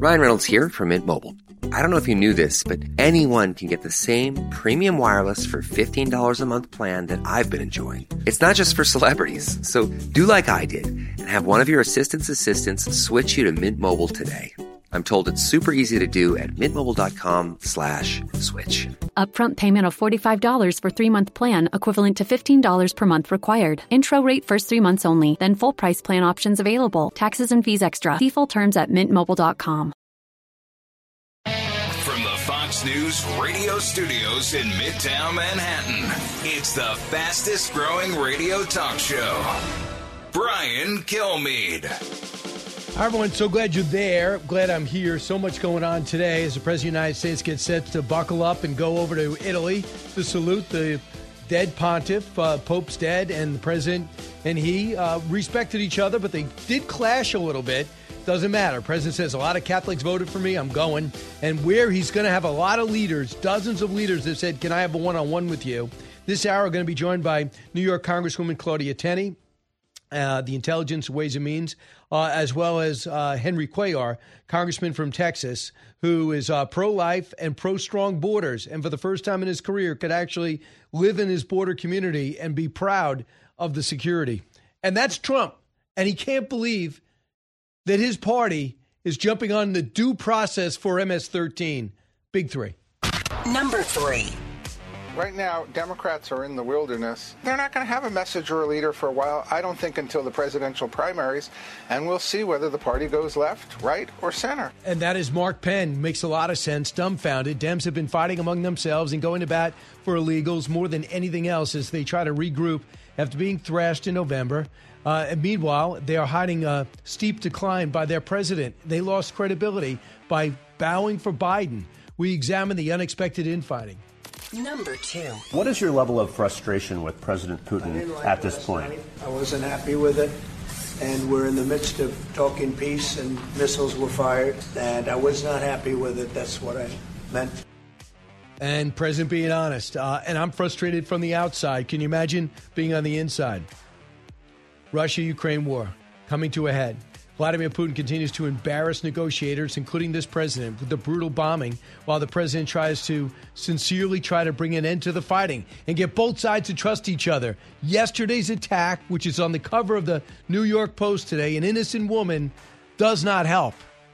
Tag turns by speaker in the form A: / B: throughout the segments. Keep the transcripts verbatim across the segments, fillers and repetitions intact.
A: Ryan Reynolds here from Mint Mobile. I don't know if you knew this, but anyone can get the same premium wireless for fifteen dollars a month plan that I've been enjoying. It's not just for celebrities. So do like I did and have one of your assistant's assistants switch you to Mint Mobile today. I'm told it's super easy to do at mintmobile.com slash switch.
B: Upfront payment of forty-five dollars for three-month plan, equivalent to fifteen dollars per month required. Intro rate first three months only, then full price plan options available. Taxes and fees extra. See full terms at mint mobile dot com.
C: From the Fox News radio studios in Midtown Manhattan, it's the fastest growing radio talk show. Brian Kilmeade.
D: Hi, everyone. So glad you're there. Glad I'm here. So much going on today as the President of the United States gets set to buckle up and go over to Italy to salute the dead pontiff. Uh, Pope's dead, and the President and he uh, respected each other, but they did clash a little bit. Doesn't matter. President says a lot of Catholics voted for me. I'm going. And where he's going to have a lot of leaders, dozens of leaders that said, can I have a one-on-one with you? This hour, we're going to be joined by New York Congresswoman Claudia Tenney, uh, the Intelligence, Ways and Means, uh, as well as uh, Henry Cuellar, congressman from Texas, who is uh, pro-life and pro-strong borders, and for the first time in his career could actually live in his border community and be proud of the security. And that's Trump. And he can't believe that his party is jumping on the due process for M S thirteen. Big three.
E: Number three.
F: Right now, Democrats are in the wilderness. They're not going to have a message or a leader for a while, I don't think, until the presidential primaries. And we'll see whether the party goes left, right, or center.
D: And that is Mark Penn. Makes a lot of sense. Dumbfounded. Dems have been fighting among themselves and going to bat for illegals more than anything else as they try to regroup after being thrashed in November. Uh, and meanwhile, they are hiding a steep decline by their president. They lost credibility by bowing for Biden. We examine the unexpected infighting.
E: Number two.
G: What is your level of frustration with President Putin
H: like
G: at this point?
H: Night. I wasn't happy with it. And we're in the midst of talking peace, and missiles were fired. And I was not happy with it. That's what I meant.
D: And President being honest. Uh, and I'm frustrated from the outside. Can you imagine being on the inside? Russia-Ukraine war coming to a head. Vladimir Putin continues to embarrass negotiators, including this president, with the brutal bombing, while the president tries to sincerely try to bring an end to the fighting and get both sides to trust each other. Yesterday's attack, which is on the cover of the New York Post today, an innocent woman, does not help.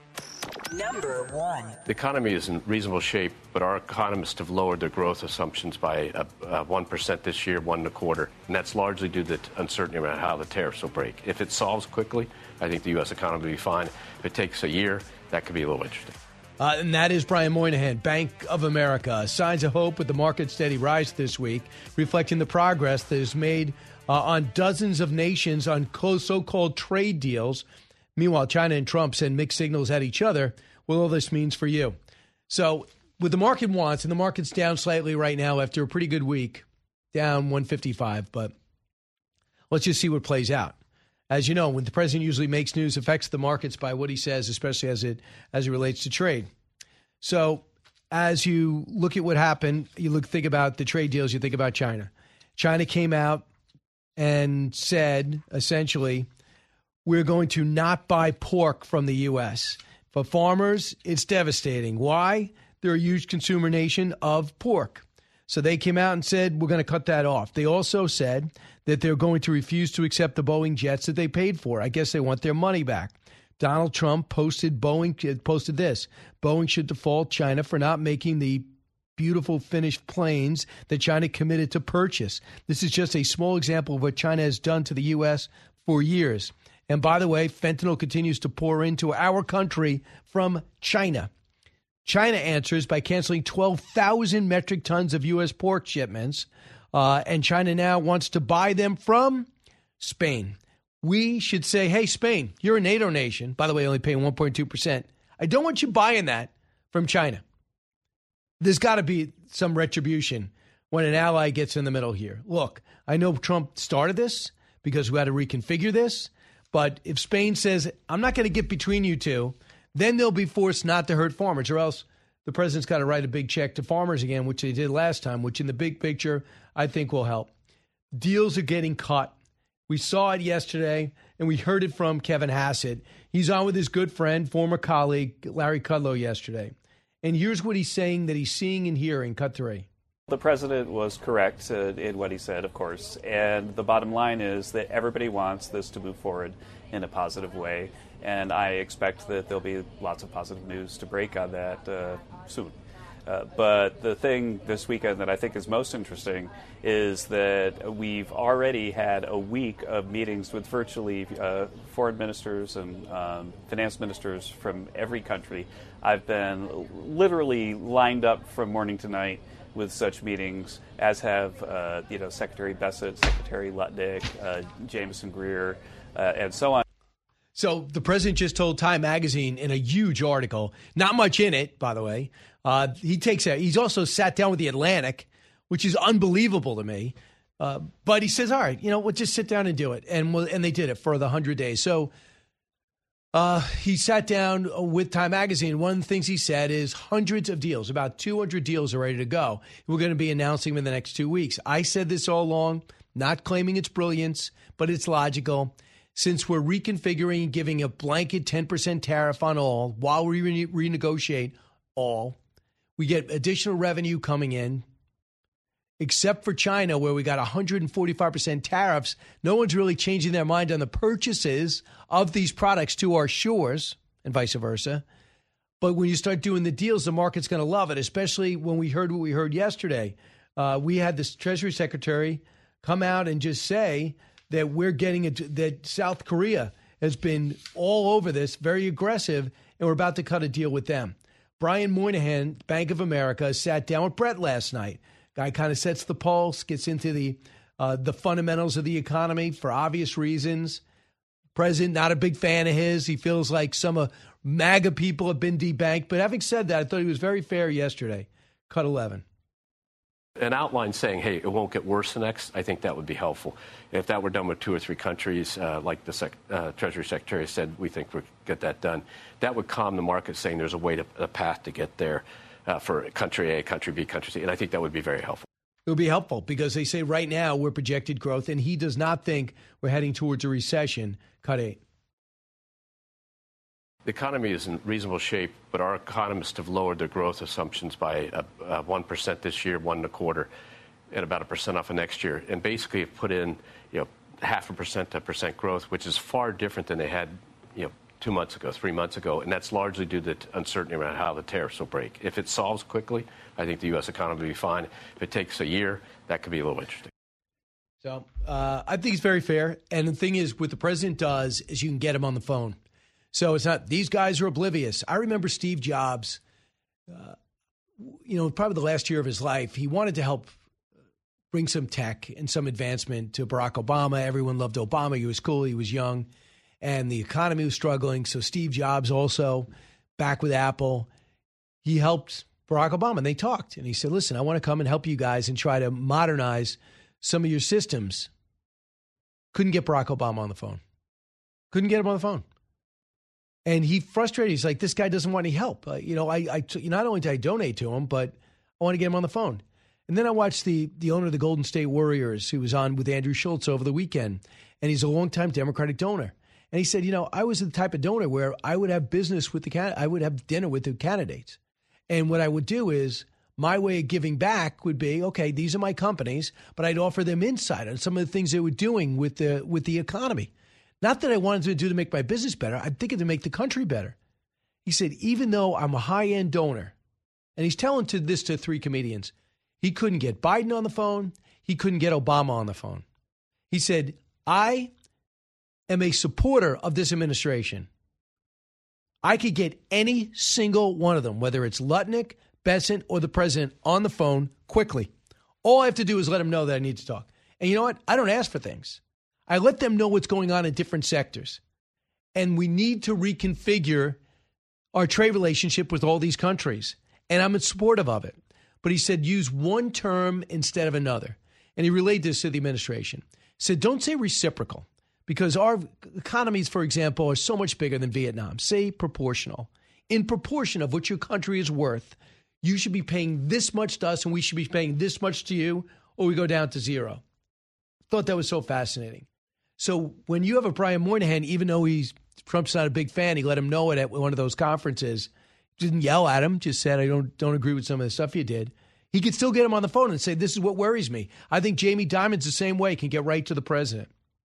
E: Number one.
G: The economy is in reasonable shape, but our economists have lowered their growth assumptions by uh, uh, one percent this year, one and a quarter. And that's largely due to the uncertainty around how the tariffs will break. If it solves quickly, I think the U S economy will be fine. If it takes a year, that could be a little interesting.
D: Uh, and that is Brian Moynihan, Bank of America. Signs of hope with the market's steady rise this week, reflecting the progress that is made uh, on dozens of nations on so-called trade deals. Meanwhile, China and Trump send mixed signals at each other. What all this means for you. So what the market wants, and the market's down slightly right now after a pretty good week, down one fifty-five, but let's just see what plays out. As you know, when the president usually makes news, affects the markets by what he says, especially as it as it relates to trade. So as you look at what happened, you look think about the trade deals, you think about China. China came out and said, essentially, we're going to not buy pork from the U S. For farmers, it's devastating. Why? They're a huge consumer nation of pork. So they came out and said, we're going to cut that off. They also said that they're going to refuse to accept the Boeing jets that they paid for. I guess they want their money back. Donald Trump posted Boeing posted this. Boeing should default China for not making the beautiful finished planes that China committed to purchase. This is just a small example of what China has done to the U S for years. And by the way, fentanyl continues to pour into our country from China. China answers by canceling twelve thousand metric tons of U S pork shipments. Uh, and China now wants to buy them from Spain. We should say, hey, Spain, you're a NATO nation. By the way, only paying one point two percent. I don't want you buying that from China. There's got to be some retribution when an ally gets in the middle here. Look, I know Trump started this because we had to reconfigure this. But if Spain says, I'm not going to get between you two, then they'll be forced not to hurt farmers, or else the president's got to write a big check to farmers again, which they did last time, which in the big picture, I think will help. Deals are getting cut. We saw it yesterday, and we heard it from Kevin Hassett. He's on with his good friend, former colleague, Larry Kudlow, yesterday. And here's what he's saying that he's seeing and hearing. Cut three.
I: The president was correct uh, in what he said, of course. And the bottom line is that everybody wants this to move forward in a positive way. And I expect that there'll be lots of positive news to break on that uh, soon. Uh, but the thing this weekend that I think is most interesting is that we've already had a week of meetings with virtually uh, foreign ministers and um, finance ministers from every country. I've been literally lined up from morning to night with such meetings, as have uh, you know Secretary Bessent, Secretary Lutnick, uh, Jameson Greer, uh, and so on.
D: So the president just told Time Magazine in a huge article, not much in it, by the way. Uh, he takes a, he's also sat down with the Atlantic, which is unbelievable to me. Uh, but he says, all right, you know, we'll just sit down and do it. And we'll, and they did it for the one hundred days. So uh, he sat down with Time Magazine. One of the things he said is hundreds of deals, about two hundred deals are ready to go. We're going to be announcing them in the next two weeks. I said this all along, not claiming it's brilliance, but it's logical. Since we're reconfiguring and giving a blanket ten percent tariff on all while we re- renegotiate all, we get additional revenue coming in. Except for China, where we got one hundred forty-five percent tariffs, no one's really changing their mind on the purchases of these products to our shores and vice versa. But when you start doing the deals, the market's going to love it, especially when we heard what we heard yesterday. Uh, we had this Treasury Secretary come out and just say that we're getting it, that South Korea has been all over this, very aggressive, and we're about to cut a deal with them. Brian Moynihan, Bank of America, sat down with Brett last night. Guy kind of sets the pulse, gets into the uh, the fundamentals of the economy for obvious reasons. President, not a big fan of his. He feels like some uh, MAGA people have been debanked. But having said that, I thought he was very fair yesterday. Cut eleven.
G: An outline saying, hey, it won't get worse the next, I think that would be helpful. If that were done with two or three countries, uh, like the sec- uh, Treasury Secretary said, we think we'll get that done. That would calm the market, saying there's a way to, a path to get there uh, for country A, country B, country C. And I think that would be very helpful.
D: It would be helpful because they say right now we're projected growth, and he does not think we're heading towards a recession. Cut eight.
G: The economy is in reasonable shape, but our economists have lowered their growth assumptions by uh, uh, one percent this year, one and a quarter, and about a percent off of next year. And basically have put in, you know, half a percent to a percent growth, which is far different than they had, you know, two months ago, three months ago. And that's largely due to uncertainty around how the tariffs will break. If it solves quickly, I think the U S economy will be fine. If it takes a year, that could be a little interesting.
D: So uh, I think it's very fair. And the thing is, what the president does is you can get him on the phone. So it's not, these guys are oblivious. I remember Steve Jobs, uh, you know, probably the last year of his life, he wanted to help bring some tech and some advancement to Barack Obama. Everyone loved Obama. He was cool. He was young. And the economy was struggling. So Steve Jobs also, back with Apple, he helped Barack Obama. And they talked. And he said, listen, I want to come and help you guys and try to modernize some of your systems. Couldn't get Barack Obama on the phone. Couldn't get him on the phone. And he frustrated. He's like, this guy doesn't want any help. Uh, you know, I, I not only did I donate to him, but I want to get him on the phone. And then I watched the the owner of the Golden State Warriors, who was on with Andrew Schultz over the weekend. And he's a longtime Democratic donor. And he said, you know, I was the type of donor where I would have business with the can- I would have dinner with the candidates. And what I would do is my way of giving back would be, okay, these are my companies, but I'd offer them insight on some of the things they were doing with the with the economy. Not that I wanted to do to make my business better. I'm thinking to make the country better. He said, even though I'm a high-end donor, and he's telling to this to three comedians, he couldn't get Biden on the phone. He couldn't get Obama on the phone. He said, I am a supporter of this administration. I could get any single one of them, whether it's Lutnick, Bessent, or the president, on the phone quickly. All I have to do is let them know that I need to talk. And you know what? I don't ask for things. I let them know what's going on in different sectors. And we need to reconfigure our trade relationship with all these countries. And I'm supportive of it. But he said, use one term instead of another. And he relayed this to the administration. He said, don't say reciprocal, because our economies, for example, are so much bigger than Vietnam. Say proportional. In proportion of what your country is worth, you should be paying this much to us and we should be paying this much to you, or we go down to zero. Thought that was so fascinating. So when you have a Brian Moynihan, even though he's Trump's not a big fan. He let him know it at one of those conferences. Didn't yell at him, just said, I don't don't agree with some of the stuff you did. He could still get him on the phone and say, this is what worries me. I think Jamie Dimon's the same way, can get right to the president.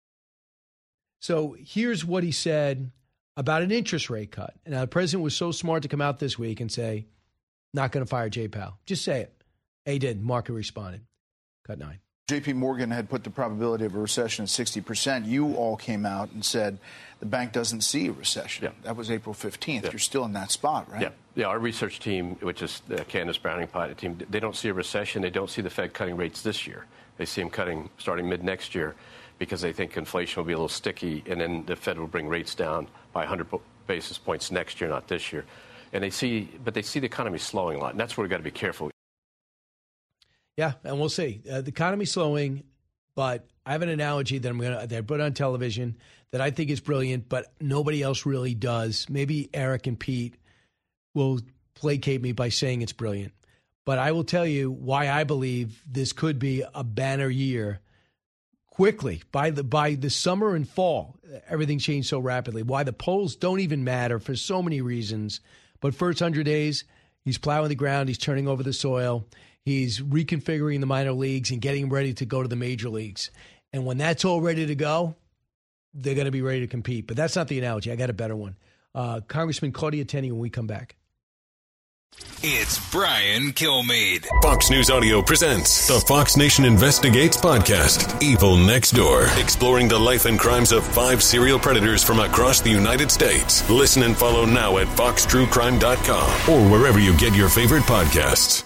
D: So here's what he said about an interest rate cut. And now the president was so smart to come out this week and say, not going to fire Jay Powell. Just say it. He did. Market responded. Cut nine.
J: J P Morgan had put the probability of a recession at sixty percent. You all came out and said the bank doesn't see a recession.
G: Yeah.
J: That was April fifteenth.
G: Yeah.
J: You're still in that spot, right?
G: Yeah. Yeah, our research team, which is the Candace Browning pilot team, they don't see a recession. They don't see the Fed cutting rates this year. They see them cutting starting mid next year because they think inflation will be a little sticky, and then the Fed will bring rates down by one hundred basis points next year, not this year. And they see, but they see the economy slowing a lot, and that's where we've got to be careful.
D: Yeah, and we'll see. Uh, the economy's slowing, but I have an analogy that I'm going to that I put on television that I think is brilliant, but nobody else really does. Maybe Eric and Pete will placate me by saying it's brilliant. But I will tell you why I believe this could be a banner year quickly. By the by the summer and fall, everything changed so rapidly. Why the polls don't even matter for so many reasons. But first one hundred days, he's plowing the ground, he's turning over the soil, he's reconfiguring the minor leagues and getting ready to go to the major leagues. And when that's all ready to go, they're going to be ready to compete. But that's not the analogy. I got a better one. Uh, Congressman Claudia Tenney when we come back.
C: It's Brian Kilmeade.
K: Fox News Audio presents the Fox Nation Investigates podcast, Evil Next Door, exploring the life and crimes of five serial predators from across the United States. Listen and follow now at fox true crime dot com or wherever you get your favorite podcasts.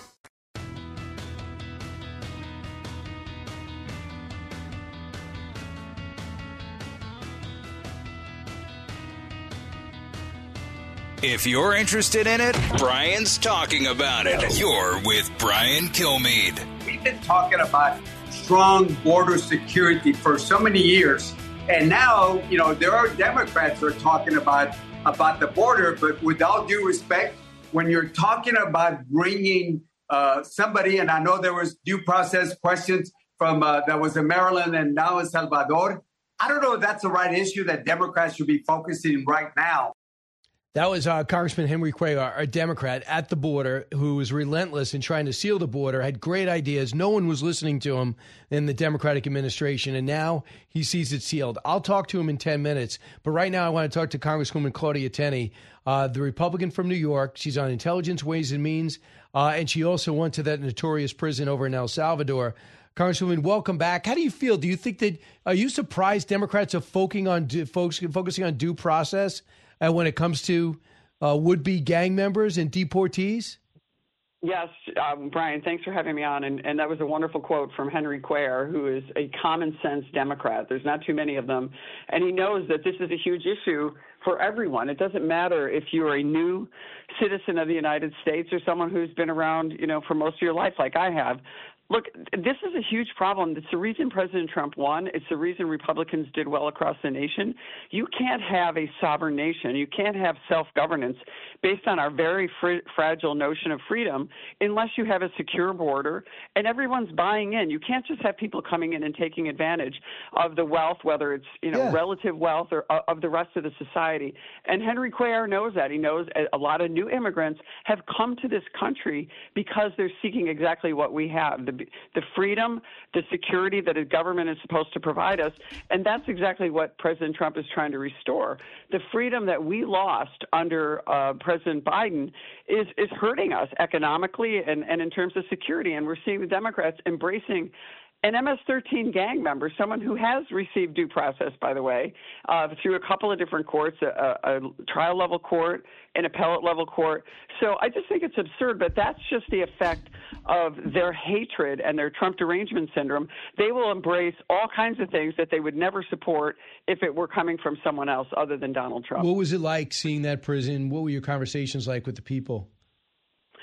C: If you're interested in it, Brian's talking about it. You're with Brian Kilmeade.
L: We've been talking about strong border security for so many years. And now, you know, there are Democrats who are talking about, about the border. But with all due respect, when you're talking about bringing uh, somebody, and I know there was due process questions from uh, that was in Maryland and now in Salvador, I don't know if that's the right issue that Democrats should be focusing right now.
D: That was uh, Congressman Henry Cuellar, a Democrat at the border who was relentless in trying to seal the border, had great ideas. No one was listening to him in the Democratic administration, and now he sees it sealed. I'll talk to him in ten minutes, but right now I want to talk to Congresswoman Claudia Tenney, uh, the Republican from New York. She's on Intelligence, Ways and Means, uh, and she also went to that notorious prison over in El Salvador. Congresswoman, welcome back. How do you feel? Do you think that, are you surprised Democrats are focusing on, focusing on due process Uh, when it comes to uh, would-be gang members and deportees?
M: Yes, um, Brian, thanks for having me on. And, and that was a wonderful quote from Henry Cuellar, who is a common-sense Democrat. There's not too many of them. And he knows that this is a huge issue for everyone. It doesn't matter if you're a new citizen of the United States or someone who's been around, you know, for most of your life like I have. Look, this is a huge problem. It's the reason President Trump won. It's the reason Republicans did well across the nation. You can't have a sovereign nation. You can't have self-governance based on our very fr- fragile notion of freedom unless you have a secure border and everyone's buying in. You can't just have people coming in and taking advantage of the wealth, whether it's, you know, yeah. relative wealth or uh, of the rest of the society. And Henry Cuellar knows that. He knows a lot of new immigrants have come to this country because they're seeking exactly what we have, the the freedom, the security that a government is supposed to provide us. And that's exactly what President Trump is trying to restore. The freedom that we lost under uh, President Biden is, is hurting us economically and, and in terms of security. And we're seeing the Democrats embracing an M S thirteen gang member, someone who has received due process, by the way, uh, through a couple of different courts, a, a trial level court, an appellate level court. So I just think it's absurd, but that's just the effect of their hatred and their Trump derangement syndrome. They will embrace all kinds of things that they would never support if it were coming from someone else other than Donald Trump.
D: What was it like seeing that prison? What were your conversations like with the people?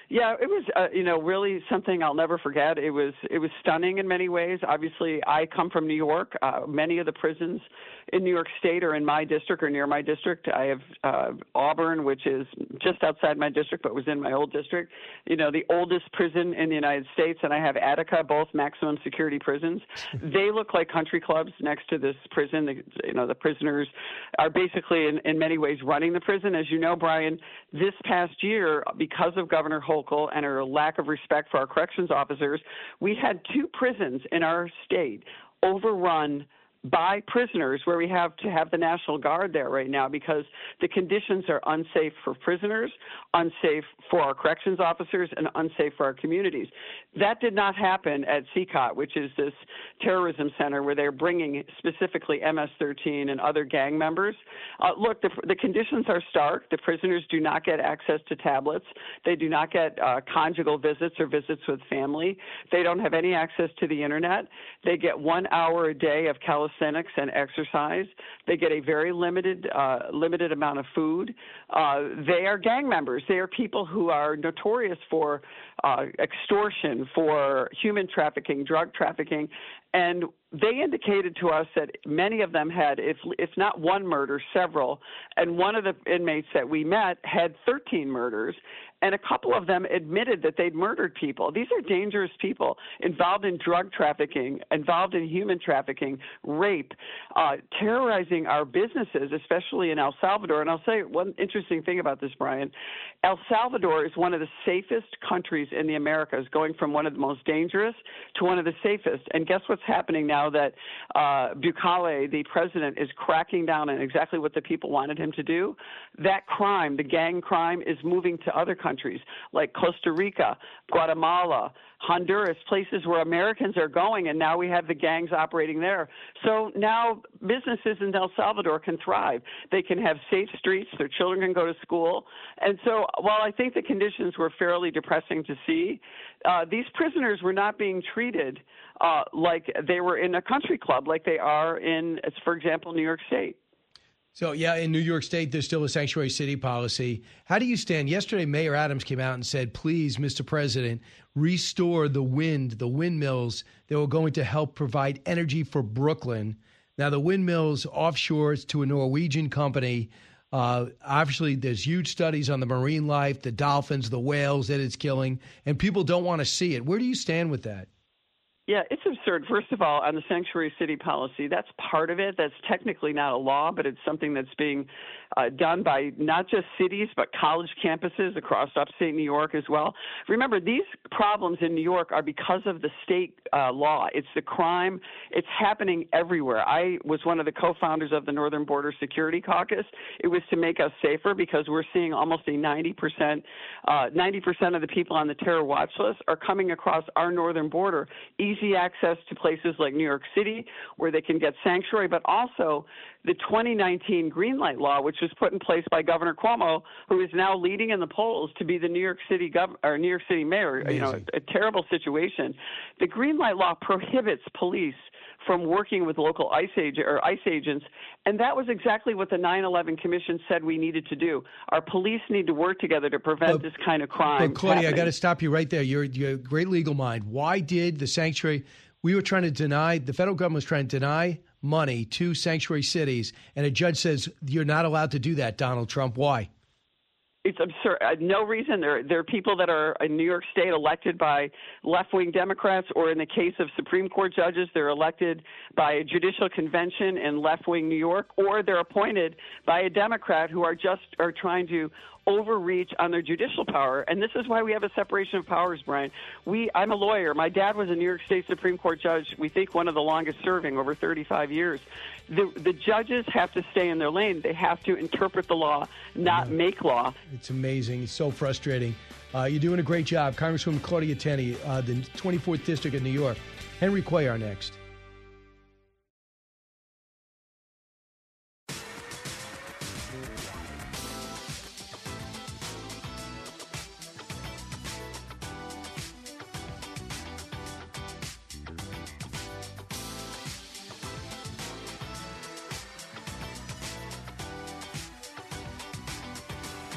M: Yeah, it was, uh, you know, really something I'll never forget. It was it was stunning in many ways. Obviously, I come from New York. Uh, many of the prisons in New York State are in my district or near my district. I have uh, Auburn, which is just outside my district, but was in my old district. You know, the oldest prison in the United States, and I have Attica, both maximum security prisons. They look like country clubs next to this prison. The, you know, the prisoners are basically, in, in many ways, running the prison. As you know, Brian, this past year, because of Governor Hochul and her lack of respect for our corrections officers, we had two prisons in our state overrun by prisoners, where we have to have the National Guard there right now because the conditions are unsafe for prisoners, unsafe for our corrections officers, and unsafe for our communities. That did not happen at C C O T, which is this terrorism center where they're bringing specifically M S thirteen and other gang members. Uh, look, the, the conditions are stark. The prisoners do not get access to tablets. They do not get uh, conjugal visits or visits with family. They don't have any access to the internet. They get one hour a day of calisthenics and exercise. They get a very limited uh, limited amount of food. Uh, they are gang members. They are people who are notorious for uh, extortion, for human trafficking, drug trafficking, and they indicated to us that many of them had, if if not one murder, several, and one of the inmates that we met had thirteen murders, and a couple of them admitted that they'd murdered people. These are dangerous people involved in drug trafficking, involved in human trafficking, rape, uh, terrorizing our businesses, especially in El Salvador. And I'll say one interesting thing about this, Brian. El Salvador is one of the safest countries in the Americas, going from one of the most dangerous to one of the safest. And guess what's happening now that uh, Bukele, the president, is cracking down on exactly what the people wanted him to do? That crime, the gang crime, is moving to other countries like Costa Rica, Guatemala, Honduras, places where Americans are going, and now we have the gangs operating there. So now businesses in El Salvador can thrive. They can have safe streets. Their children can go to school. And so while I think the conditions were fairly depressing to see, uh, these prisoners were not being treated uh, like they were in a country club, like they are in, for example, New York State.
D: So, yeah, in New York State, there's still a sanctuary city policy. How do you stand? Yesterday, Mayor Adams came out and said, please, Mister President, restore the wind, the windmills that were going to help provide energy for Brooklyn. Now, the windmills offshore to a Norwegian company. Uh, obviously, there's huge studies on the marine life, the dolphins, the whales that it's killing, and people don't want to see it. Where do you stand with that?
M: Yeah, it's absurd. First of all, on the sanctuary city policy, that's part of it. That's technically not a law, but it's something that's being uh, done by not just cities, but college campuses across upstate New York as well. Remember, these problems in New York are because of the state uh, law. It's the crime. It's happening everywhere. I was one of the co-founders of the Northern Border Security Caucus. It was to make us safer because we're seeing almost a ninety percent, uh, ninety percent of the people on the terror watch list are coming across our northern border. Easy access to places like New York City where they can get sanctuary, but also the twenty nineteen Greenlight Law, which was put in place by Governor Cuomo, who is now leading in the polls to be the New York City gov- or New York City mayor. Amazing. You know, a, a terrible situation. The Greenlight Law prohibits police from working with local ICE agent or ICE agents, and that was exactly what the nine eleven Commission said we needed to do. Our police need to work together to prevent but, this kind of crime.
D: But Claudia,
M: happening.
D: I got to stop you right there. You're, you're a great legal mind. Why did the sanctuary? We were trying to deny, the federal government was trying to deny money to sanctuary cities, and a judge says you're not allowed to do that, Donald Trump. Why?
M: It's absurd. Uh, no reason. There, there are people that are in New York State elected by left-wing Democrats, or in the case of Supreme Court judges, they're elected by a judicial convention in left-wing New York, or they're appointed by a Democrat who are just are trying to overreach on their judicial power. And this is why we have a separation of powers, Brian. We, I'm a lawyer. My dad was a New York State Supreme Court judge, we think one of the longest serving, over thirty-five years. The, the judges have to stay in their lane. They have to interpret the law, not make law.
D: It's amazing. It's so frustrating. Uh, you're doing a great job. Congresswoman Claudia Tenney, uh, the twenty-fourth District of New York. Henry Cuellar next.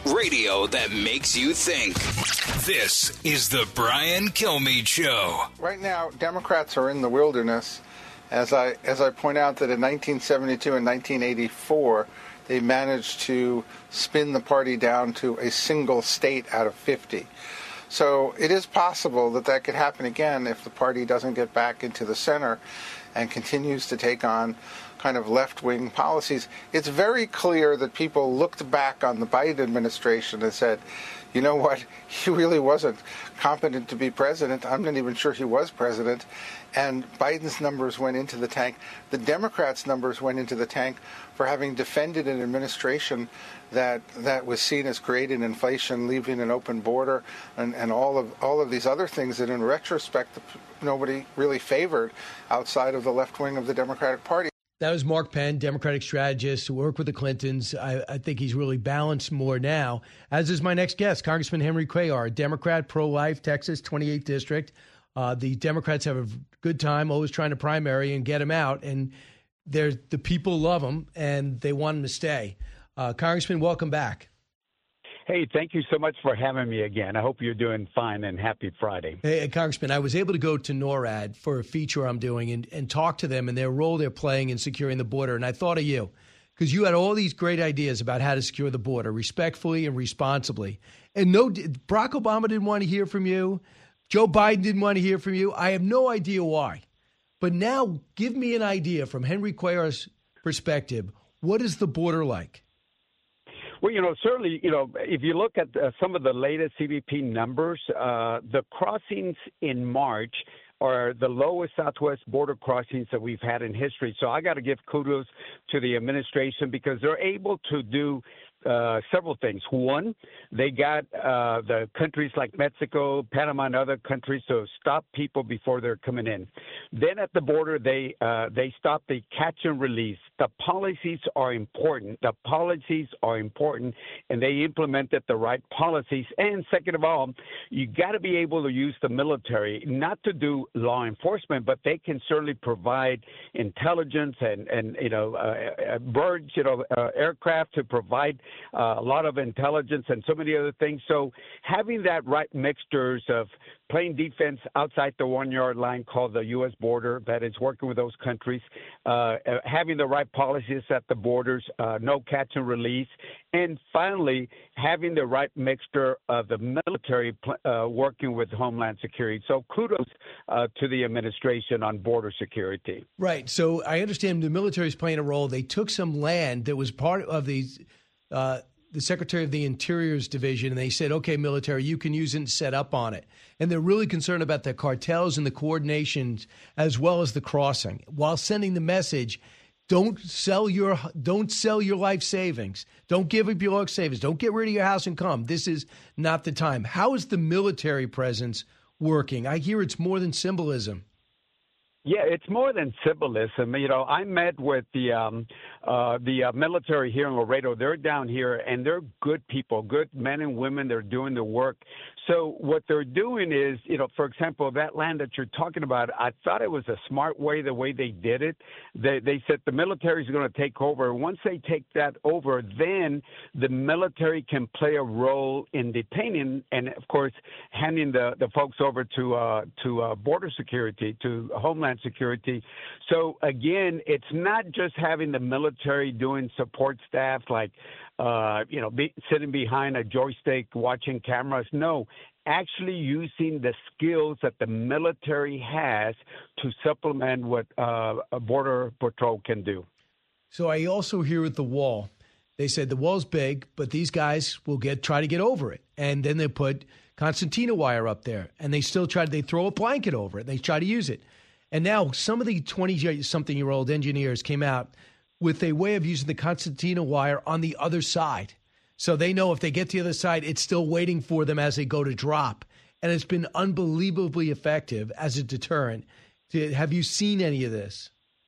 C: Radio that makes you think. This is the Brian Kilmeade Show.
F: Right now, Democrats are in the wilderness. As I as I point out that in nineteen seventy-two and nineteen eighty-four, they managed to spin the party down to a single state out of fifty. So it is possible that that could happen again if the party doesn't get back into the center and continues to take on kind of left-wing policies. It's very clear that people looked back on the Biden administration and said, you know what, he really wasn't competent to be president. I'm not even sure he was president. And Biden's numbers went into the tank. The Democrats' numbers went into the tank for having defended an administration that that was seen as creating inflation, leaving an open border, and, and all of all of these other things that in retrospect nobody really favored outside of the left wing of the Democratic Party.
D: That was Mark Penn, Democratic strategist who worked with the Clintons. I, I think he's really balanced more now, as is my next guest, Congressman Henry Cuellar, a Democrat, pro-life, Texas, twenty-eighth District. Uh, the Democrats have a good time always trying to primary and get him out, and they're, the people love him, and they want him to stay. Uh, Congressman, welcome back.
N: Hey, thank you so much for having me again. I hope you're doing fine, and happy Friday.
D: Hey, Congressman, I was able to go to NORAD for a feature I'm doing and, and talk to them and their role they're playing in securing the border. And I thought of you because you had all these great ideas about how to secure the border respectfully and responsibly. And no, Barack Obama didn't want to hear from you. Joe Biden didn't want to hear from you. I have no idea why. But now give me an idea from Henry Cuellar's perspective. What is the border like?
N: Well, you know, certainly, you know, if you look at uh, some of the latest C B P numbers, uh, the crossings in March are the lowest southwest border crossings that we've had in history. So I got to give kudos to the administration because they're able to do Uh, several things. One, they got uh, the countries like Mexico, Panama, and other countries to stop people before they're coming in. Then at the border, they uh, they stop the catch and release. The policies are important. The policies are important, and they implemented the right policies. And second of all, you got to be able to use the military, not to do law enforcement, but they can certainly provide intelligence and, and you know, uh, birds, you know, uh, aircraft to provide Uh, a lot of intelligence and so many other things. So having that right mixtures of playing defense outside the one-yard line called the U S border that is working with those countries, uh, having the right policies at the borders, uh, no catch and release, and finally having the right mixture of the military uh, working with Homeland Security. So kudos uh, to the administration on border security.
D: Right. So I understand the military is playing a role. They took some land that was part of these Uh, the Secretary of the Interior's division, and they said, okay, military, you can use it and set up on it. And they're really concerned about the cartels and the coordinations as well as the crossing, while sending the message, don't sell your don't sell your life savings. Don't give up your life savings. Don't get rid of your house and come. This is not the time. How is the military presence working? I hear it's more than symbolism.
N: Yeah, it's more than symbolism. You know, I met with the um, uh, the uh, military here in Laredo. They're down here, and they're good people, good men and women. They're doing the work. So what they're doing is, you know, for example, that land that you're talking about, I thought it was a smart way, the way they did it. They, they said the military is going to take over. Once they take that over, then the military can play a role in detaining and, of course, handing the, the folks over to uh, to uh, border security, to Homeland Security. So, again, it's not just having the military doing support staff like, uh, you know, be, sitting behind a joystick watching cameras. No, actually using the skills that the military has to supplement what uh, a Border Patrol can do.
D: So I also hear with the wall, they said the wall's big, but these guys will get try to get over it. And then they put concertina wire up there, and they still try to, they throw a blanket over it. They try to use it. And now some of the twenty-something-year-old engineers came out with a way of using the concertina wire on the other side. So they know if they get to the other side, it's still waiting for them as they go to drop. And it's been unbelievably effective as a deterrent. Have you seen any of this?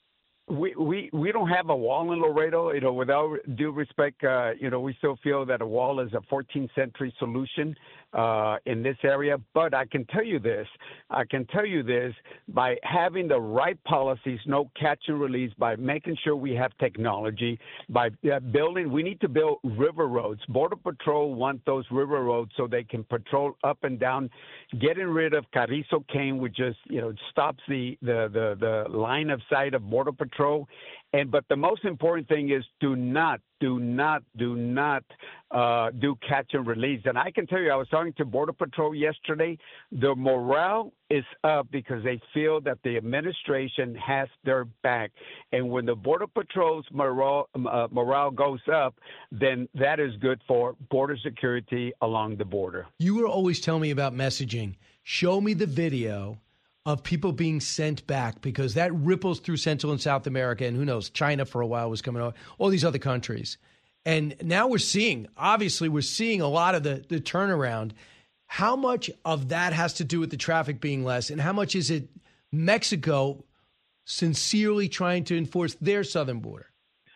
N: We, we we don't have a wall in Laredo. You know, without due respect, uh, you know, we still feel that a wall is a fourteenth century solution uh, in this area. But I can tell you this, I can tell you this, by having the right policies, no catch and release, by making sure we have technology, by uh, building, we need to build river roads. Border Patrol want those river roads so they can patrol up and down, getting rid of Carrizo Cane, which just, you know, stops the, the, the, the line of sight of Border Patrol. And but the most important thing is do not, do not, do not uh, do catch and release. And I can tell you, I was talking to Border Patrol yesterday. The morale is up because they feel that the administration has their back. And when the Border Patrol's morale, uh, morale goes up, then that is good for border security along the border.
D: You were always telling me about messaging. Show me the video of people being sent back, because that ripples through Central and South America, and who knows, China for a while was coming out, all these other countries. And now we're seeing, obviously, we're seeing a lot of the, the turnaround. How much of that has to do with the traffic being less, and how much is it Mexico sincerely trying to enforce their southern border?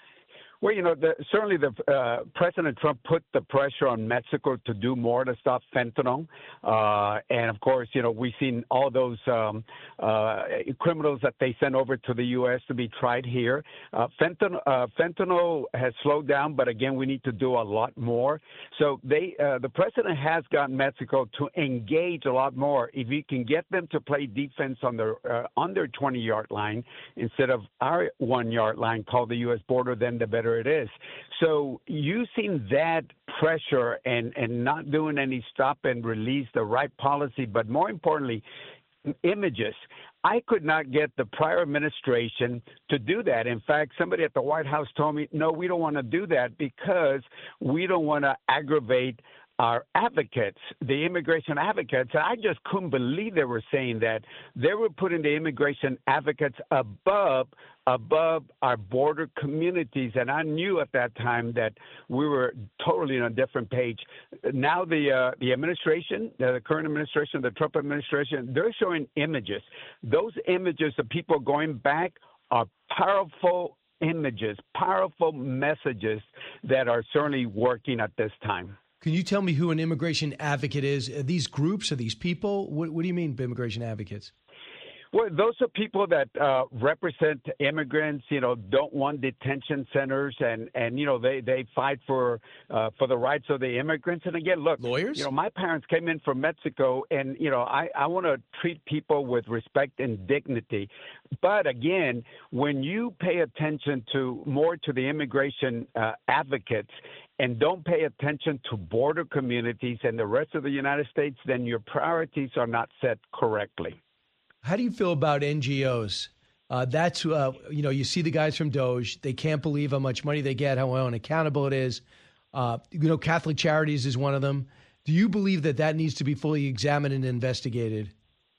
N: Well, you know, the, certainly the uh, President Trump put the pressure on Mexico to do more to stop fentanyl. Uh, and, of course, you know, we've seen all those um, uh, criminals that they sent over to the U S to be tried here. Uh, fentanyl, uh, fentanyl has slowed down, but, again, we need to do a lot more. So they, uh, the President has gotten Mexico to engage a lot more. If you can get them to play defense on their, uh, on their twenty-yard line instead of our one-yard line called the U S border, then the better it is. So using that pressure and, and not doing any stop and release, the right policy, but more importantly, images. I could not get the prior administration to do that. In fact, somebody at the White House told me, no, we don't want to do that because we don't want to aggravate our advocates, the immigration advocates. And I just couldn't believe they were saying that. They were putting the immigration advocates above above our border communities. And I knew at that time that we were totally on a different page. Now the uh, the administration, the current administration, the Trump administration, they're showing images. Those images of people going back are powerful images, powerful messages that are certainly working at this time.
D: Can you tell me who an immigration advocate is? Are these groups, are these people? What, what do you mean by immigration advocates?
N: Well, those are people that uh, represent immigrants, you know, don't want detention centers, and, and you know, they, they fight for uh, for the rights of the immigrants. And again, look,
D: lawyers.
N: You know, my parents came in from Mexico, and, you know, I, I want to treat people with respect and dignity. But again, when you pay attention to more to the immigration uh, advocates and don't pay attention to border communities and the rest of the United States, then your priorities are not set correctly.
D: How do you feel about N G Os? Uh, that's, uh, you know, you see the guys from Doge. They can't believe how much money they get, how unaccountable it is. Uh, you know, Catholic Charities is one of them. Do you believe that that needs to be fully examined and investigated?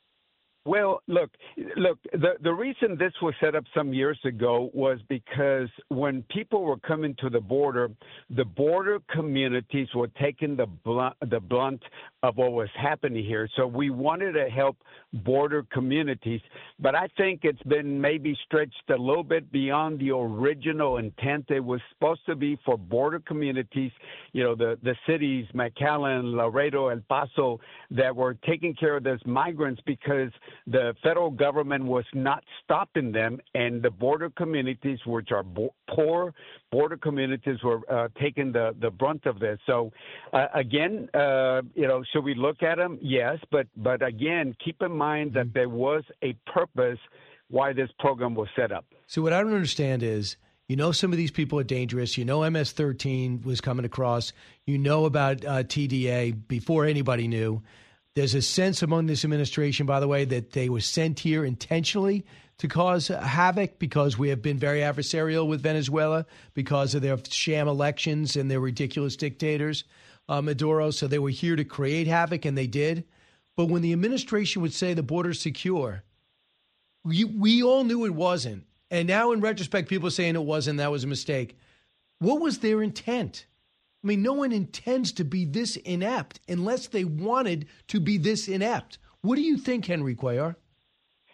N: Well, look, look. The the reason this was set up some years ago was because when people were coming to the border, the border communities were taking the blunt, the blunt of what was happening here. So we wanted to help border communities, but I think it's been maybe stretched a little bit beyond the original intent. It was supposed to be for border communities, you know, the the cities, McAllen, Laredo, El Paso, that were taking care of those migrants because the federal government was not stopping them, and the border communities, which are bo- poor border communities, were uh, taking the, the brunt of this. So, uh, again, uh, you know, should we look at them? Yes, but but again, keep in mind that there was a purpose why this program was set up.
D: So what I don't understand is, you know, some of these people are dangerous. You know, M S thirteen was coming across. You know about uh, T D A before anybody knew. There's a sense among this administration, by the way, that they were sent here intentionally to cause havoc because we have been very adversarial with Venezuela because of their sham elections and their ridiculous dictators, uh, Maduro. So they were here to create havoc, and they did. But when the administration would say the border's secure, we, we all knew it wasn't. And now in retrospect, people are saying it wasn't. That was a mistake. What was their intent? I mean, no one intends to be this inept unless they wanted to be this inept. What do you think, Henry Cuellar?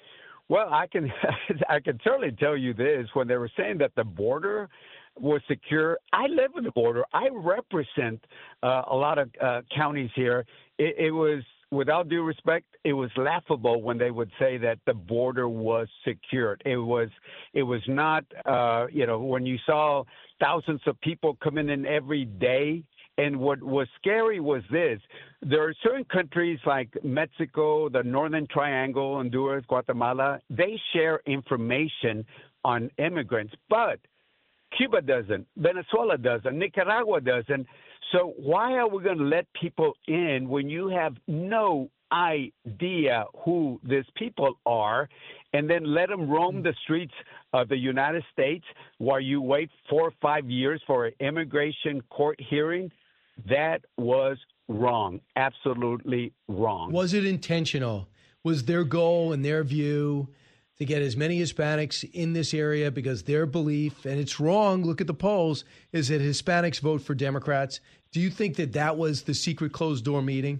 N: Well, I can I can certainly tell you this. When they were saying that the border was secure, I live in the border. I represent uh, a lot of uh, counties here. It, it was, without due respect, it was laughable when they would say that the border was secured. It was it was not, uh, you know, when you saw thousands of people coming in every day. And what was scary was this. There are certain countries like Mexico, the Northern Triangle, Honduras, Guatemala. They share information on immigrants, but Cuba doesn't. Venezuela doesn't. Nicaragua doesn't. So why are we going to let people in when you have no idea who these people are, and then let them roam the streets of the United States while you wait four or five years for an immigration court hearing? That was wrong. Absolutely wrong.
D: Was it intentional? Was their goal, in their view, to get as many Hispanics in this area because their belief, and it's wrong, look at the polls, is that Hispanics vote for Democrats? Do you think that that was the secret closed-door meeting?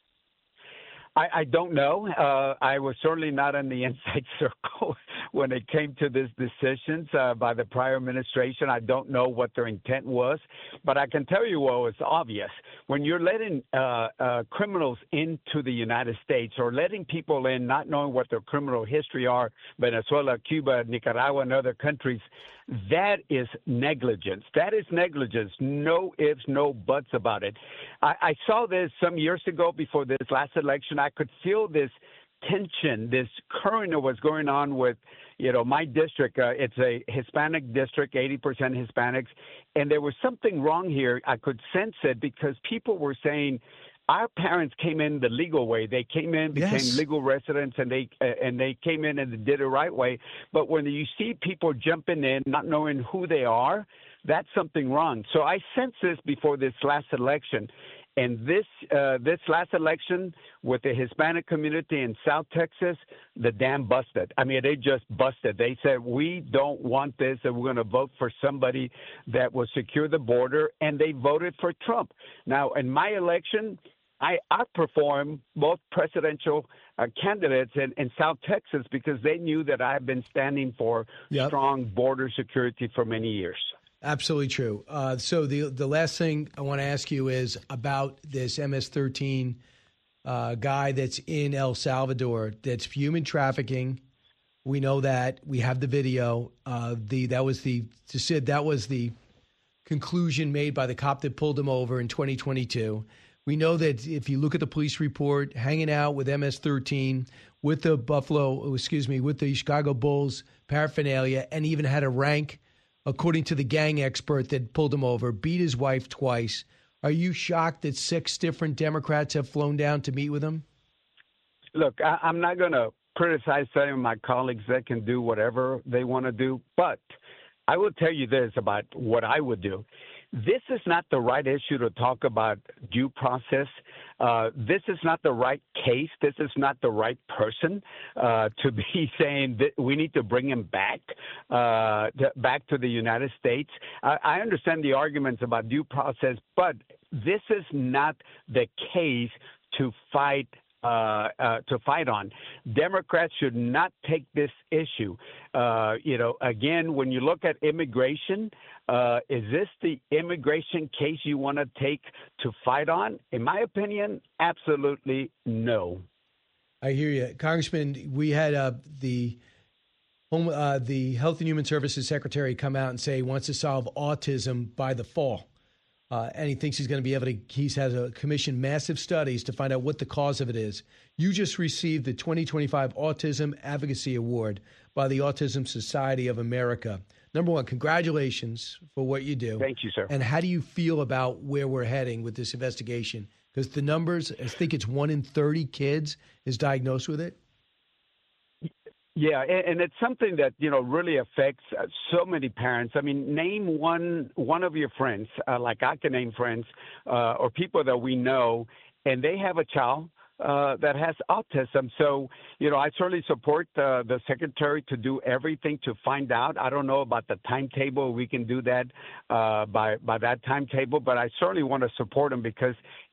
N: I, I don't know. Uh, I was certainly not in the inside circle when it came to these decisions uh, by the prior administration. I don't know what their intent was, but I can tell you what was obvious. When you're letting uh, uh, criminals into the United States, or letting people in not knowing what their criminal history are, Venezuela, Cuba, Nicaragua, and other countries, that is negligence. That is negligence. No ifs, no buts about it. I, I saw this some years ago before this last election. I could feel this tension, this current of what's going on with, you know, my district. Uh, it's a Hispanic district, eighty percent Hispanics. And there was something wrong here. I could sense it because people were saying, our parents came in the legal way. They came in, became
D: Yes.
N: legal residents, and they uh, and they came in and did it right way. But when you see people jumping in, not knowing who they are, that's something wrong. So I sensed this before this last election. And this uh, this last election with the Hispanic community in South Texas, the dam busted. I mean, they just busted. They said, we don't want this, and we're going to vote for somebody that will secure the border, and they voted for Trump. Now, in my election, I outperformed both presidential uh, candidates in, in South Texas because they knew that I have been standing for
D: Yep.
N: strong border security for many years.
D: Absolutely true. Uh, so the the last thing I want to ask you is about this M S thirteen uh, guy that's in El Salvador that's human trafficking. We know that. We have the video. Uh, the that was the to Sid, that was the conclusion made by the cop that pulled him over in twenty twenty-two. We know that if you look at the police report, hanging out with M S thirteen, with the Buffalo, excuse me, with the Chicago Bulls paraphernalia, and even had a rank, according to the gang expert that pulled him over, beat his wife twice. Are you shocked that six different Democrats have flown down to meet with him?
N: Look, I, I'm not going to criticize some of my colleagues that can do whatever they want to do, but I will tell you this about what I would do. This is not the right issue to talk about due process. Uh, this is not the right case. This is not the right person uh, to be saying that we need to bring him back, uh, to, back to the United States. I, I understand the arguments about due process, but this is not the case to fight Uh, uh, to fight on. Democrats should not take this issue. Uh, you know, again, when you look at immigration, uh, is this the immigration case you want to take to fight on? In my opinion, absolutely no.
D: I hear you, Congressman. We had uh, the home, uh, the Health and Human Services Secretary come out and say he wants to solve autism by the fall. Uh, and he thinks he's going to be able to, he's has a commissioned massive studies to find out what the cause of it is. You just received the twenty twenty-five Autism Advocacy Award by the Autism Society of America. Number one, congratulations for what you do.
N: Thank you, sir.
D: And how do you feel about where we're heading with this investigation? Because the numbers, I think it's one in thirty kids is diagnosed with it.
N: Yeah, and, and it's something that, you know, really affects uh, so many parents. I mean, name one one of your friends, uh, like I can name friends, uh, or people that we know, and they have a child uh, that has autism. So, you know, I certainly support uh, the secretary to do everything to find out. I don't know about the timetable. We can do that uh, by by that timetable, but I certainly want to support him because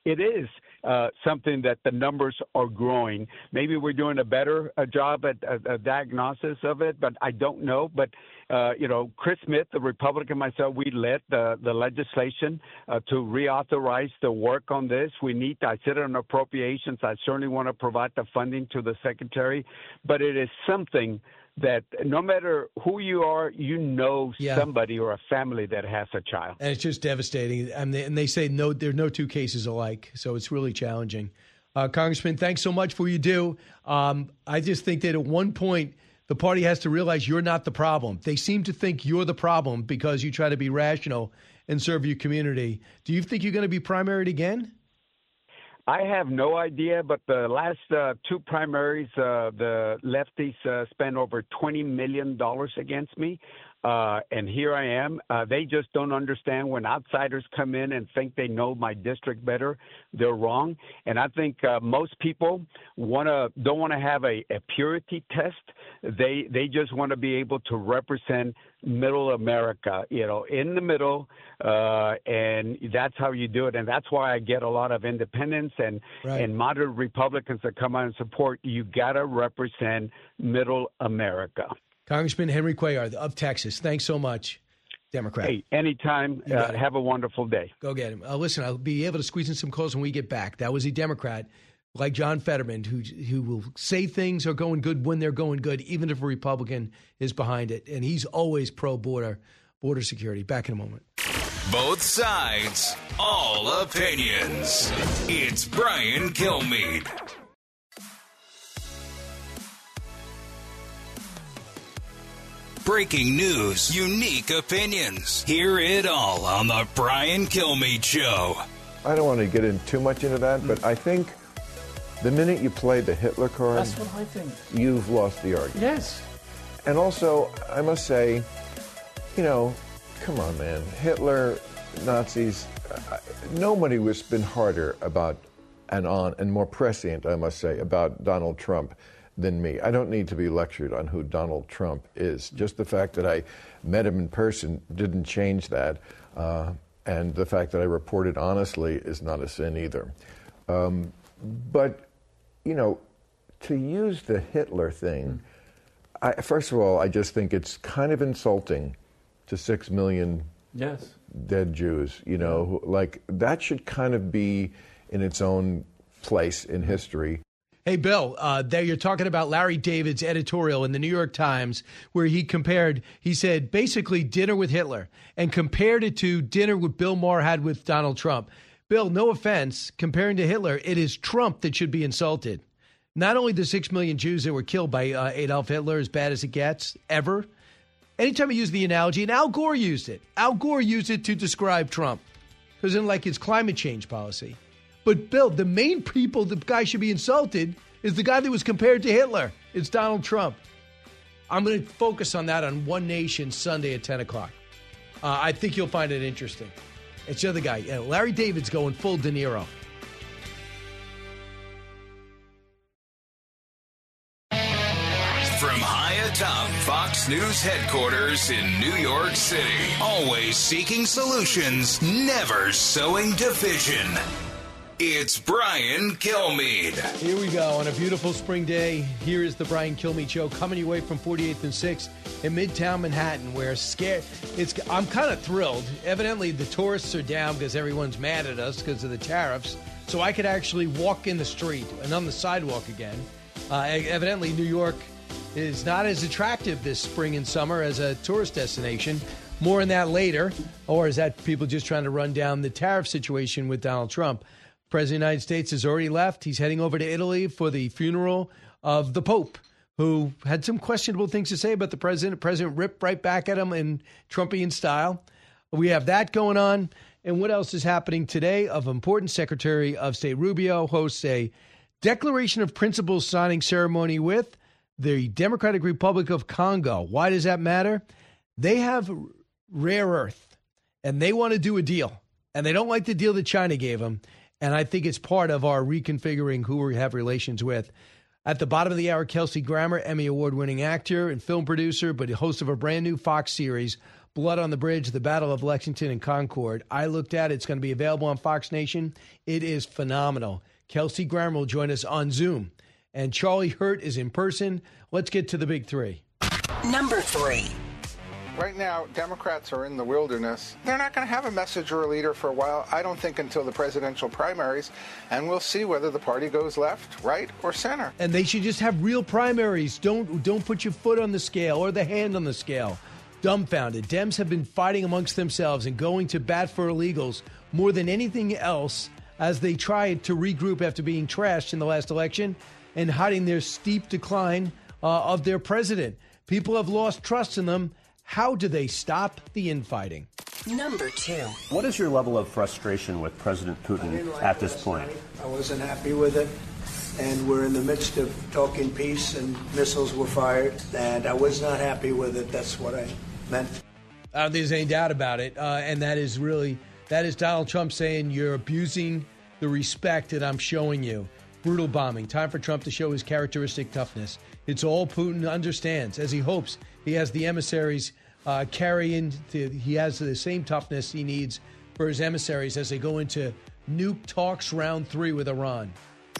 N: it is uh, something that the numbers are growing. Maybe we're doing a better uh, job at a, a diagnosis of it, but I don't know. But, uh, you know, Chris Smith, the Republican, myself, we led the, the legislation uh, to reauthorize the work on this. We need, I sit on appropriations. I certainly want to provide the funding to the secretary, but it is something that no matter who you are, you know
D: Yeah.
N: somebody or a family that has a child.
D: And it's just devastating. And they, and they say no, there are no two cases alike. So it's really challenging. Uh, Congressman, thanks so much for what you do. Um, I just think that at one point, the party has to realize you're not the problem. They seem to think you're the problem because you try to be rational and serve your community. Do you think you're going to be primaried again?
N: I have no idea, but the last uh, two primaries, uh, the lefties uh, spent over twenty million dollars against me. Uh, and here I am. Uh, they just don't understand when outsiders come in and think they know my district better. They're wrong. And I think uh, most people want to don't want to have a, a purity test. They they just want to be able to represent middle America, you know, in the middle, uh, and that's how you do it. And that's why I get a lot of independents and
D: Right.
N: and moderate Republicans that come out and support. You got to represent middle America.
D: Congressman Henry Cuellar of Texas, thanks so much, Democrat.
N: Hey, anytime.
D: You got
N: Uh,
D: it.
N: have a wonderful day.
D: Go get him. Uh, listen, I'll be able to squeeze in some calls when we get back. That was a Democrat like John Fetterman who who will say things are going good when they're going good, even if a Republican is behind it. And he's always pro-border border security. Back in a moment.
C: Both sides, all opinions. It's Brian Kilmeade. Breaking news, unique opinions. Hear it all on the Brian Kilmeade Show.
O: I don't want to get in too much into that, but I think the minute you play the Hitler card,
P: That's what I think.
O: you've lost the argument.
P: Yes.
O: And also, I must say, you know, come on, man. Hitler, Nazis, uh, nobody has been harder about and on and more prescient, I must say, about Donald Trump than me. I don't need to be lectured on who Donald Trump is. Just the fact that I met him in person didn't change that. Uh, and the fact that I reported honestly is not a sin either. Um, but, you know, to use the Hitler thing, I, first of all, I just think it's kind of insulting to six million
P: Yes.
O: dead Jews. You know, who, like that should kind of be in its own place in history.
D: Hey, Bill, uh, there you're talking about Larry David's editorial in the New York Times where he compared, he said, basically dinner with Hitler and compared it to dinner what Bill Maher had with Donald Trump. Bill, no offense, comparing to Hitler, it is Trump that should be insulted. Not only the six million Jews that were killed by uh, Adolf Hitler, as bad as it gets, ever. Anytime I use the analogy, and Al Gore used it. Al Gore used it to describe Trump because in like his climate change policy. But, Bill, the main people the guy should be insulted is the guy that was compared to Hitler. It's Donald Trump. I'm going to focus on that on One Nation Sunday at ten o'clock. Uh, I think you'll find it interesting. It's the other guy. Yeah, Larry David's going full De Niro.
C: From high atop Fox News headquarters in New York City, always seeking solutions, never sowing division. It's Brian Kilmeade.
D: Here we go on a beautiful spring day. Here is the Brian Kilmeade Show coming your way from forty-eighth and sixth in Midtown Manhattan, where scared. It's. I'm kind of thrilled. Evidently, the tourists are down because everyone's mad at us because of the tariffs. So I could actually walk in the street and on the sidewalk again. Uh, evidently, New York is not as attractive this spring and summer as a tourist destination. More on that later. Or is that people just trying to run down the tariff situation with Donald Trump? President of the United States has already left. He's heading over to Italy for the funeral of the Pope, who had some questionable things to say about the president. The president ripped right back at him in Trumpian style. We have that going on. And what else is happening today of importance? Secretary of State Rubio hosts a Declaration of Principles signing ceremony with the Democratic Republic of Congo. Why does that matter? They have rare earth, and they want to do a deal. And they don't like the deal that China gave them. And I think it's part of our reconfiguring who we have relations with. At the bottom of the hour, Kelsey Grammer, Emmy Award-winning actor and film producer, but host of a brand new Fox series, Blood on the Bridge, The Battle of Lexington and Concord. I looked at it. It's going to be available on Fox Nation. It is phenomenal. Kelsey Grammer will join us on Zoom. And Charlie Hurt is in person. Let's get to the big three.
E: Number three.
F: Right now, Democrats are in the wilderness. They're not going to have a message or a leader for a while, I don't think, until the presidential primaries. And we'll see whether the party goes left, right, or center.
D: And they should just have real primaries. Don't, don't put your foot on the scale or the hand on the scale. Dumbfounded. Dems have been fighting amongst themselves and going to bat for illegals more than anything else as they try to regroup after being trashed in the last election and hiding their steep decline uh, of their president. People have lost trust in them. How do they stop the infighting?
E: Number two.
P: What is your level of frustration with President Putin
H: like
P: at this point?
H: Night. I wasn't happy with it. And we're in the midst of talking peace, and missiles were fired. And I was not happy with it. That's what I meant.
D: I don't think there's any doubt about it. Uh, and that is really, that is Donald Trump saying you're abusing the respect that I'm showing you. Brutal bombing. Time for Trump to show his characteristic toughness. It's all Putin understands, as he hopes he has the emissaries uh, carry in. To, he has the same toughness he needs for his emissaries as they go into nuke talks round three with Iran.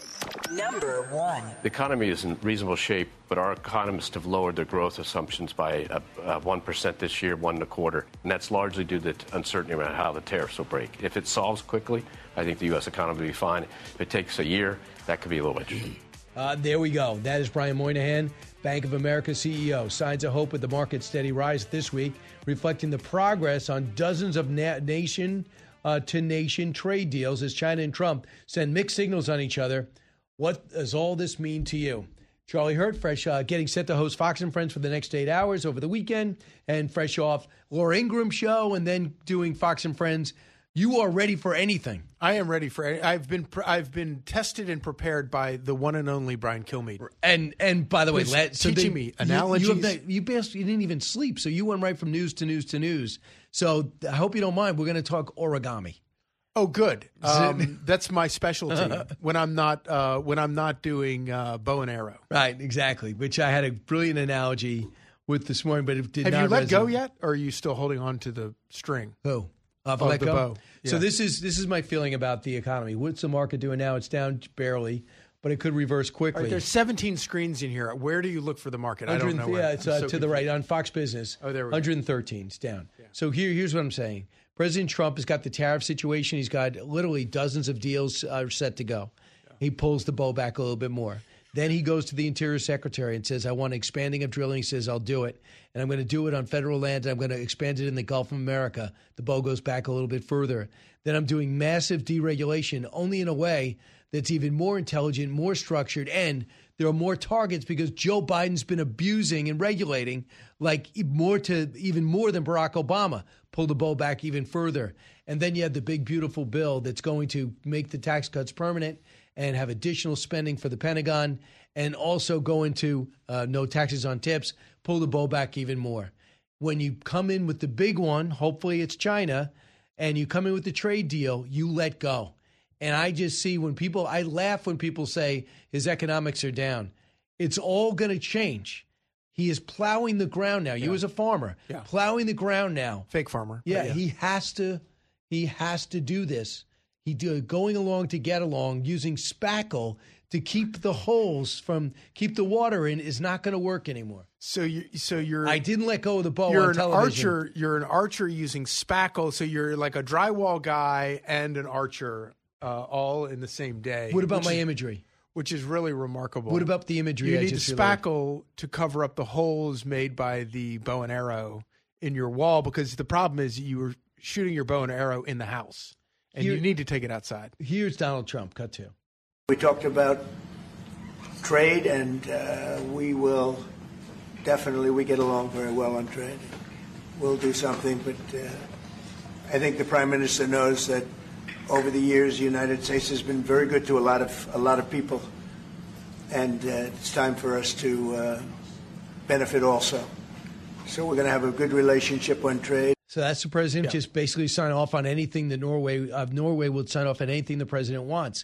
E: Number one.
G: The economy is in reasonable shape, but our economists have lowered their growth assumptions by uh, uh, one percent this year, one and a quarter. And that's largely due to the uncertainty around how the tariffs will break. If it solves quickly, I think the U S economy will be fine. If it takes a year, that could be a little interesting.
D: Uh, there we go. That is Brian Moynihan, Bank of America C E O. Signs of hope with the market's steady rise this week, reflecting the progress on dozens of na- nation uh, to nation trade deals as China and Trump send mixed signals on each other. What does all this mean to you? Charlie Hurt, fresh, uh, getting set to host Fox and Friends for the next eight hours over the weekend, and fresh off Laura Ingraham show, and then doing Fox and Friends. You are ready for anything.
Q: I am ready for any, I've been I've been tested and prepared by the one and only Brian Kilmeade.
D: And and by the way, let, so
Q: teaching
D: they,
Q: me analogies.
D: You, you, have that, you, basically, you didn't even sleep, so you went right from news to news to news. So I hope you don't mind. We're going to talk origami.
Q: Oh, good. Um, that's my specialty when I'm not uh, when I'm not doing uh, bow and arrow.
D: Right, exactly. Which I had a brilliant analogy with this morning, but it did
Q: Have
D: not.
Q: Have you let
D: resonate.
Q: go yet, or are you still holding on to the string?
D: Who? Of
Q: oh,
D: let
Q: the
D: go?
Q: bow. Yeah.
D: So this is this is my feeling about the economy. What's the market doing now? It's down barely, but it could reverse quickly.
Q: Right, there's seventeen screens in here. Where do you look for the market? I don't know. Where.
D: Yeah, it's uh,
Q: so
D: to the
Q: confused.
D: right on Fox Business.
Q: Oh, there we go.
D: one hundred thirteen. It's down. Yeah. So here, here's what I'm saying. President Trump has got the tariff situation. He's got literally dozens of deals uh, set to go. Yeah. He pulls the bow back a little bit more. Then he goes to the Interior Secretary and says, I want expanding of drilling. He says, I'll do it. And I'm going to do it on federal land. And I'm going to expand it in the Gulf of America. The bow goes back a little bit further. Then I'm doing massive deregulation, only in a way that's even more intelligent, more structured, and there are more targets because Joe Biden's been abusing and regulating like more to even more than Barack Obama. Pull the bow back even further. And then you have the big, beautiful bill that's going to make the tax cuts permanent and have additional spending for the Pentagon and also go into uh, no taxes on tips, pull the bow back even more. When you come in with the big one, hopefully it's China, and you come in with the trade deal, you let go. And I just see when people, I laugh when people say his economics are down. It's all going to change. He is plowing the ground now. You
Q: Yeah.
D: as a farmer,
Q: Yeah.
D: plowing the ground now.
Q: Fake farmer.
D: Yeah,
Q: But yeah.
D: he has to. He has to do this. He do going along to get along using spackle to keep the holes from keep the water in is not going to work anymore.
Q: So you, so you're.
D: I didn't let go of the bow
Q: You're
D: on
Q: an
D: television.
Q: archer. You're an archer using spackle. So you're like a drywall guy and an archer, uh, all in the same day.
D: What about
Q: which
D: my
Q: is-
D: imagery?
Q: Which is really remarkable.
D: What about the imagery?
Q: You
D: I
Q: need
D: just
Q: the
D: realized?
Q: spackle to cover up the holes made by the bow and arrow in your wall, because the problem is you were shooting your bow and arrow in the house, and
D: Here-
Q: you need to take it outside.
D: Here's Donald Trump. Cut to.
H: We talked about trade, and uh, we will definitely, we get along very well on trade. We'll do something, but uh, I think the Prime Minister knows that over the years, the United States has been very good to a lot of a lot of people, and uh, it's time for us to uh, benefit also. So we're going to have a good relationship on trade.
D: So that's the president
Q: Yeah.
D: just basically sign off on anything that Norway of Norway would sign off on anything the president wants.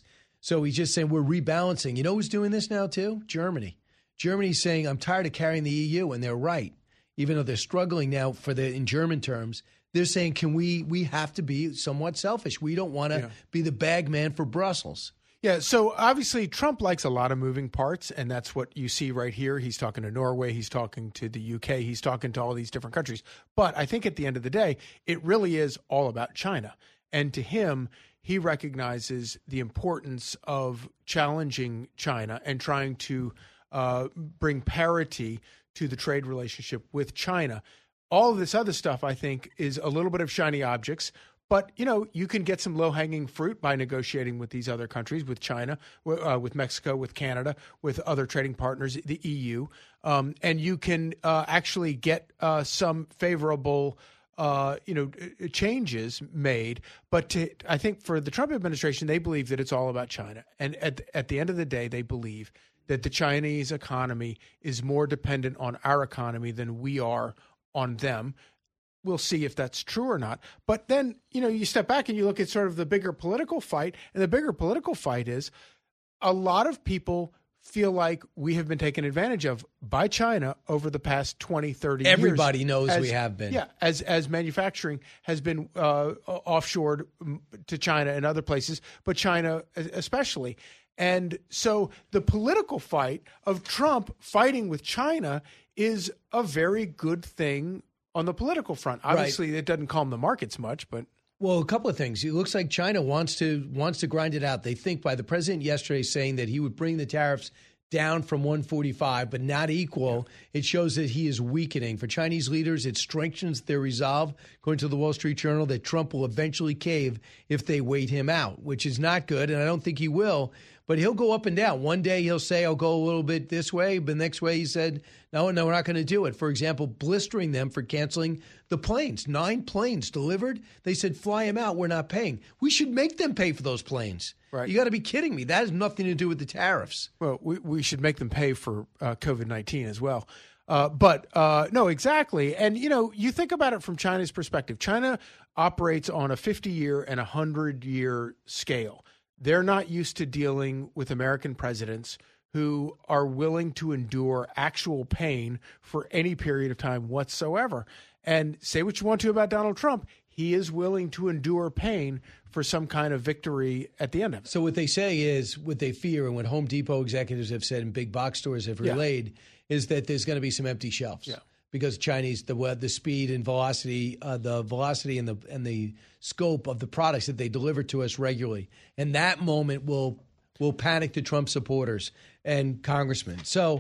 D: So he's just saying we're rebalancing. You know who's doing this now too? Germany. Germany's saying I'm tired of carrying the E U, and they're right. Even though they're struggling now for the in German terms, they're saying can we we have to be somewhat selfish. We don't want to
Q: Yeah.
D: be the bag man for Brussels.
Q: Yeah, so obviously Trump likes a lot of moving parts, and that's what you see right here. He's talking to Norway, he's talking to the U K, he's talking to all these different countries. But I think at the end of the day, it really is all about China. And to him, he recognizes the importance of challenging China and trying to uh, bring parity to the trade relationship with China. All of this other stuff, I think, is a little bit of shiny objects. But, you know, you can get some low-hanging fruit by negotiating with these other countries, with China, uh, with Mexico, with Canada, with other trading partners, the E U. Um, and you can uh, actually get uh, some favorable, uh, you know, changes made. But to, I think for the Trump administration, they believe that it's all about China. And at, at the end of the day, they believe that the Chinese economy is more dependent on our economy than we are on them. We'll see if that's true or not. But then, you know, you step back and you look at sort of the bigger political fight. And the bigger political fight is a lot of people feel like we have been taken advantage of by China over the past twenty, thirty years.
D: Everybody knows
Q: as,
D: we have been.
Q: Yeah, as as manufacturing has been uh, offshored to China and other places, but China especially. And so the political fight of Trump fighting with China is a very good thing on the political front. Obviously, right. It doesn't calm the markets much, but
D: well, a couple of things. It looks like China wants to wants to grind it out. They think by the president yesterday saying that he would bring the tariffs down from one forty-five, but not equal. Yeah. It shows that he is weakening. For Chinese leaders, it strengthens their resolve, according to the Wall Street Journal, that Trump will eventually cave if they wait him out, which is not good, and I don't think he will. But he'll go up and down. One day he'll say, I'll go a little bit this way. But the next way he said, no, no, we're not going to do it. For example, blistering them for canceling the planes. Nine planes delivered. They said, fly them out. We're not paying. We should make them pay for those planes.
Q: Right.
D: You got to be kidding me. That has nothing to do with the tariffs.
Q: Well, we, we should make them pay for uh, COVID nineteen as well. Uh, but uh, no, exactly. And, you know, you think about it from China's perspective. China operates on a fifty-year and a one hundred-year scale. They're not used to dealing with American presidents who are willing to endure actual pain for any period of time whatsoever. And say what you want to about Donald Trump, he is willing to endure pain for some kind of victory at the end of it.
D: So what they say is, what they fear, and what Home Depot executives have said and big box stores have relayed, yeah. is that there's going to be some empty shelves. Yeah. Because Chinese, the the speed and velocity, uh, the velocity and the and the scope of the products that they deliver to us regularly, and that moment will will panic the Trump supporters and congressmen. So,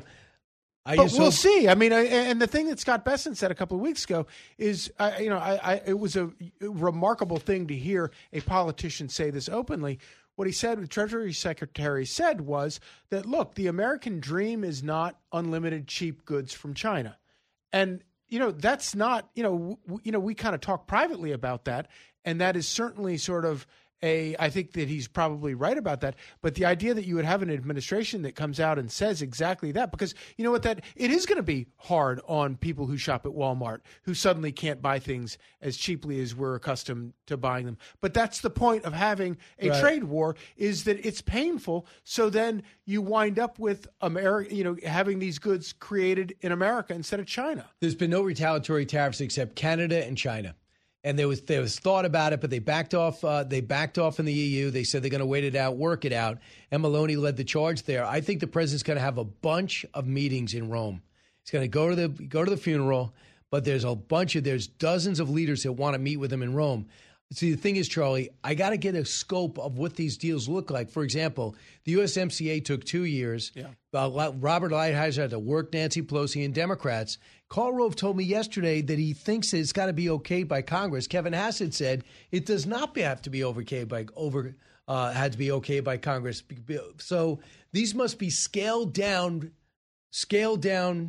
D: I
Q: but
D: just
Q: we'll
D: hope-
Q: see. I mean, I, and the thing that Scott Bessent said a couple of weeks ago is, I, you know, I, I it was a remarkable thing to hear a politician say this openly. What he said, the Treasury Secretary said, was that look, the American dream is not unlimited cheap goods from China. And, you know, that's not, you know, w- you know, we kind of talk privately about that. And that is certainly sort of a, I think that he's probably right about that. But the idea that you would have an administration that comes out and says exactly that, because you know what, that it is going to be hard on people who shop at Walmart, who suddenly can't buy things as cheaply as we're accustomed to buying them. But that's the point of having a
D: Right.
Q: trade war, is that it's painful. So then you wind up with America, you know, having these goods created in America instead of China.
D: There's been no retaliatory tariffs except Canada and China. And there was there was thought about it, but they backed off. Uh, they backed off in the E U. They said they're going to wait it out, work it out. And Maloney led the charge there. I think the president's going to have a bunch of meetings in Rome. He's going to go to the go to the funeral, but there's a bunch of there's dozens of leaders that want to meet with him in Rome. See, the thing is, Charlie, I got to get a scope of what these deals look like. For example, the U S M C A took two years. Yeah. Uh, Robert Lighthizer had to work Nancy Pelosi and Democrats. Karl Rove told me yesterday that he thinks it's got to be okayed by Congress. Kevin Hassett said it does not have to be okayed by over uh, had to be okayed by Congress. So these must be scaled down, scaled down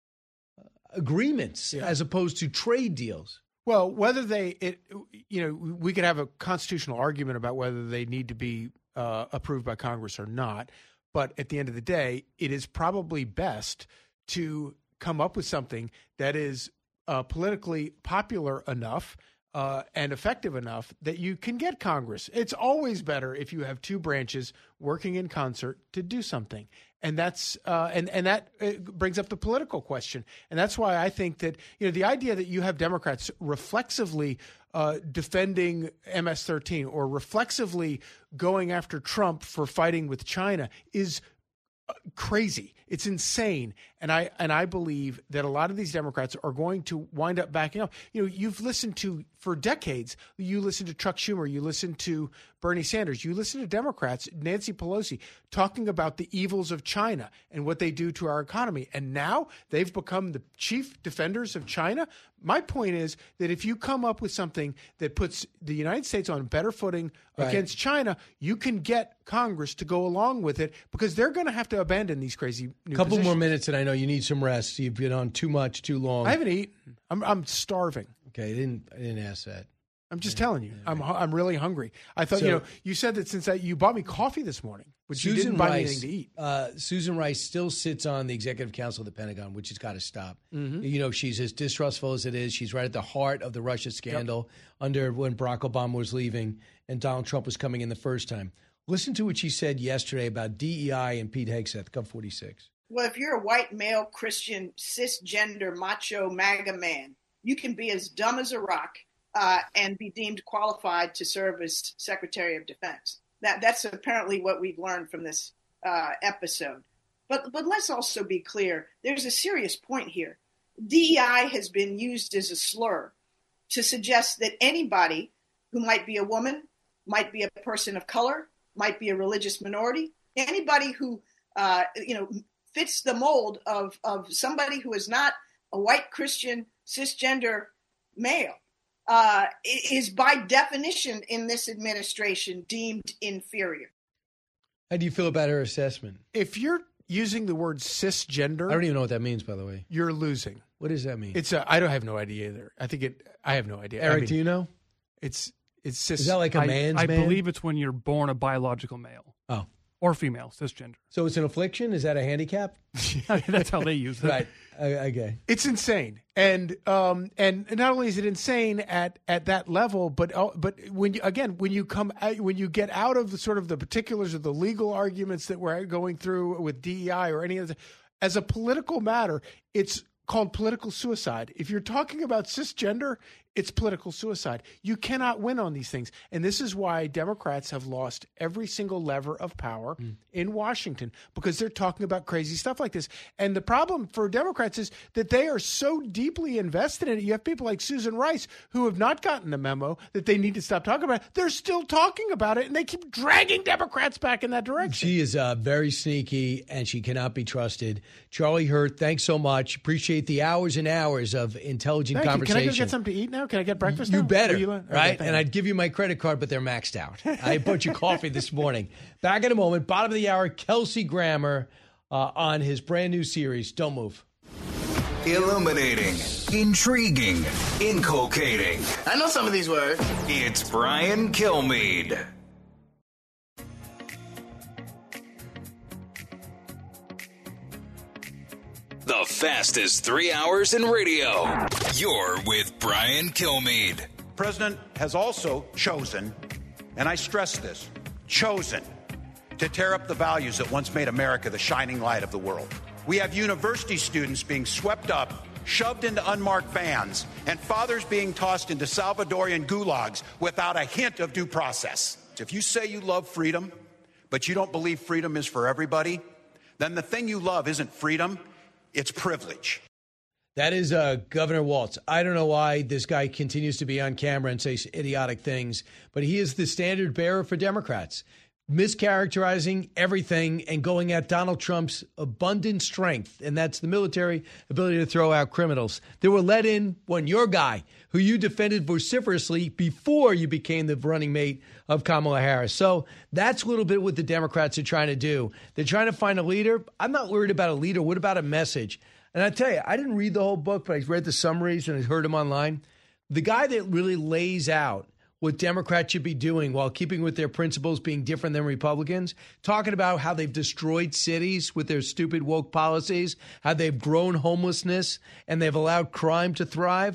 D: agreements yeah. as opposed to trade deals.
Q: Well, whether they, it, you know, we could have a constitutional argument about whether they need to be uh, approved by Congress or not. But at the end of the day, it is probably best to come up with something that is uh, politically popular enough uh, and effective enough that you can get Congress. It's always better if you have two branches working in concert to do something. And that's uh, and and that uh, brings up the political question, and that's why I think that you know the idea that you have Democrats reflexively uh, defending M S thirteen or reflexively going after Trump for fighting with China is crazy. It's insane. And I and I believe that a lot of these Democrats are going to wind up backing up. You know, you've listened to, for decades, you listen to Chuck Schumer, you listen to Bernie Sanders, you listen to Democrats, Nancy Pelosi, talking about the evils of China and what they do to our economy. And now they've become the chief defenders of China. My point is that if you come up with something that puts the United States on better footing
D: Right.
Q: against China, you can get Congress to go along with it because they're going to have to abandon these crazy new
D: Couple
Q: positions.
D: more minutes, and I know you need some rest. You've been on too much, too long.
Q: I haven't eaten. I'm I'm starving.
D: Okay, I didn't I didn't ask that.
Q: I'm just telling you. I'm hu- I'm really hungry. I thought
D: So-
Q: you know you said that since I, you bought me coffee this morning, but you
D: Susan
Q: didn't buy me
D: Rice,
Q: anything to eat.
D: Uh, Susan Rice still sits on the executive council of the Pentagon, which has got to stop.
Q: Mhm.
D: You know, she's as distrustful as it is. She's right at the heart of the Russia scandal under when Barack Obama was leaving and Donald Trump was coming in the first time. Listen to what she said yesterday about D E I and Pete Hegseth, Cub forty-six.
R: Well, if you're a white male Christian cisgender macho MAGA man, you can be as dumb as a rock uh, and be deemed qualified to serve as Secretary of Defense. That that's apparently what we've learned from this uh, episode. But but let's also be clear. There's a serious point here. D E I has been used as a slur to suggest that anybody who might be a woman, might be a person of color, might be a religious minority, anybody who uh, you know fits the mold of of somebody who is not a white Christian cisgender male uh, is by definition in this administration deemed inferior.
D: How do you feel about her assessment?
Q: If you're using the word cisgender,
D: I don't even know what that means, by the way.
Q: you're losing.
D: What does that mean?
Q: It's a, I don't have no idea either. I think it. I have no idea. I
D: Eric,
Q: mean,
D: do you know?
Q: It's it's cis.
D: Is that like a
S: I,
D: man's
S: I
D: man?
S: believe it's when you're born a biological male.
D: Oh.
S: Or female, cisgender.
D: So it's an affliction? Is that a handicap?
S: That's how they use it.
D: Right. Okay.
Q: It's insane, and um, and not only is it insane at, at that level, but uh, but when you, again when you come out, when you get out of the sort of the particulars of the legal arguments that we're going through with D E I or any other, as a political matter, it's called political suicide. If you're talking about cisgender, it's political suicide. You cannot win on these things. And this is why Democrats have lost every single lever of power mm. in Washington, because they're talking about crazy stuff like this. And the problem for Democrats is that they are so deeply invested in it. You have people like Susan Rice who have not gotten the memo that they need to stop talking about it. They're still talking about it, and they keep dragging Democrats back in that direction.
D: She is uh, very sneaky, and she cannot be trusted. Charlie Hurt, thanks so much. Appreciate the hours and hours of intelligent
Q: Thank you.
D: conversation.
Q: Can I go get something to eat now? Can I get breakfast
D: You
Q: now?
D: better,
Q: Are you, uh,
D: right?
Q: okay,
D: And I'd give you my credit card, but they're maxed out. I bought you coffee this morning. Back in a moment, bottom of the hour, Kelsey Grammer uh, on his brand new series, Don't Move.
C: Illuminating, intriguing, inculcating.
T: I know some of these words.
C: It's Brian Kilmeade. The fastest three hours in radio. You're with Brian Kilmeade.
U: The president has also chosen, and I stress this, chosen to tear up the values that once made America the shining light of the world. We have university students being swept up, shoved into unmarked vans, and fathers being tossed into Salvadorian gulags without a hint of due process. If you say you love freedom, but you don't believe freedom is for everybody, then the thing you love isn't freedom, it's privilege.
D: That is uh, Governor Walz. I don't know why this guy continues to be on camera and say idiotic things, but he is the standard bearer for Democrats, mischaracterizing everything and going at Donald Trump's abundant strength, and that's the military ability to throw out criminals. They were let in when your guy, who you defended vociferously before you became the running mate of Kamala Harris. So that's a little bit what the Democrats are trying to do. They're trying to find a leader. I'm not worried about a leader. What about a message? And I tell you, I didn't read the whole book, but I read the summaries and I heard them online. The guy that really lays out what Democrats should be doing while keeping with their principles being different than Republicans, talking about how they've destroyed cities with their stupid woke policies, how they've grown homelessness, and they've allowed crime to thrive.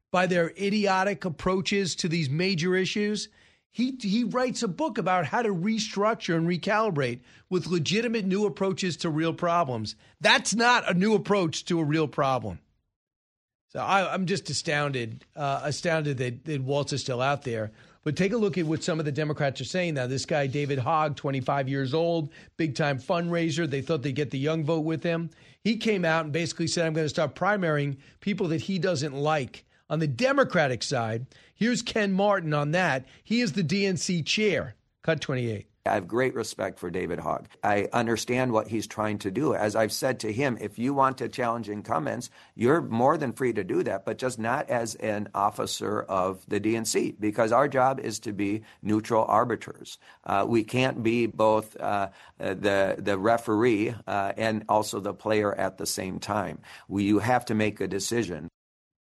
D: by their idiotic approaches to these major issues. He he writes a book about how to restructure and recalibrate with legitimate new approaches to real problems. That's not a new approach to a real problem. So I, I'm just astounded, uh, astounded that, that Waltz is still out there. But take a look at what some of the Democrats are saying now. This guy, David Hogg, twenty-five years old, big-time fundraiser. They thought they'd get the young vote with him. He came out and basically said, I'm going to start primarying people that he doesn't like. On the Democratic side, here's Ken Martin on that. He is the D N C chair. Cut twenty-eight.
T: I have great respect for David Hogg. I understand what he's trying to do. As I've said to him, if you want to challenge incumbents, you're more than free to do that, but just not as an officer of the D N C, because our job is to be neutral arbiters. Uh, we can't be both uh, the the referee uh, and also the player at the same time. We, you have to make a decision.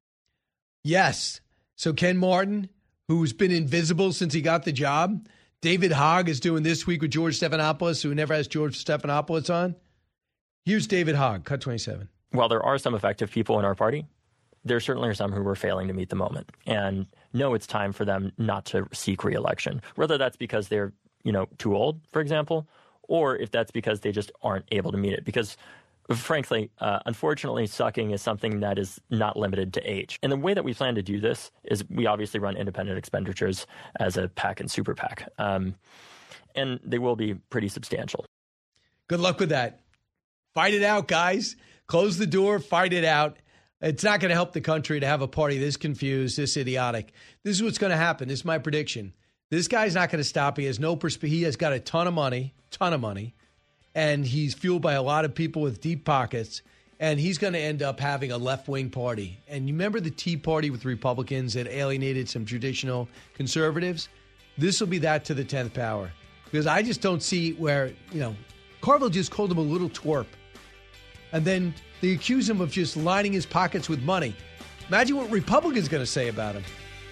D: Yes. So Ken Martin, who's been invisible since he got the job, David Hogg is doing This Week with George Stephanopoulos, who never has George Stephanopoulos on. Here's David Hogg, cut twenty-seven.
V: While there are some effective people in our party, there certainly are some who are failing to meet the moment. And no, it's time for them not to seek re-election, whether that's because they're, you know, too old, for example, or if that's because they just aren't able to meet it. Because frankly, uh, unfortunately, sucking is something that is not limited to age. And the way that we plan to do this is we obviously run independent expenditures as a PAC and super PAC. Um, and they will be pretty substantial.
D: Good luck with that. Fight it out, guys. Close the door, fight it out. It's not going to help the country to have a party this confused, this idiotic. This is what's going to happen. This is my prediction. This guy's not going to stop. He has no perspective. He has got a ton of money, ton of money. And he's fueled by a lot of people with deep pockets, and he's going to end up having a left-wing party. And you remember the Tea Party with Republicans that alienated some traditional conservatives? This will be that to the tenth power. Because I just don't see where, you know, Carville just called him a little twerp. And then they accuse him of just lining his pockets with money. Imagine what Republicans are going to say about him.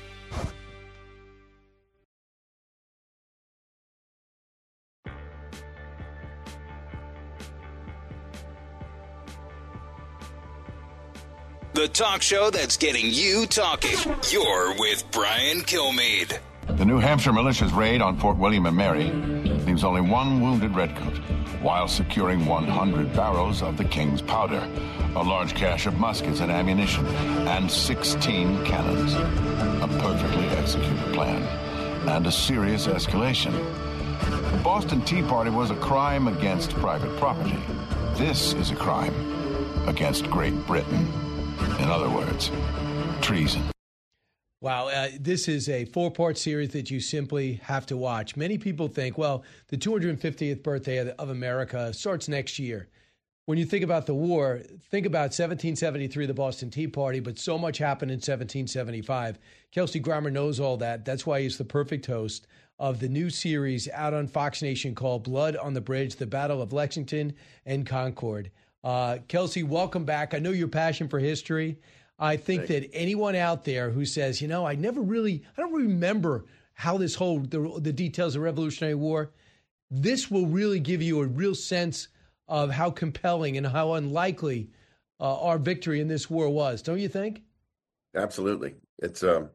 C: The talk show that's getting you talking. You're with Brian Kilmeade.
W: The New Hampshire militia's raid on Fort William and Mary leaves only one wounded redcoat while securing one hundred barrels of the King's powder, a large cache of muskets and ammunition, and sixteen cannons. A perfectly executed plan and a serious escalation. The Boston Tea Party was a crime against private property. This is a crime against Great Britain. In other words, treason.
D: Wow, uh, this is a four-part series that you simply have to watch. Many people think, well, the two hundred fiftieth birthday of, of America starts next year. When you think about the war, think about seventeen seventy-three, the Boston Tea Party, but so much happened in seventeen seventy-five. Kelsey Grammer knows all that. That's why he's the perfect host of the new series out on Fox Nation called Blood on the Bridge, the Battle of Lexington and Concord. Uh, Kelsey, welcome back. I know your passion for history. I think Thanks. that anyone out there who says, you know, I never really, I don't remember how this whole, the, the details of Revolutionary War, this will really give you a real sense of how compelling and how unlikely uh, our victory in this war was. Don't you think?
X: Absolutely. It's um,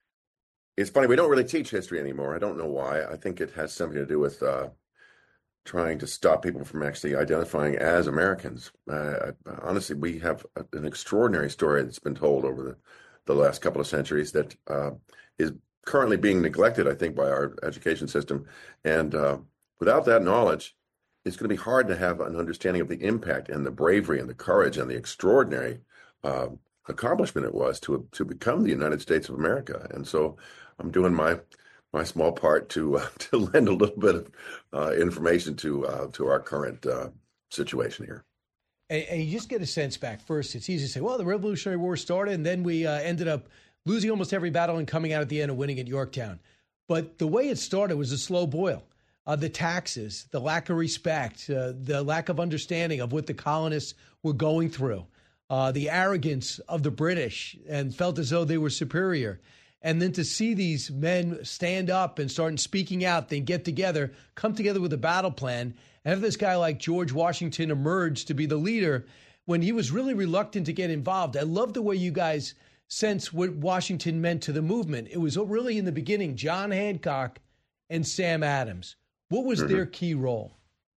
X: it's funny. We don't really teach history anymore. I don't know why. I think it has something to do with uh, trying to stop people from actually identifying as Americans. Uh, honestly, we have a, an extraordinary story that's been told over the, the last couple of centuries that uh, is currently being neglected, I think, by our education system. And uh, without that knowledge, it's going to be hard to have an understanding of the impact and the bravery and the courage and the extraordinary uh, accomplishment it was to to become the United States of America. And so I'm doing my my small part to uh, to lend a little bit of uh, information to uh, to our current uh, situation here.
D: And, and you just get a sense back. First, it's easy to say, well, the Revolutionary War started, and then we uh, ended up losing almost every battle and coming out at the end and winning at Yorktown. But the way it started was a slow boil. Uh, the taxes, the lack of respect, uh, the lack of understanding of what the colonists were going through, uh, the arrogance of the British and felt as though they were superior. And then to see these men stand up and start speaking out, then get together, come together with a battle plan, and have this guy like George Washington emerge to be the leader when he was really reluctant to get involved. I love the way you guys sense what Washington meant to the movement. It was really in the beginning, John Hancock and Sam Adams. What was mm-hmm. their key role?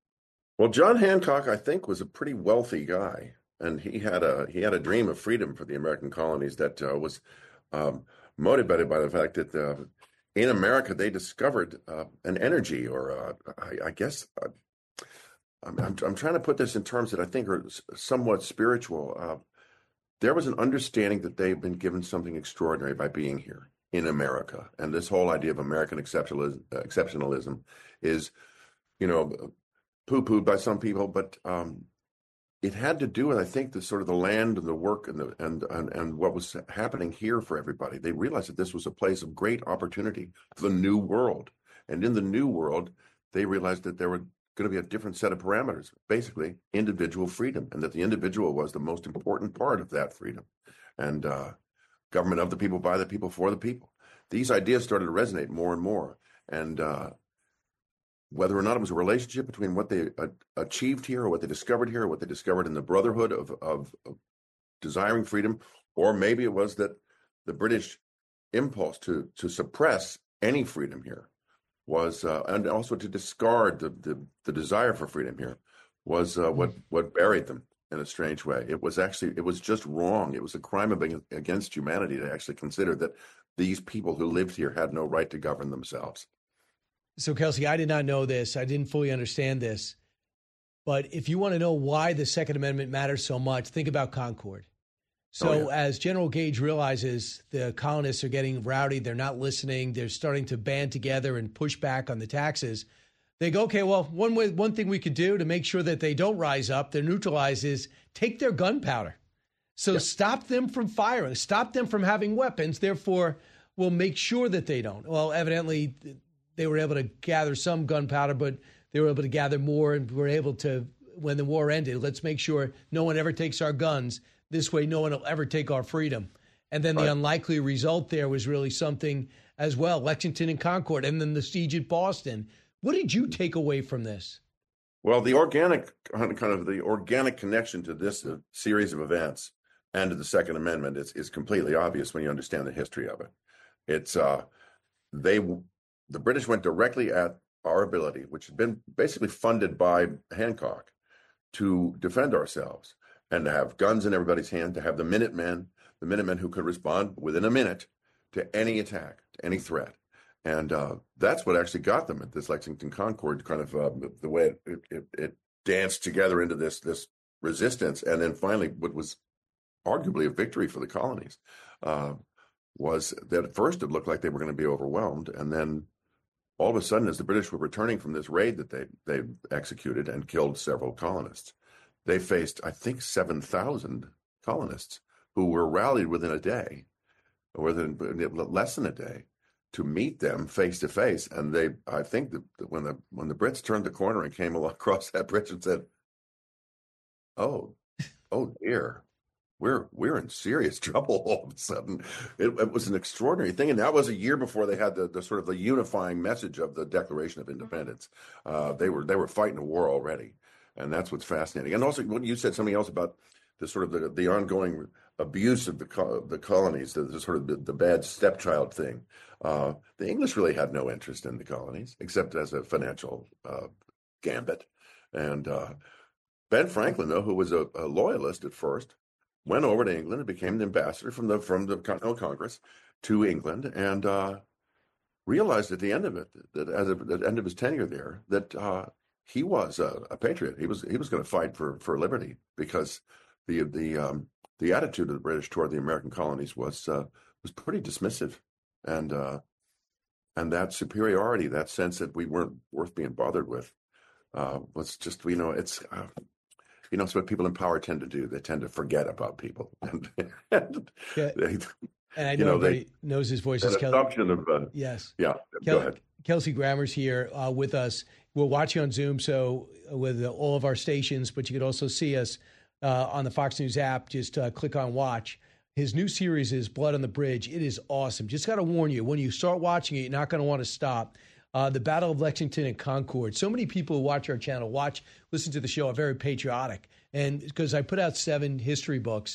X: Well, John Hancock, I think, was a pretty wealthy guy, and he had a he had a dream of freedom for the American colonies that uh, was um, motivated by the fact that uh, in America they discovered uh, an energy, or uh, I, I guess uh, I'm, I'm I'm trying to put this in terms that I think are somewhat spiritual. Uh, there was an understanding that they've been given something extraordinary by being here in America, and this whole idea of American exceptionalism, exceptionalism is, you know, poo-pooed by some people, but um, it had to do with, I think, the sort of the land and the work and the and, and and what was happening here for everybody. They realized that this was a place of great opportunity for the new world, and in the new world, they realized that there were going to be a different set of parameters, basically individual freedom, and that the individual was the most important part of that freedom, and uh, government of the people, by the people, for the people. These ideas started to resonate more and more, and uh, whether or not it was a relationship between what they uh, achieved here or what they discovered here or what they discovered in the brotherhood of, of, of desiring freedom, or maybe it was that the British impulse to to suppress any freedom here was, uh, and also to discard the, the, the desire for freedom here was uh, what, what buried them in a strange way. It was actually, it was just wrong. It was a crime of, against humanity to actually consider that these people who lived here had no right to govern themselves.
D: So, Kelsey, I did not know this. I didn't fully understand this. But if you want to know why the Second Amendment matters so much, think about Concord. So oh, yeah. as General Gage realizes the colonists are getting rowdy, they're not listening, they're starting to band together and push back on the taxes, they go, okay, well, one way, one thing we could do to make sure that they don't rise up, they're neutralized, is take their gunpowder. So yeah. stop them from firing, stop them from having weapons, therefore we'll make sure that they don't. Well, evidently they were able to gather some gunpowder, but they were able to gather more and were able to, when the war ended, let's make sure no one ever takes our guns. This way, no one will ever take our freedom. And then the right. unlikely result there was really something as well, Lexington and Concord, and then the siege at Boston. What did you take away from this?
X: Well, the organic kind of the organic connection to this uh, series of events and to the Second Amendment is, is completely obvious when you understand the history of it. It's uh, they the British went directly at our ability, which had been basically funded by Hancock, to defend ourselves. And to have guns in everybody's hand, to have the Minutemen, the Minutemen who could respond within a minute to any attack, to any threat. And uh, that's what actually got them at this Lexington Concord, kind of uh, the way it, it, it danced together into this, this resistance. And then finally, what was arguably a victory for the colonies uh, was that at first it looked like they were going to be overwhelmed. And then all of a sudden, as the British were returning from this raid that they, they executed and killed several colonists, they faced, I think, seven thousand colonists who were rallied within a day, or within less than a day, to meet them face to face. And they, I think, that when the when the Brits turned the corner and came across that bridge and said, "Oh, oh dear, we're we're in serious trouble." All of a sudden, it, it was an extraordinary thing, and that was a year before they had the, the sort of the unifying message of the Declaration of Independence. Uh, they were they were fighting a war already. And that's what's fascinating. And also, when you said something else about the sort of the, the ongoing abuse of the co- the colonies, the, the sort of the, the bad stepchild thing. Uh, the English really had no interest in the colonies, except as a financial uh, gambit. And uh, Ben Franklin, though, who was a, a loyalist at first, went over to England and became the ambassador from the from the Continental Congress to England, and uh, realized at the end of it, that at the end of his tenure there, that uh, he was a, a patriot. He was he was going to fight for, for liberty, because the the um, the attitude of the British toward the American colonies was uh, was pretty dismissive, and uh, and that superiority, that sense that we weren't worth being bothered with, uh, was just, you know, it's uh, you know, it's what people in power tend to do. They tend to forget about people, and, and
D: yeah.
X: they,
D: and I know,
X: you know
D: everybody
X: they,
D: knows his voice
X: an
D: is Kelly.
X: Assumption of uh,
D: yes,
X: yeah.
D: Kel-
X: go ahead.
D: Kelsey Grammer's here uh, with us. We're watching on Zoom, so uh, with uh, all of our stations, but you could also see us uh, on the Fox News app. Just uh, click on watch. His new series is Blood on the Bridge. It is awesome. Just got to warn you, when you start watching it, you're not going to want to stop. Uh, the Battle of Lexington and Concord. So many people who watch our channel, watch, listen to the show, are very patriotic. And because I put out seven history books,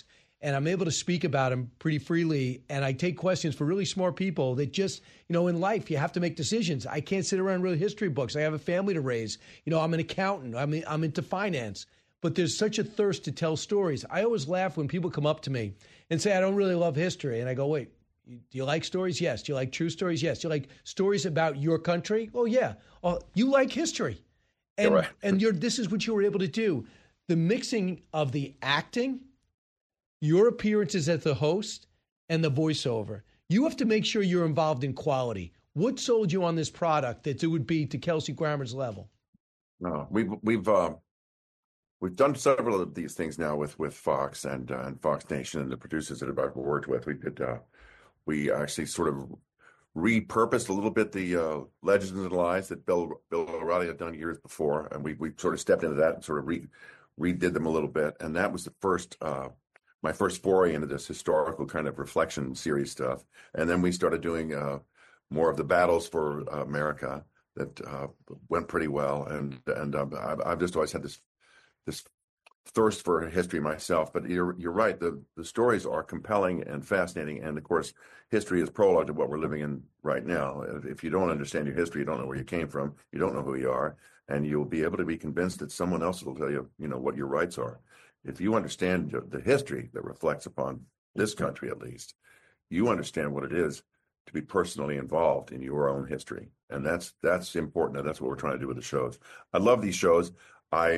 D: and I'm able to speak about them pretty freely. And I take questions for really smart people that just, you know, in life, you have to make decisions. I can't sit around and read history books. I have a family to raise. You know, I'm an accountant. I'm, I'm into finance. But there's such a thirst to tell stories. I always laugh when people come up to me and say, I don't really love history. And I go, wait, do you like stories? Yes. Do you like true stories? Yes. Do you like stories about your country? Oh, yeah. Oh, you like history. And, right. and you're, this is what you were able to do. The mixing of the acting, your appearances as the host, and the voiceover. You have to make sure you're involved in quality. What sold you on this product that it would be to Kelsey Grammer's level?
X: No, we've we've uh, we've done several of these things now with with Fox and uh, and Fox Nation and the producers that I've worked with. We did uh, we actually sort of repurposed a little bit the uh, Legends and Lies that Bill Bill O'Reilly had done years before, and we we sort of stepped into that and sort of re redid them a little bit. And that was the first. Uh, my first foray into this historical kind of reflection series stuff. And then we started doing uh, more of the battles for uh, America that uh, went pretty well. And and um, I've, I've just always had this this thirst for history myself. But you're you're right. The the stories are compelling and fascinating. And of course, history is prologue to what we're living in right now. If you don't understand your history, you don't know where you came from. You don't know who you are, and you'll be able to be convinced that someone else will tell you, you know, what your rights are. If you understand the history that reflects upon this country, at least, you understand what it is to be personally involved in your own history. And that's that's important. And that's what we're trying to do with the shows. I love these shows. I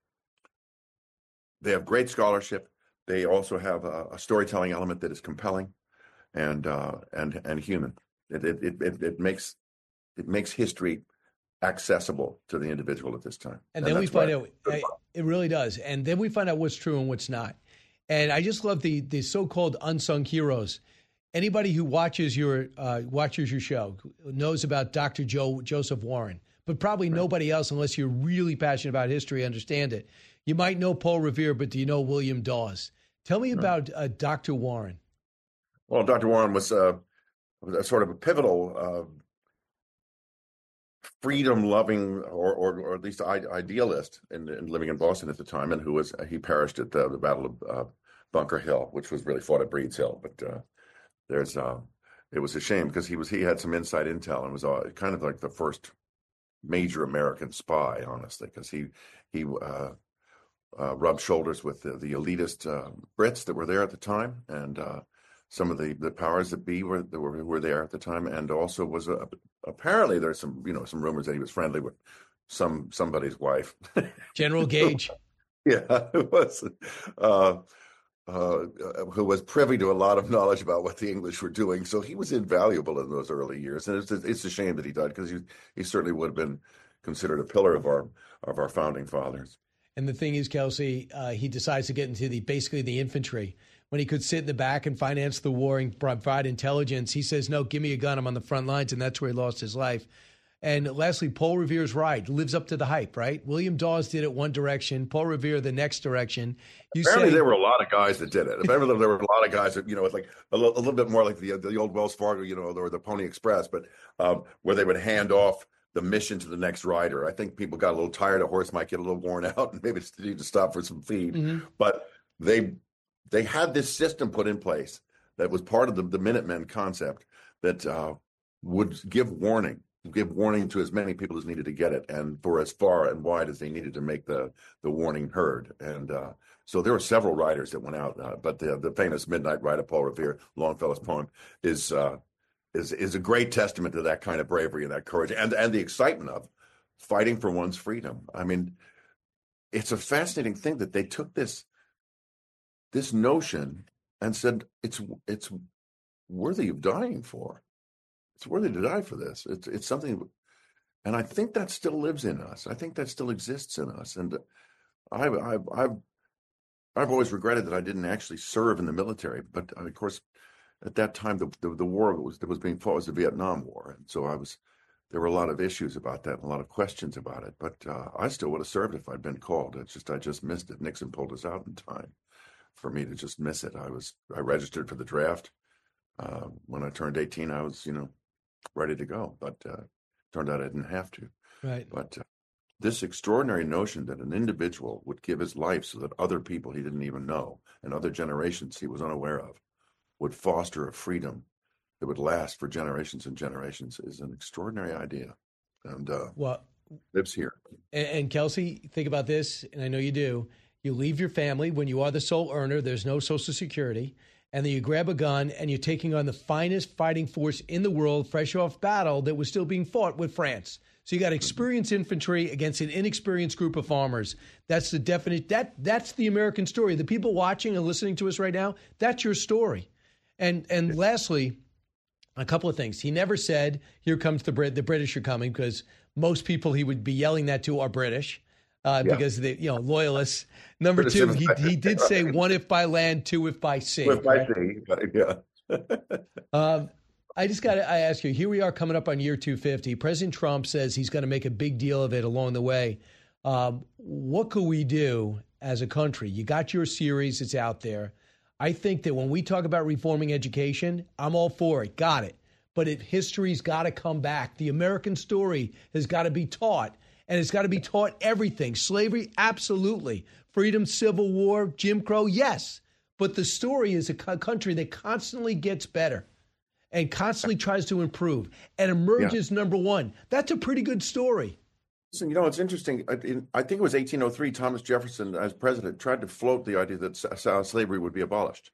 X: They have great scholarship. They also have a, a storytelling element that is compelling and uh, and and human. It it, it it it makes it makes history accessible to the individual at this time.
D: And, and then we find out, it really does. And then we find out what's true and what's not. And I just love the the so-called unsung heroes. Anybody who watches your uh, watches your show knows about Doctor Joe Joseph Warren, but probably right. nobody else, unless you're really passionate about history, understand it. You might know Paul Revere, but do you know William Dawes? Tell me right. about uh, Doctor Warren.
X: Well, Doctor Warren was, uh, was a sort of a pivotal uh, freedom-loving, or, or, or at least idealist, in, in living in Boston at the time, and who was he perished at the, the Battle of uh, Bunker Hill, which was really fought at Breed's Hill. But uh, there's uh, it was a shame because he was he had some inside intel and was uh, kind of like the first major American spy, honestly, because he he uh, uh, rubbed shoulders with the, the elitist uh, Brits that were there at the time, and uh, some of the, the powers that be were, that were were there at the time, and also was a, apparently there's some you know some rumors that he was friendly with some somebody's wife,
D: General Gage.
X: Yeah, it was uh, uh, who was privy to a lot of knowledge about what the English were doing. So he was invaluable in those early years, and it's it's a shame that he died because he he certainly would have been considered a pillar of our of our founding fathers.
D: And the thing is, Kelsey, uh, he decides to get into the basically the infantry. When he could sit in the back and finance the war and provide intelligence, he says, no, give me a gun. I'm on the front lines. And that's where he lost his life. And lastly, Paul Revere's ride lives up to the hype, right? William Dawes did it one direction, Paul Revere the next direction. You
X: Apparently,
D: say,
X: there were a lot of guys that did it. Apparently, there were a lot of guys that, you know, it's like a little, a little bit more like the the old Wells Fargo, you know, or the Pony Express, but um, where they would hand off the mission to the next rider. I think people got a little tired. A horse might get a little worn out and maybe just need to stop for some feed. Mm-hmm. But they they had this system put in place that was part of the, the Minutemen concept that uh, would give warning, give warning to as many people as needed to get it, and for as far and wide as they needed to make the the warning heard. And uh, so there were several riders that went out, uh, but the the famous Midnight Ride of Paul Revere, Longfellow's poem, is uh, is is a great testament to that kind of bravery and that courage and and the excitement of fighting for one's freedom. I mean, it's a fascinating thing that they took this this notion and said it's it's worthy of dying for. It's worthy to die for this. It's it's something, and I think that still lives in us. I think that still exists in us. And I've I've I've, I've always regretted that I didn't actually serve in the military. But of course, at that time, the the, the war was that was being fought was the Vietnam War, and so I was. There were a lot of issues about that, and a lot of questions about it. But uh, I still would have served if I'd been called. It's just I just missed it. Nixon pulled us out in time for me to just miss it. I was I registered for the draft uh, when I turned eighteen. I was you know. ready to go, but uh, turned out I didn't have to.
D: Right.
X: But uh, this extraordinary notion that an individual would give his life so that other people he didn't even know and other generations he was unaware of would foster a freedom that would last for generations and generations is an extraordinary idea, and uh,
D: well,
X: lives here.
D: And, and Kelsey, think about this, and I know you do. You leave your family when you are the sole earner. There's no Social Security. And then you grab a gun and you're taking on the finest fighting force in the world, fresh off battle that was still being fought with France. So you got experienced infantry against an inexperienced group of farmers. That's the definite. That that's the American story. The people watching and listening to us right now, that's your story. And and lastly, a couple of things. He never said, "Here comes the Brit. The British are coming," because most people he would be yelling that to are British. Uh, yeah. Because they, you know, loyalists. Number British two, he, he did say one if by land, two if by sea.
X: If by
D: right?
X: sea, yeah.
D: um, I just got to I ask you, here we are coming up on year two fifty. President Trump says he's going to make a big deal of it along the way. Um, what could we do as a country? You got your series, it's out there. I think that when we talk about reforming education, I'm all for it. Got it. But if history's got to come back, the American story has got to be taught. And it's got to be taught everything. Slavery, absolutely. Freedom, Civil War, Jim Crow, yes. But the story is a country that constantly gets better and constantly tries to improve and emerges yeah. number one. That's a pretty good story.
X: Listen, you know, it's interesting. I, in, I think it was eighteen oh three, Thomas Jefferson, as president, tried to float the idea that s- slavery would be abolished.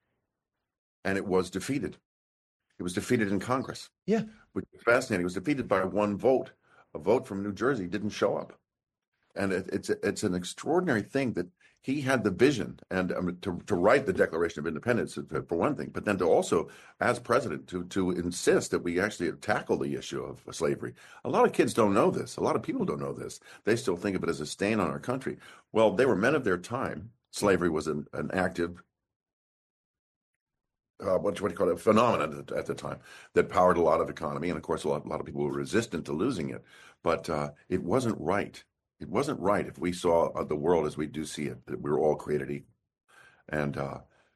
X: And it was defeated. It was defeated in Congress.
D: Yeah.
X: Which is fascinating. It was defeated by one vote. A vote from New Jersey didn't show up. And it, it's it's an extraordinary thing that he had the vision and um, to, to write the Declaration of Independence, for one thing, but then to also, as president, to, to insist that we actually tackle the issue of slavery. A lot of kids don't know this. A lot of people don't know this. They still think of it as a stain on our country. Well, they were men of their time. Slavery was an, an active Uh, what, what do you call it, a phenomenon at, at the time that powered a lot of economy. And of course, a lot, a lot of people were resistant to losing it. But uh, it wasn't right. It wasn't right if we saw uh, the world as we do see it, that we were all created equal. And uh,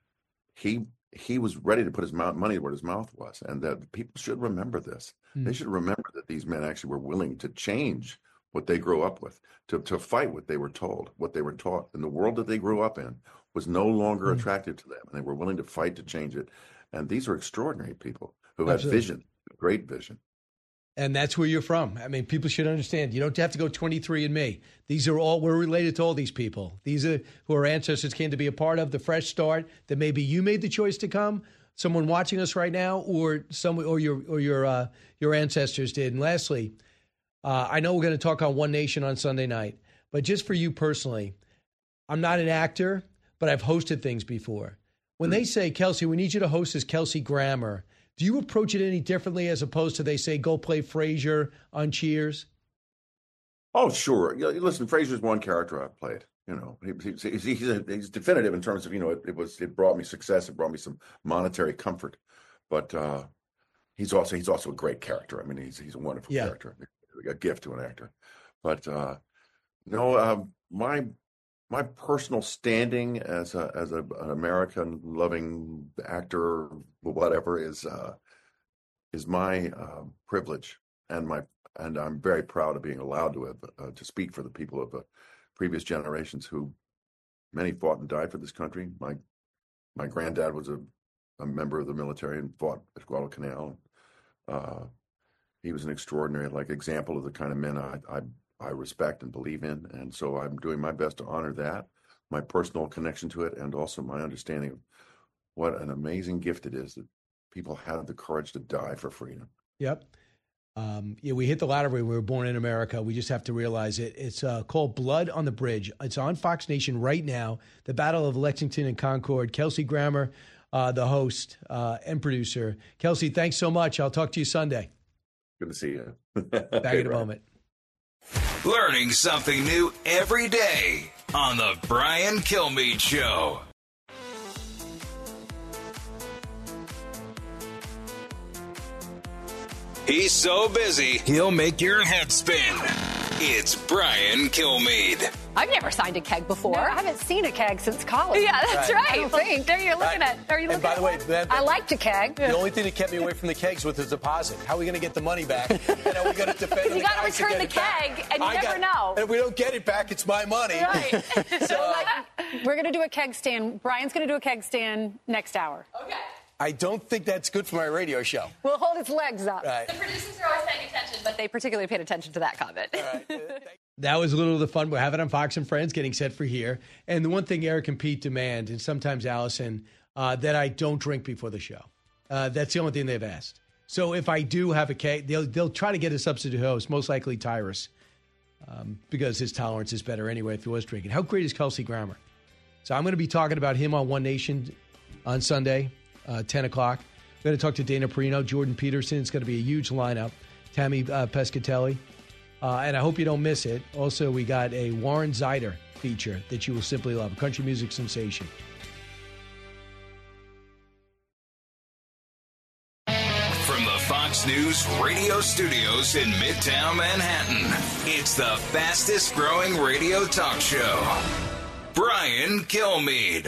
X: he he was ready to put his mouth, money where his mouth was. And that people should remember this. Mm. They should remember that these men actually were willing to change what they grew up with, to, to fight what they were told, what they were taught. And the world that they grew up in was no longer mm. attractive to them. And they were willing to fight to change it. And these are extraordinary people who have vision, great vision.
D: And that's where you're from. I mean, people should understand. You don't have to go twenty-three and me. These are all, we're related to all these people. These are who our ancestors came to be a part of, the fresh start that maybe you made the choice to come, someone watching us right now, or some, or your, or your, uh, your ancestors did. And lastly, uh, I know we're going to talk on One Nation on Sunday night, but just for you personally, I'm not an actor, but I've hosted things before. When they say, Kelsey, we need you to host as Kelsey Grammer, do you approach it any differently as opposed to they say, go play Frasier on Cheers?
X: Oh, sure. Listen, Frasier's one character I've played. You know, he, he's, he's, a, he's definitive in terms of, you know, it, it was it brought me success. It brought me some monetary comfort. But uh, he's also he's also a great character. I mean, he's he's a wonderful yeah. character, a gift to an actor. But uh, no, uh, my. My personal standing as a as a, an American loving actor, whatever, is uh, is my uh, privilege, and my and I'm very proud of being allowed to have, uh, to speak for the people of uh, previous generations who many fought and died for this country. My my granddad was a, a member of the military and fought at Guadalcanal. Uh, he was an extraordinary like example of the kind of men I. I I respect and believe in, and so I'm doing my best to honor that, my personal connection to it, and also my understanding of what an amazing gift it is that people have the courage to die for freedom.
D: Yep. Um, yeah, we hit the lottery. We were born in America. We just have to realize it. It's uh, called Blood on the Bridge. It's on Fox Nation right now. The Battle of Lexington and Concord. Kelsey Grammer, uh, the host uh, and producer. Kelsey, thanks so much. I'll talk to you Sunday.
X: Good to see you.
D: Back in a moment.
C: Learning something new every day on the Brian Kilmeade Show. He's so busy, he'll make your head spin. It's Brian Kilmeade.
A: I've never signed a keg before.
B: No, I haven't seen a keg since college.
A: Yeah, that's right.
B: right. I don't
A: Well,
B: think.
A: there you're looking
B: Right.
A: at. Are you
B: And
A: looking
B: by
A: at
B: the way,
A: one?
B: that- I like to keg.
I: The only thing that kept me away from the kegs was the deposit. How are we going to get the money back? And are we going to defend
A: You
I: the
A: gotta
I: guys to
A: return
I: get
A: the
I: it back?
A: keg, and you
I: I
A: never
I: got-
A: know.
I: And if we don't get it back, it's my money.
B: Right.
I: So,
B: like, we're going to do a keg stand. Brian's going to do a keg stand next hour.
A: Okay.
I: I don't think that's good for my radio show.
B: We'll hold his legs up.
I: Right.
A: The producers are always paying attention, but they particularly paid attention to that comment.
D: That was a little of the fun we're having on Fox and Friends, getting set for here. And the one thing Eric and Pete demand, and sometimes Allison, uh, that I don't drink before the show. Uh, that's the only thing they've asked. So if I do have a cake, they'll they'll try to get a substitute host, most likely Tyrus, um, because his tolerance is better anyway if he was drinking. How great is Kelsey Grammer? So I'm going to be talking about him on One Nation on Sunday, uh, ten o'clock. I'm going to talk to Dana Perino, Jordan Peterson. It's going to be a huge lineup. Tammy uh, Pescatelli. Uh, and I hope you don't miss it. Also, we got a Warren Zeider feature that you will simply love, a country music sensation.
C: From the Fox News radio studios in Midtown Manhattan, it's the fastest growing radio talk show. Brian Kilmeade.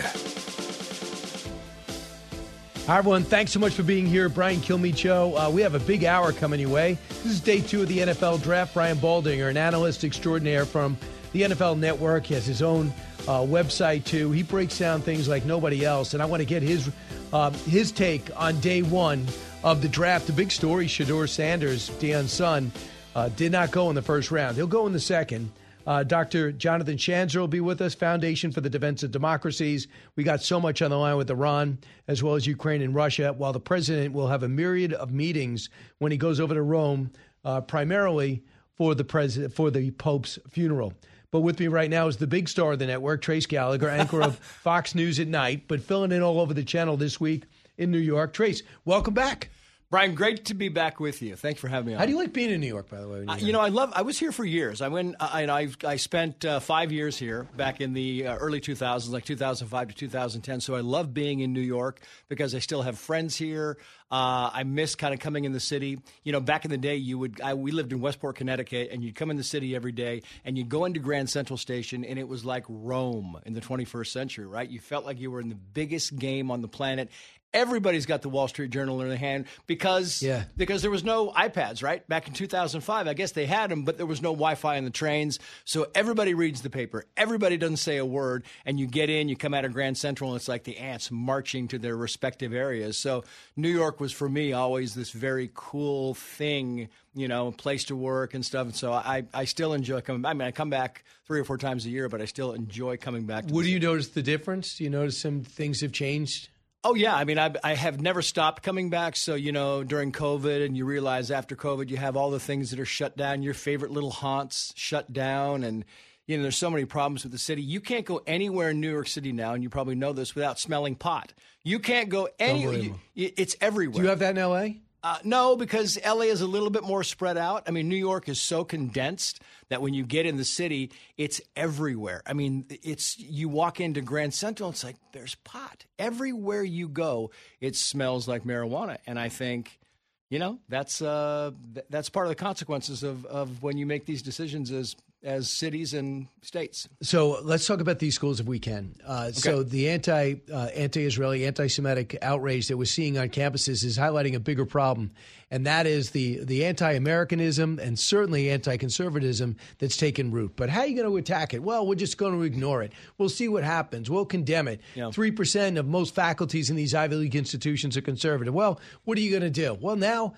D: Hi, everyone. Thanks so much for being here. Brian Kilmeade Show. Uh, we have a big hour coming your way. This is day two of the N F L Draft. Brian Baldinger, an analyst extraordinaire from the N F L Network. He has his own uh, website, too. He breaks down things like nobody else, and I want to get his uh, his take on day one of the draft. The big story, Shedeur Sanders, Deion's son, uh, did not go in the first round. He'll go in the second. Uh, Doctor Jonathan Schanzer will be with us, Foundation for the Defense of Democracies. We got so much on the line with Iran, as well as Ukraine and Russia, while the president will have a myriad of meetings when he goes over to Rome, uh, primarily for the president, for the Pope's funeral. But with me right now is the big star of the network, Trace Gallagher, anchor of Fox News at Night, but filling in all over the channel this week in New York. Trace, welcome back.
I: Brian, great to be back with you. Thanks for having me on.
D: How do you like being in New York, by the way?
I: Uh, you know, I love. I was here for years. I went. I I, I spent uh, five years here back in the uh, early two thousands, like two thousand five to two thousand ten. So I love being in New York because I still have friends here. Uh, I miss kind of coming in the city. You know, back in the day, you would. I, we lived in Westport, Connecticut, and you'd come in the city every day, and you'd go into Grand Central Station, and it was like Rome in the twenty-first century, right? You felt like you were in the biggest game on the planet. Everybody's got the Wall Street Journal in their hand because
D: yeah.
I: because there was no iPads, right? Back in two thousand five, I guess they had them, but there was no Wi-Fi in the trains. So everybody reads the paper. Everybody doesn't say a word. And you get in, you come out of Grand Central, and it's like the ants marching to their respective areas. So New York was, for me, always this very cool thing, you know, place to work and stuff. And so I, I still enjoy coming back. I mean, I come back three or four times a year, but I still enjoy coming back. To
D: What do you notice the difference? Do you notice some things have changed?
I: Oh, yeah. I mean, I, I have never stopped coming back. So, you know, during COVID, and you realize after COVID, you have all the things that are shut down, your favorite little haunts shut down. And, you know, there's so many problems with the city. You can't go anywhere in New York City now, and you probably know this, without smelling pot. You can't go anywhere. You, it's everywhere.
D: Do you have that in L A?
I: Uh, no, because L A is a little bit more spread out. I mean, New York is so condensed that when you get in the city, it's everywhere. I mean, it's you walk into Grand Central, it's like there's pot. Everywhere you go, it smells like marijuana. And I think, you know, that's uh, th- that's part of the consequences of, of when you make these decisions as as cities and states.
D: So let's talk about these schools if we can. Uh, okay. So the anti uh, anti-Israeli, anti-Semitic outrage that we're seeing on campuses is highlighting a bigger problem, and that is the the anti-Americanism and certainly anti-conservatism that's taken root. But how are you going to attack it? Well, we're just going to ignore it. We'll see what happens. We'll condemn it. Three yeah. percent of most faculties in these Ivy League institutions are conservative. Well, what are you going to do? Well, now,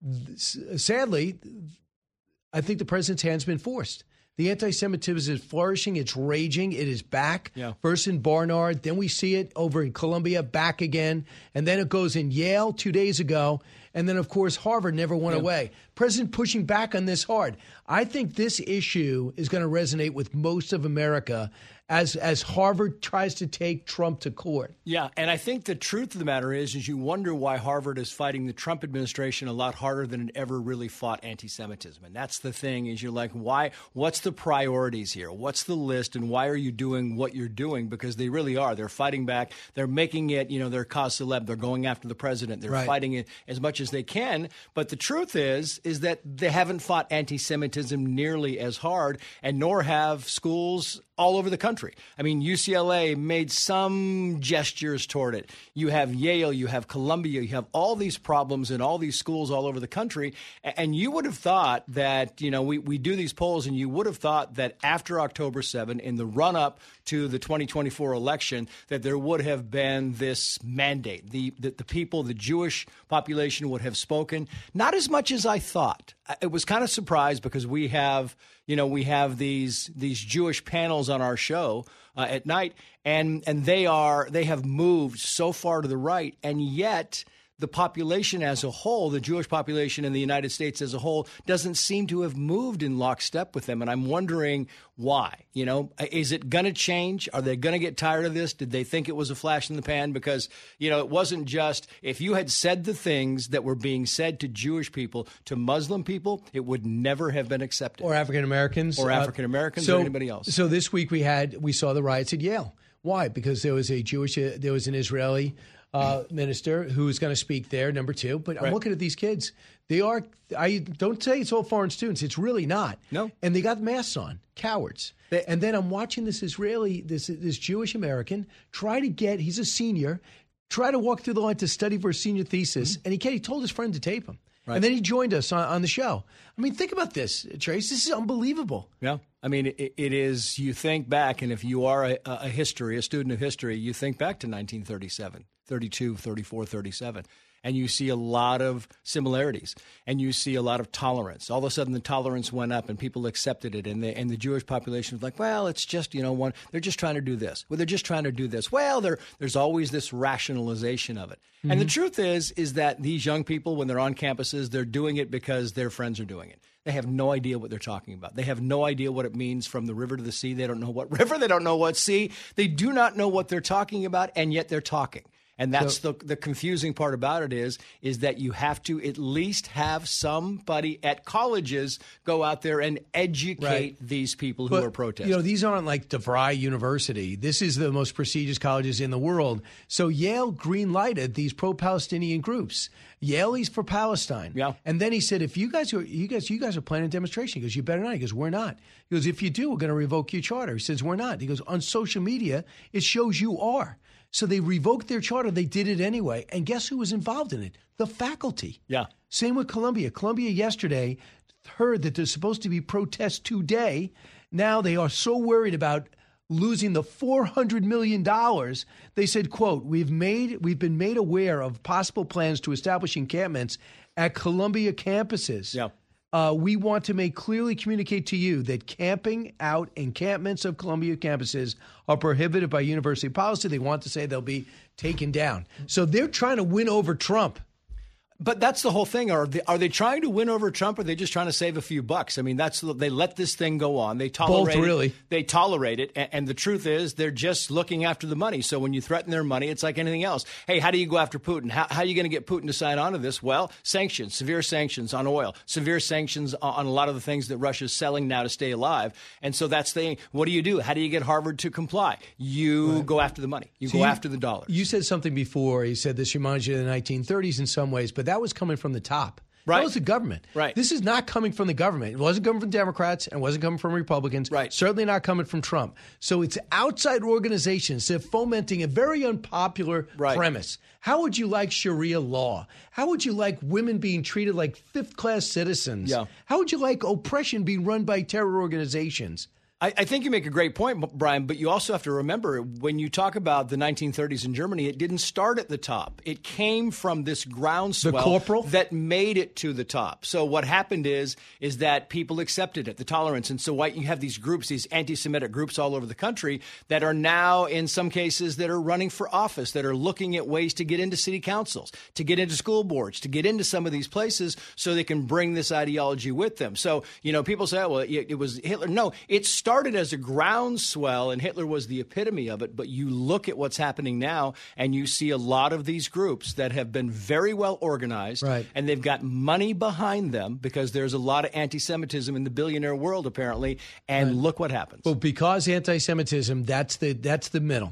D: sadly, I think the president's hand's been forced. The anti-Semitism is flourishing. It's raging. It is back.
I: Yeah.
D: First in Barnard. Then we see it over in Columbia, back again. And then it goes in Yale two days ago. And then, of course, Harvard never went yeah. away. President pushing back on this hard. I think this issue is going to resonate with most of America as as Harvard tries to take Trump to court.
I: Yeah, and I think the truth of the matter is, is you wonder why Harvard is fighting the Trump administration a lot harder than it ever really fought anti-Semitism. And that's the thing, is you're like, why? What's the priorities here? What's the list? And why are you doing what you're doing? Because they really are. They're fighting back. They're making it, you know, their cause célèbre. They're going after the president. They're
D: right.
I: fighting it as much as they can. But the truth is, is that they haven't fought anti-Semitism nearly as hard, and nor have schools all over the country. I mean, U C L A made some gestures toward it. You have Yale, you have Columbia, you have all these problems in all these schools all over the country. And you would have thought that, you know, we, we do these polls, and you would have thought that after October seventh, in the run-up to the twenty twenty-four election, that there would have been this mandate. The, the, the people, the Jewish population would have spoken. Not as much as I thought. It was kind of surprised because we have, you know, we have these these Jewish panels on our show uh, at night, and and they are they have moved so far to the right, and yet the population as a whole, the Jewish population in the United States as a whole, doesn't seem to have moved in lockstep with them. And I'm wondering why. You know, is it going to change? Are they going to get tired of this? Did they think it was a flash in the pan? Because, you know, it wasn't just if you had said the things that were being said to Jewish people, to Muslim people, it would never have been accepted.
D: Or African Americans.
I: Or African Americans
D: uh, so,
I: or anybody else.
D: So this week we had, we saw the riots at Yale. Why? Because there was a Jewish, uh, there was an Israeli Uh, minister who's going to speak there, number two. But I'm
I: Right.
D: looking at these kids. They are, I don't say it's all foreign students. It's really not.
I: No.
D: And they got masks on. Cowards. They, and then I'm watching this Israeli, this this Jewish American try to get, he's a senior, try to walk through the line to study for a senior thesis. Mm-hmm. And he can't, he told his friend to tape him. Right. And then he joined us on, on the show. I mean, think about this, Trace. This is unbelievable.
I: Yeah. I mean, it, it is, you think back, and if you are a, a history, a student of history, you think back to nineteen thirty-seven, thirty-two, thirty-four, thirty-seven, and you see a lot of similarities, and you see a lot of tolerance. All of a sudden, the tolerance went up, and people accepted it, and the, and the Jewish population was like, well, it's just, you know, one, they're just trying to do this. Well, they're just trying to do this. Well, there, there's always this rationalization of it. Mm-hmm. And the truth is, is that these young people, when they're on campuses, they're doing it because their friends are doing it. They have no idea what they're talking about. They have no idea what it means from the river to the sea. They don't know what river. They don't know what sea. They do not know what they're talking about, and yet they're talking. And that's so, the the confusing part about it is, is that you have to at least have somebody at colleges go out there and educate
D: Right.
I: these people who
D: But,
I: are protesting.
D: You know, these aren't like DeVry University. This is the most prestigious colleges in the world. So Yale green-lighted these pro-Palestinian groups. Yale is for Palestine. Yeah. And then he said, if you guys are you guys you guys are planning a demonstration, he goes, you better not. He goes, we're not. He goes, if you do, we're going to revoke your charter. He says, we're not. He goes, on social media, it shows you are. So they revoked their charter. They did it anyway. And guess who was involved in it? The faculty.
I: Yeah.
D: Same with Columbia. Columbia yesterday heard that there's supposed to be protests today. Now they are so worried about losing the four hundred million dollars. They said, quote, we've made we've been made aware of possible plans to establish encampments at Columbia campuses.
I: Yeah.
D: Uh, we want to make clearly communicate to you that camping out encampments of Columbia campuses are prohibited by university policy. They want to say they'll be taken down. So they're trying to win over Trump.
I: But that's the whole thing. Are they, are they trying to win over Trump, or are they just trying to save a few bucks? I mean, that's they let this thing go on. They tolerate
D: Both, really.
I: it. They tolerate it. And, and the truth is, they're just looking after the money. So when you threaten their money, it's like anything else. Hey, how do you go after Putin? How, how are you going to get Putin to sign on to this? Well, sanctions, severe sanctions on oil, severe sanctions on, on a lot of the things that Russia's selling now to stay alive. And so that's the what do you do? How do you get Harvard to comply? You right. go after the money. You
D: so
I: go
D: you,
I: after the dollar.
D: You said something before. You said this reminds you of the nineteen thirties in some ways, but that was coming from the top.
I: Right.
D: That was the government.
I: Right.
D: This is not coming from the government. It wasn't coming from Democrats and it wasn't coming from Republicans.
I: Right.
D: Certainly not coming from Trump. So it's outside organizations that are fomenting a very unpopular
I: right.
D: premise. How would you like Sharia law? How would you like women being treated like fifth-class citizens?
I: Yeah.
D: How would you like oppression being run by terror organizations?
I: I, I think you make a great point, Brian, but you also have to remember when you talk about the nineteen thirties in Germany, it didn't start at the top. It came from this groundswell
D: the corporal?
I: that made it to the top. So what happened is is that people accepted it, the tolerance. And so why you have these groups, these anti-Semitic groups all over the country that are now, in some cases, that are running for office, that are looking at ways to get into city councils, to get into school boards, to get into some of these places so they can bring this ideology with them. So, you know, people say, oh, well, it, it was Hitler. No, it started started as a groundswell, and Hitler was the epitome of it. But you look at what's happening now, and you see a lot of these groups that have been very well organized,
D: right.
I: and they've got money behind them because there's a lot of anti-Semitism in the billionaire world, apparently. And
D: right.
I: look what happens.
D: Well, because anti-Semitism, that's the that's the middle.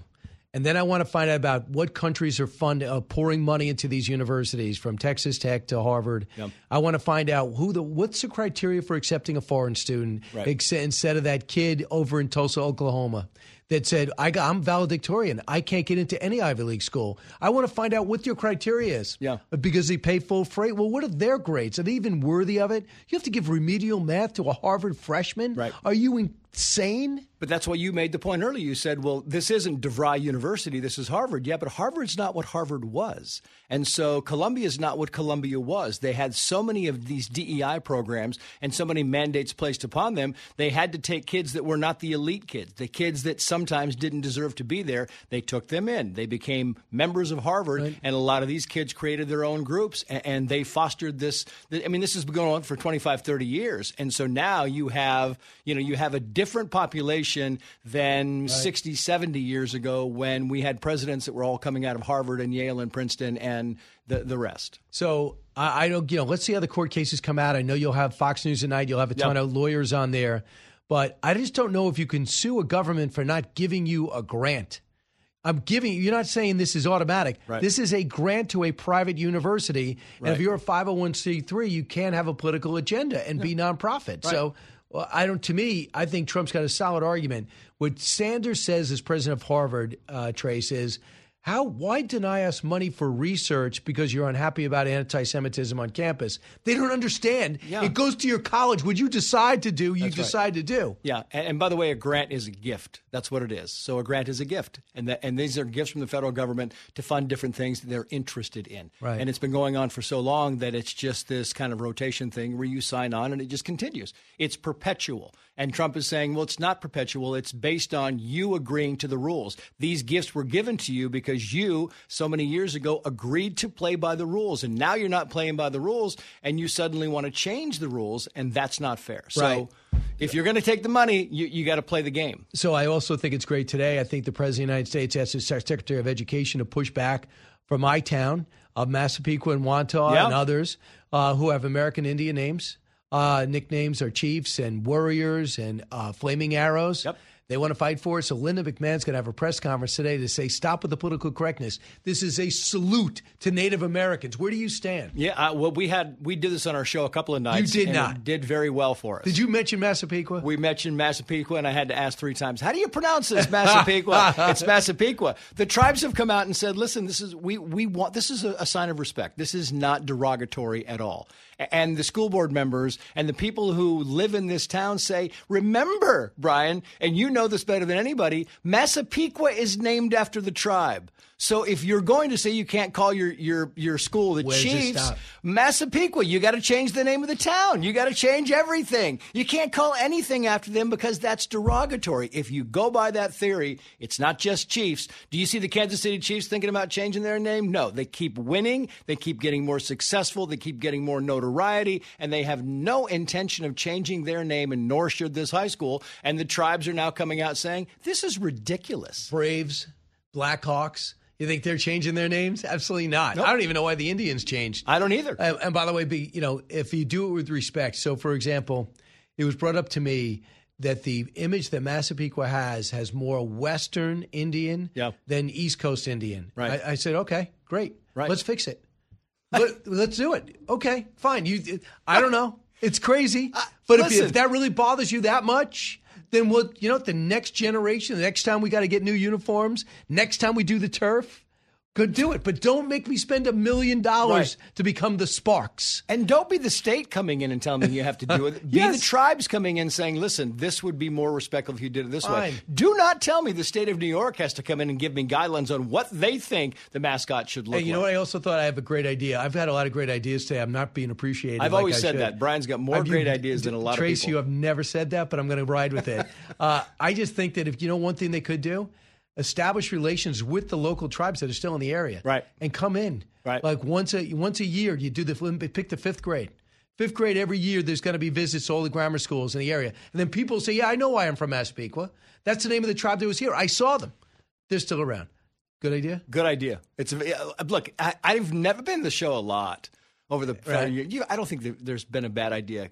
D: And then I want to find out about what countries are fund, uh, pouring money into these universities, from Texas Tech to Harvard.
I: Yep.
D: I want to find out who the what's the criteria for accepting a foreign student,
I: Right.
D: ex- instead of that kid over in Tulsa, Oklahoma, that said, I got, I'm valedictorian. I can't get into any Ivy League school. I want to find out what your criteria is.
I: Yeah.
D: Because they pay full freight. Well, what are their grades? Are they even worthy of it? You have to give remedial math to a Harvard freshman?
I: Right.
D: Are you insane?
I: But that's why you made the point earlier. You said, well, this isn't DeVry University. This is Harvard. Yeah, but Harvard's not what Harvard was. And so Columbia is not what Columbia was. They had so many of these D E I programs and so many mandates placed upon them. They had to take kids that were not the elite kids, the kids that sometimes didn't deserve to be there. They took them in. They became members of Harvard. Right. And a lot of these kids created their own groups, and, and they fostered this. I mean, this has been going on for twenty-five, thirty years. And so now you have, you know, you have a different population than right. sixty, seventy years ago, when we had presidents that were all coming out of Harvard and Yale and Princeton and the, the rest.
D: So I, I don't, you know, let's see how the court cases come out. I know you'll have Fox News tonight. You'll have a ton
I: Yep.
D: of lawyers on there. But I just don't know if you can sue a government for not giving you a grant. I'm giving you, you're not saying this is automatic.
I: Right.
D: This is a grant to a private university. And
I: Right.
D: if you're a five oh one c three, you can't have a political agenda and be nonprofit.
I: Right.
D: So well, I don't, to me, I think Trump's got a solid argument. What Sanders says as president of Harvard, uh, Trace, is how, why deny us money for research because you're unhappy about anti-Semitism on campus? They don't understand.
I: Yeah.
D: It goes to your college. What you decide to do, you
I: That's right.
D: decide to do.
I: Yeah, and, and by the way, a grant is a gift. That's what it is. So a grant is a gift, and that, and these are gifts from the federal government to fund different things that they're interested in.
D: Right.
I: And it's been going on for so long that it's just this kind of rotation thing where you sign on and it just continues. It's perpetual. And Trump is saying, well, it's not perpetual. It's based on you agreeing to the rules. These gifts were given to you because you, so many years ago, agreed to play by the rules. And now you're not playing by the rules, and you suddenly want to change the rules, and that's not fair. So
D: Right.
I: if you're going to take the money, you, you got to play the game.
D: So I also think it's great today. I think the President of the United States asked the Secretary of Education to push back for my town of Massapequa and Wantagh
I: Yeah.
D: and others uh, who have American Indian names. Uh, nicknames are Chiefs and Warriors and uh, Flaming Arrows.
I: Yep.
D: They want to fight for it. So Linda McMahon's going to have a press conference today to say, stop with the political correctness. This is a salute to Native Americans. Where do you stand?
I: Yeah, uh, well, we had we did this on our show a couple of nights.
D: You did
I: and
D: not.
I: It did very well for us.
D: Did you mention Massapequa?
I: We mentioned Massapequa, and I had to ask three times, how do you pronounce this, Massapequa? It's Massapequa. The tribes have come out and said, listen, this is we we want this is a, a sign of respect. This is not derogatory at all. And the school board members and the people who live in this town say, remember, Brian, and you know this better than anybody, Massapequa is named after the tribe. So if you're going to say you can't call your your your school the
D: Where's it
I: Chiefs,
D: stop?
I: Massapequa, you got to change the name of the town. You got to change everything. You can't call anything after them because that's derogatory. If you go by that theory, it's not just Chiefs. Do you see the Kansas City Chiefs thinking about changing their name? No, they keep winning. They keep getting more successful. They keep getting more notoriety, and they have no intention of changing their name, and nor should this high school. And the tribes are now coming out saying, this is ridiculous.
D: Braves, Blackhawks. You think they're changing their names? Absolutely not.
I: Nope.
D: I don't even know why the Indians changed.
I: I don't either.
D: And, and by the way, be, you know, if you do it with respect. So, for example, it was brought up to me that the image that Massapequa has has more Western Indian
I: Yeah.
D: than East Coast Indian.
I: Right.
D: I, I said, okay, great.
I: Right.
D: Let's fix it. Let, let's do it. Okay, fine. You, I don't know. It's crazy. But if,
I: listen.
D: if that really bothers you that much, then we'll, you know, the next generation, the next time we got to get new uniforms, next time we do the turf, go do it. But don't make me spend a million dollars to become the Sparks.
I: And don't be the state coming in and telling me you have to do it. Be
D: Yes.
I: the tribes coming in saying, listen, this would be more respectful if you did it this way.
D: Fine.
I: Do not tell me the state of New York has to come in and give me guidelines on what they think the mascot should look
D: Hey, you know
I: like.
D: what? I also thought I have a great idea. I've had a lot of great ideas today. I'm not being appreciated.
I: I've
D: like
I: always
D: I
I: said
D: should.
I: that. Brian's got more
D: Have you-
I: great ideas than a lot
D: Trace,
I: of people.
D: you have never said that, but I'm going to ride with it. uh, I just think that if you know one thing they could do, establish relations with the local tribes that are still in the area,
I: Right.
D: and come in,
I: Right.
D: Like once a once a year, you do the pick the fifth grade. Fifth grade every year, there's going to be visits to all the grammar schools in the area, and then people say, "Yeah, I know why I'm from Massapequa. That's the name of the tribe that was here. I saw them. They're still around." Good idea.
I: Good idea. It's a, look. I, I've never been to the show a lot over the
D: Right.
I: year. You, I don't think there, there's been a bad idea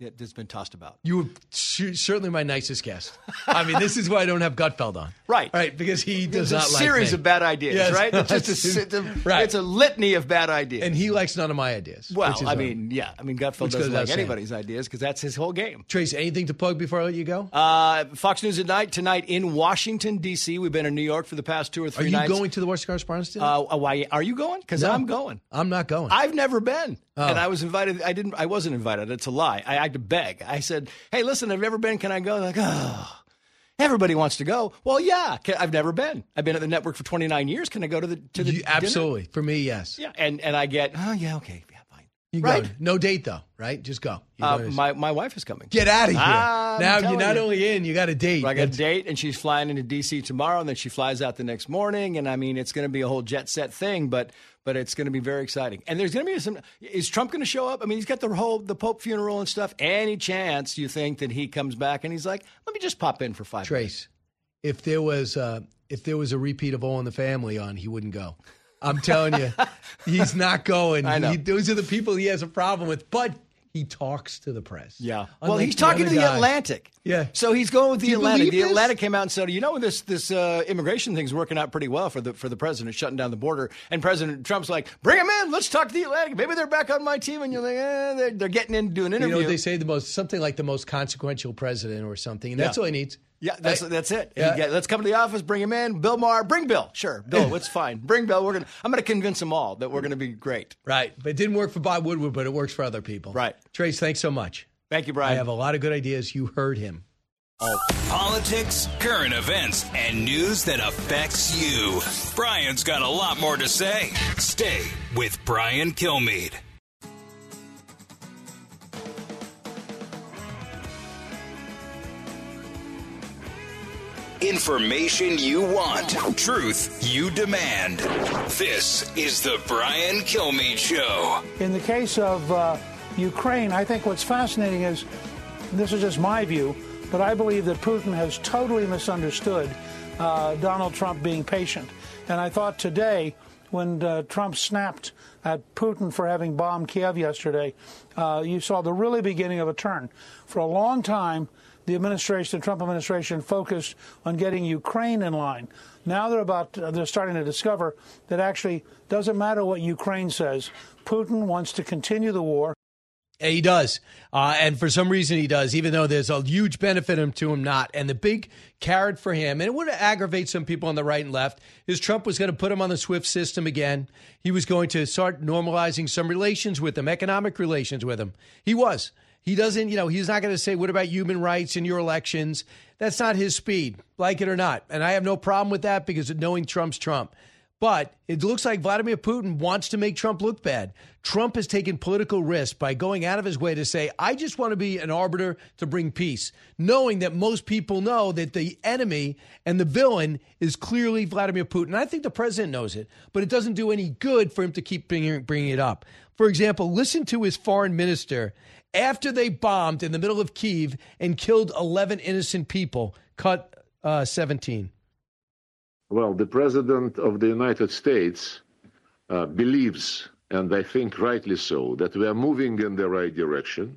I: it, it's been tossed about.
D: You were sh- certainly my nicest guest. I mean, this is why I don't have Gutfeld on.
I: Right.
D: Right, because he does
I: it's
D: not
I: a
D: like
I: series
D: me.
I: of bad ideas,
D: Yes.
I: right? It's just a, it's a,
D: right.
I: it's a litany of bad ideas.
D: And he likes none of my ideas.
I: Well,
D: which is
I: I
D: what-
I: mean, yeah. I mean, Gutfeld
D: Which
I: doesn't
D: goes
I: like
D: without saying.
I: anybody's ideas because that's his whole game.
D: Trace, anything to plug before I let you go?
I: Uh, Fox News at Night tonight in Washington, D C. We've been in New York for the past two or
D: Are
I: three
D: you
I: nights.
D: going to the Washington Correspondence Dinner?
I: Uh, why are you going? Because
D: No.
I: I'm going.
D: I'm not going.
I: I've never been,
D: Oh.
I: and I was invited. I didn't. I wasn't invited. It's a lie. I, I had to beg. I said, "Hey, listen, I've never been. Can I go?" They're like, oh, everybody wants to go. Well, yeah. Can, I've never been. I've been at the network for twenty-nine years. Can I go to the to the
D: You- absolutely. For me, yes.
I: dinner? Yeah, and and I get. Oh, yeah. Okay. Yeah, fine.
D: You
I: Right.
D: go. No date, though, right? Just go. You
I: Uh,
D: go to-
I: my my wife is coming.
D: Get out of here.
I: I'm
D: now you're
I: telling
D: not
I: you.
D: only in, you got a date.
I: I got a
D: That's-
I: date, and she's flying into D C tomorrow, and then she flies out the next morning. And I mean, it's going to be a whole jet set thing, but but it's going to be very exciting. And there's going to be some. Is Trump going to show up? I mean, he's got the whole the Pope funeral and stuff. Any chance you think that he comes back and he's like, let me just pop in for five minutes?
D: Trace, if there was uh, if there was a repeat of All in the Family on, he wouldn't go. I'm telling you, he's not going.
I: I know.
D: He, those are the people he has a problem with. But he talks to the press.
I: Yeah. Well,
D: Unlike
I: he's
D: the
I: talking to
D: other
I: the
D: guy.
I: Atlantic.
D: Yeah.
I: So he's going with
D: Do
I: the
D: you
I: Atlantic.
D: believe
I: The
D: this?
I: Atlantic came out and said, you know, this this uh, immigration thing's working out pretty well for the for the president, shutting down the border. And President Trump's like, bring him in. Let's talk to the Atlantic. Maybe they're back on my team. And you're like, eh, they're, they're getting in to do an
D: You
I: interview.
D: know what they say? The most something like the most consequential president or something, and that's
I: Yeah.
D: all he needs.
I: Yeah, that's
D: Right?
I: that's it.
D: Yeah.
I: You get- let's come to the office, bring him in. Bill Maher, bring Bill. Sure, Bill, it's fine. Bring Bill. We're gonna. I'm gonna convince them all that we're gonna be great.
D: Right. But it didn't work for Bob Woodward, but it works for other people.
I: Right.
D: Trace, thanks so much.
I: Thank you,
D: I
I: Brian.
D: have a lot of good ideas. You heard him.
C: Politics, current events, and news that affects you. Brian's got a lot more to say. Stay with Brian Kilmeade. Information you want, truth you demand. This is the Brian Kilmeade Show.
J: In the case of uh, Ukraine, I think what's fascinating is, this is just my view, but I believe that Putin has totally misunderstood uh, Donald Trump being patient. And I thought today, when uh, Trump snapped at Putin for having bombed Kiev yesterday, uh, you saw the really beginning of a turn. For a long time, the administration, the Trump administration, focused on getting Ukraine in line. Now they're about, uh, they're starting to discover that actually doesn't matter what Ukraine says. Putin wants to continue the war.
D: Yeah, he does. Uh, and for some reason he does, even though there's a huge benefit him to him not. And the big carrot for him, and it would aggravate some people on the right and left, is Trump was going to put him on the SWIFT system again. He was going to start normalizing some relations with him, economic relations with him. He was. He doesn't, you know, he's not going to say, what about human rights in your elections? That's not his speed, like it or not. And I have no problem with that because of knowing Trump's Trump. But it looks like Vladimir Putin wants to make Trump look bad. Trump has taken political risks by going out of his way to say, I just want to be an arbiter to bring peace, knowing that most people know that the enemy and the villain is clearly Vladimir Putin. I think the president knows it, but it doesn't do any good for him to keep bringing, bringing it up. For example, listen to his foreign minister after they bombed in the middle of Kyiv and killed eleven innocent people, cut uh, seventeen.
K: Well, the President of the United States uh, believes, and I think rightly so, that we are moving in the right direction.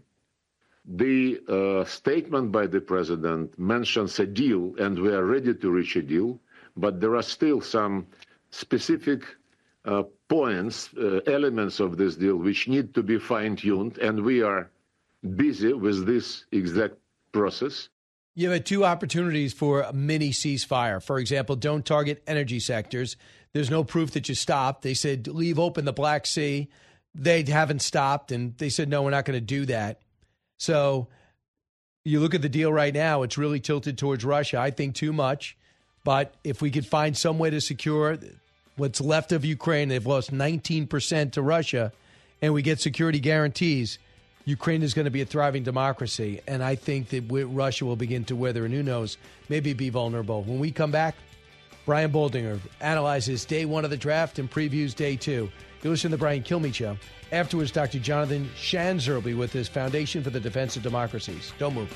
K: The uh, statement by the President mentions a deal, and we are ready to reach a deal, but there are still some specific uh, points, uh, elements of this deal which need to be fine-tuned, and we are busy with this exact process.
D: You had two opportunities for a mini ceasefire. For example, don't target energy sectors. There's no proof that you stopped. They said leave open the Black Sea. They haven't stopped, and they said, no, we're not going to do that. So you look at the deal right now, it's really tilted towards Russia. I think too much. But if we could find some way to secure what's left of Ukraine, they've lost nineteen percent to Russia, and we get security guarantees, Ukraine is going to be a thriving democracy, and I think that Russia will begin to wither, and who knows, maybe be vulnerable. When we come back, Brian Boldinger analyzes day one of the draft and previews day two. You listen to the Brian Kilmeade Show. Afterwards, Doctor Jonathan Schanzer will be with his Foundation for the Defense of Democracies. Don't move.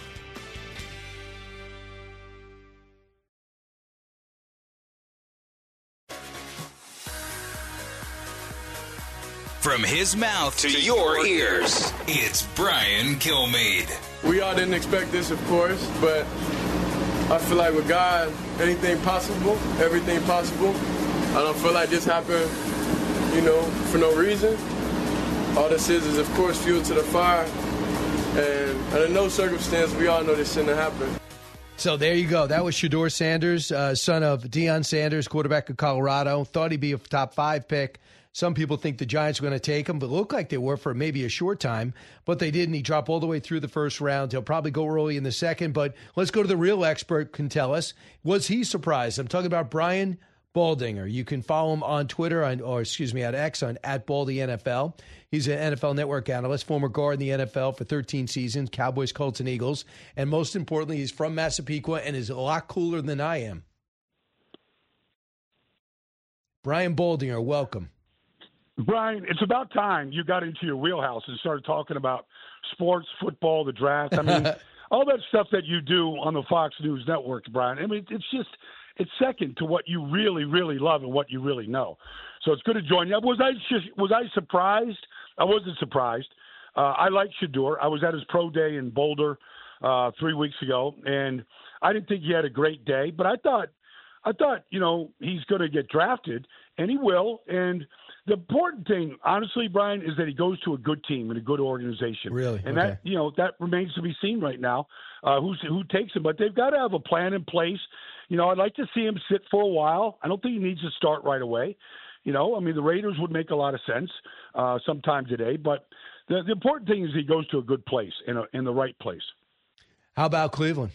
C: From his mouth to your ears, it's Brian Kilmeade.
L: We all didn't expect this, of course, but I feel like with God, anything possible, everything possible. I don't feel like this happened, you know, for no reason. All this is is, of course, fuel to the fire. And under no circumstance, we all know this shouldn't have happened.
D: So there you go. That was Shedeur Sanders, uh, son of Deion Sanders, quarterback of Colorado. Thought he'd be a top five pick. Some people think the Giants were going to take him, but looked like they were for maybe a short time. But they didn't. He dropped all the way through the first round. He'll probably go early in the second. But let's go to the real expert can tell us. Was he surprised? I'm talking about Brian Baldinger. You can follow him on Twitter, on, or excuse me, at X on at Baldy N F L. He's an N F L Network analyst, former guard in the N F L for thirteen seasons, Cowboys, Colts, and Eagles. And most importantly, he's from Massapequa and is a lot cooler than I am. Brian Baldinger, welcome.
M: Brian, it's about time you got into your wheelhouse and started talking about sports, football, the draft. I mean, all that stuff that you do on the Fox News Network, Brian. I mean, it's just it's second to what you really, really love and what you really know. So it's good to join you. Was I just, was I surprised? I wasn't surprised. Uh, I like Shedeur. I was at his pro day in Boulder uh, three weeks ago, and I didn't think he had a great day. But I thought, I thought, you know, he's going to get drafted, and he will. And the important thing, honestly, Brian, is that he goes to a good team and a good organization.
D: Really?
M: And
D: okay.
M: that, you know, that remains to be seen right now, uh, who's, who takes him. But they've got to have a plan in place. You know, I'd like to see him sit for a while. I don't think he needs to start right away. You know, I mean, the Raiders would make a lot of sense uh, sometime today. But the, the important thing is he goes to a good place, in, a, in the right place.
D: How about Cleveland?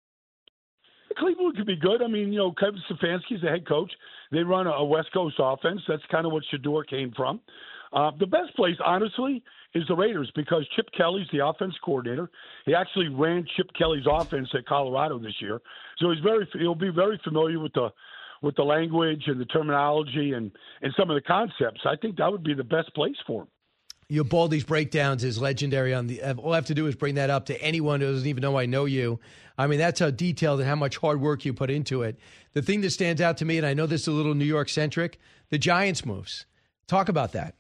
M: Cleveland could be good. I mean, you know, Kevin Stefanski's the head coach. They run a, a West Coast offense. That's kind of what Shedeur came from. Uh, the best place, honestly, is the Raiders because Chip Kelly's the offense coordinator. He actually ran Chip Kelly's offense at Colorado this year, so he's very he'll be very familiar with the with the language and the terminology and, and some of the concepts. I think that would be the best place for him.
D: Your Baldy's breakdowns is legendary. On the all I have to do is bring that up to anyone who doesn't even know I know you. I mean, that's how detailed and how much hard work you put into it. The thing that stands out to me, and I know this is a little New York centric, the Giants moves. Talk about that.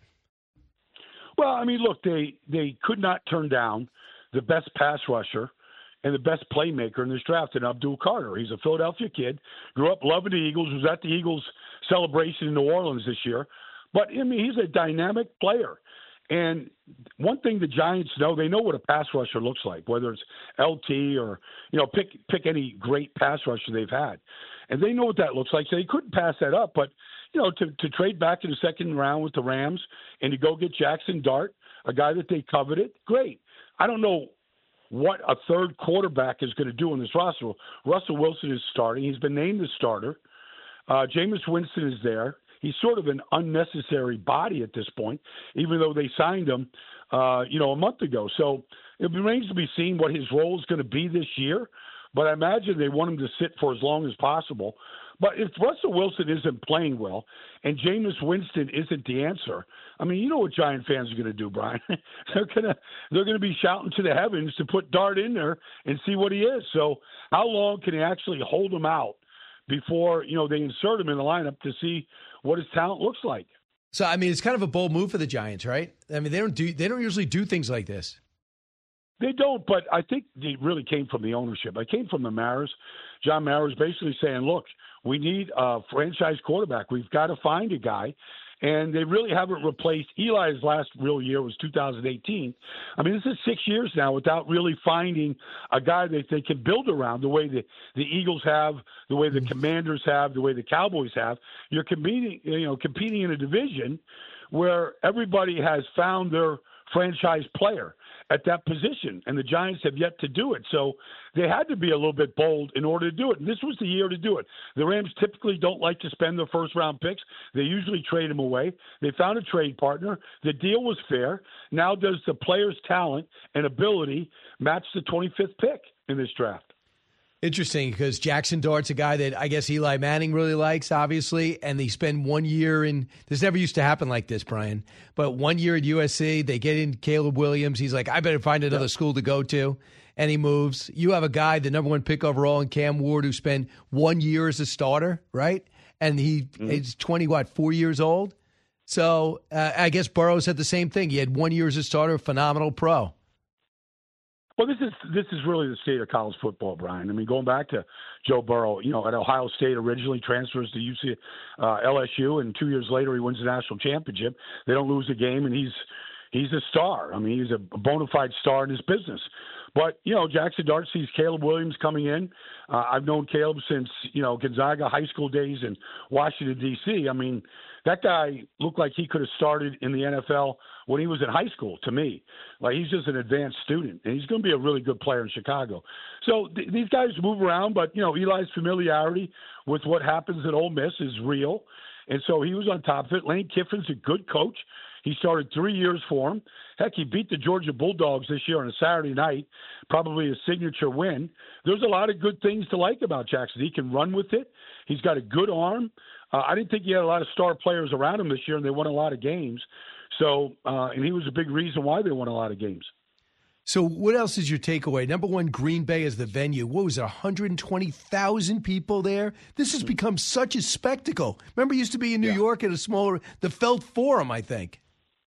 M: Well, I mean, look, they they could not turn down the best pass rusher and the best playmaker in this draft, and Abdul Carter. He's a Philadelphia kid, grew up loving the Eagles, was at the Eagles celebration in New Orleans this year. But, I mean, he's a dynamic player. And one thing the Giants know, they know what a pass rusher looks like, whether it's L T or, you know, pick pick any great pass rusher they've had. And they know what that looks like, so they couldn't pass that up. But, you know, to, to trade back in the second round with the Rams and to go get Jackson Dart, a guy that they coveted, great. I don't know what a third quarterback is going to do in this roster. Russell Wilson is starting. He's been named the starter. Uh, Jameis Winston is there. He's sort of an unnecessary body at this point, even though they signed him, uh, you know, a month ago. So it remains to be seen what his role is going to be this year. But I imagine they want him to sit for as long as possible. But if Russell Wilson isn't playing well and Jameis Winston isn't the answer, I mean, you know what Giant fans are going to do, Brian. they're going to they're going to be shouting to the heavens to put Dart in there and see what he is. So how long can they actually hold him out before, you know, they insert him in the lineup to see what his talent looks like?
D: So, I mean, it's kind of a bold move for the Giants, right? I mean, they don't do they don't usually do things like this.
M: They don't, but I think they really came from the ownership. It came from the Maras. John Mara is basically saying, look, we need a franchise quarterback. We've got to find a guy. And they really haven't replaced – Eli's last real year was two thousand eighteen. I mean, this is six years now without really finding a guy that they can build around the way the, the Eagles have, the way the Commanders have, the way the Cowboys have. You're competing, you know, competing in a division where everybody has found their franchise player at that position, and the Giants have yet to do it. So they had to be a little bit bold in order to do it. And this was the year to do it. The Rams typically don't like to spend their first-round picks. They usually trade them away. They found a trade partner. The deal was fair. Now does the player's talent and ability match the twenty-fifth pick in this draft?
D: Interesting, because Jackson Dart's a guy that I guess Eli Manning really likes, obviously, and they spend one year in – this never used to happen like this, Brian, but one year at U S C, they get in Caleb Williams. He's like, I better find another yeah. school to go to, and he moves. You have a guy, the number one pick overall in Cam Ward, who spent one year as a starter, right? And he mm-hmm. is twenty, what, four years old? So uh, I guess Burrow said the same thing. He had one year as a starter, phenomenal pro.
M: Well, this is this is really the state of college football, Brian. I mean, going back to Joe Burrow, you know, at Ohio State originally, transfers to U C, uh, L S U, and two years later he wins the national championship. They don't lose a game, and he's he's a star. I mean, he's a bona fide star in his business. But, you know, Jackson Dart sees Caleb Williams coming in. Uh, I've known Caleb since, you know, Gonzaga high school days in Washington, D C. I mean, that guy looked like he could have started in the N F L when he was in high school, to me. Like, he's just an advanced student, and he's going to be a really good player in Chicago. So th- these guys move around, but, you know, Eli's familiarity with what happens at Ole Miss is real. And so he was on top of it. Lane Kiffin's a good coach. He started three years for him. Heck, he beat the Georgia Bulldogs this year on a Saturday night, probably a signature win. There's a lot of good things to like about Jackson. He can run with it. He's got a good arm. Uh, I didn't think he had a lot of star players around him this year, and they won a lot of games. So, uh, and he was a big reason why they won a lot of games.
D: So what else is your takeaway? Number one, Green Bay is the venue. What was it, one hundred twenty thousand people there? This has become such a spectacle. Remember, it used to be in New yeah. York at a smaller, the Felt Forum, I think.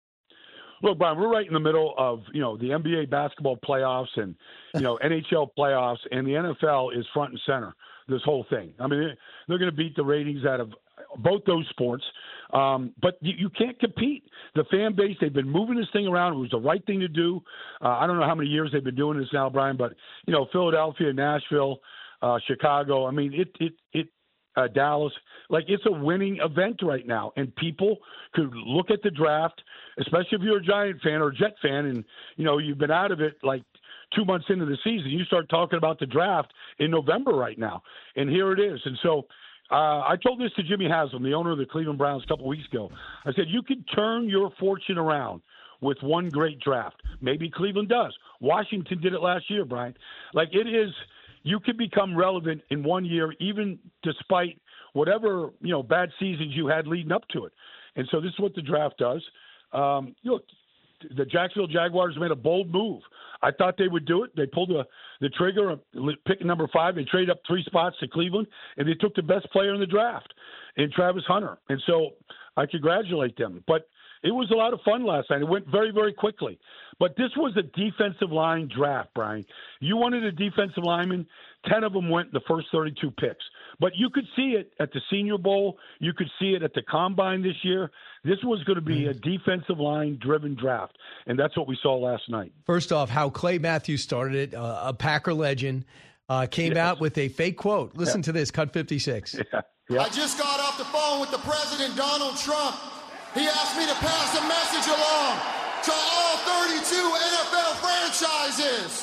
M: Look, Brian, we're right in the middle of, you know, the N B A basketball playoffs and, you know, N H L playoffs, and the N F L is front and center, this whole thing. I mean, they're going to beat the ratings out of both those sports, um, but you, you can't compete. The fan base, they've been moving this thing around. It was the right thing to do. Uh, I don't know how many years they've been doing this now, Brian, but, you know, Philadelphia, Nashville, uh, Chicago, I mean, it, it, it, uh, Dallas, like, it's a winning event right now, and people could look at the draft, especially if you're a Giant fan or a Jet fan, and, you know, you've been out of it like two months into the season. You start talking about the draft in November right now, and here it is. And so uh, I told this to Jimmy Haslam, the owner of the Cleveland Browns, a couple weeks ago. I said, you could turn your fortune around with one great draft. Maybe Cleveland does. Washington did it last year, Brian. Like, it is – you can become relevant in one year, even despite whatever, you know, bad seasons you had leading up to it. And so this is what the draft does. Um, you know, the Jacksonville Jaguars made a bold move. I thought they would do it. They pulled the, the trigger, pick number five. They traded up three spots to Cleveland, and they took the best player in the draft, in Travis Hunter. And so I congratulate them. But it was a lot of fun last night. It went very, very quickly. But this was a defensive line draft, Brian. You wanted a defensive lineman. ten of them went in the first thirty-two picks. But you could see it at the Senior Bowl. You could see it at the Combine this year. This was going to be a defensive line-driven draft, and that's what we saw last night.
D: First off, how Clay Matthews started it, uh, a Packer legend, uh, came yes. out with a fake quote. Listen yeah. to this, cut fifty-six.
F: Yeah. Yeah. I just got off the phone with the President, Donald Trump. He asked me to pass a message along to all thirty-two N F L franchises.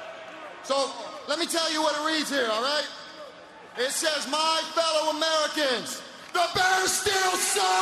F: So let me tell you what it reads here, all right? It says, my fellow Americans, the Bears still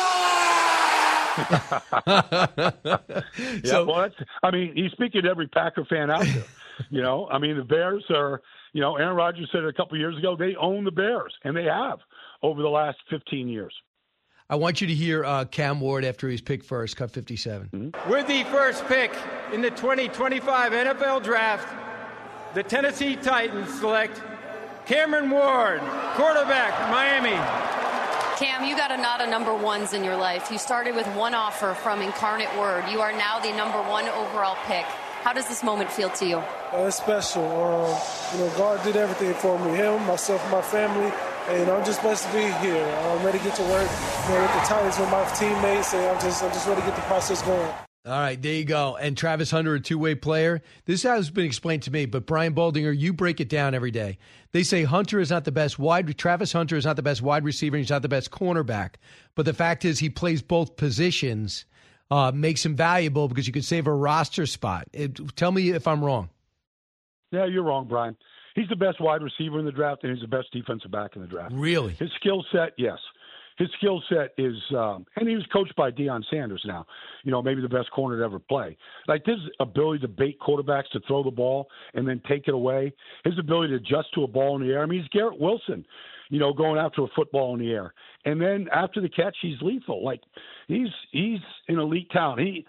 F: suck!
M: yeah, so, well, that's, I mean, he's speaking to every Packer fan out there. You know, I mean, the Bears are, you know, Aaron Rodgers said it a couple of years ago, they own the Bears, and they have over the last fifteen years.
D: I want you to hear uh, Cam Ward after he's picked first, cut fifty-seven.
N: Mm-hmm. With the first pick in the twenty twenty-five N F L Draft, the Tennessee Titans select Cameron Ward, quarterback, Miami.
A: Cam, you got a lot of number ones in your life. You started with one offer from Incarnate Word. You are now the number one overall pick. How does this moment feel to you?
O: Uh, it's special. Um, you know, God did everything for me, him, myself, and my family. And, you know, I'm just blessed to be here. I'm ready to get to work, you know, with the Titans, with my teammates, and I'm just, I'm just ready to get the process going.
D: All right, there you go. And Travis Hunter, a two-way player. This has been explained to me, but Brian Baldinger, you break it down every day. They say Hunter is not the best wide. Travis Hunter is not the best wide receiver. He's not the best cornerback. But the fact is, he plays both positions, uh, makes him valuable because you could save a roster spot. It, tell me if I'm wrong.
M: Yeah, you're wrong, Brian. He's the best wide receiver in the draft, and he's the best defensive back in the draft.
D: Really?
M: His skill set, yes. His skill set is, um, and he was coached by Deion Sanders now, you know, maybe the best corner to ever play. Like his ability to bait quarterbacks to throw the ball and then take it away, his ability to adjust to a ball in the air. I mean, he's Garrett Wilson, you know, going after a football in the air. And then after the catch, he's lethal. Like he's he's an elite talent. He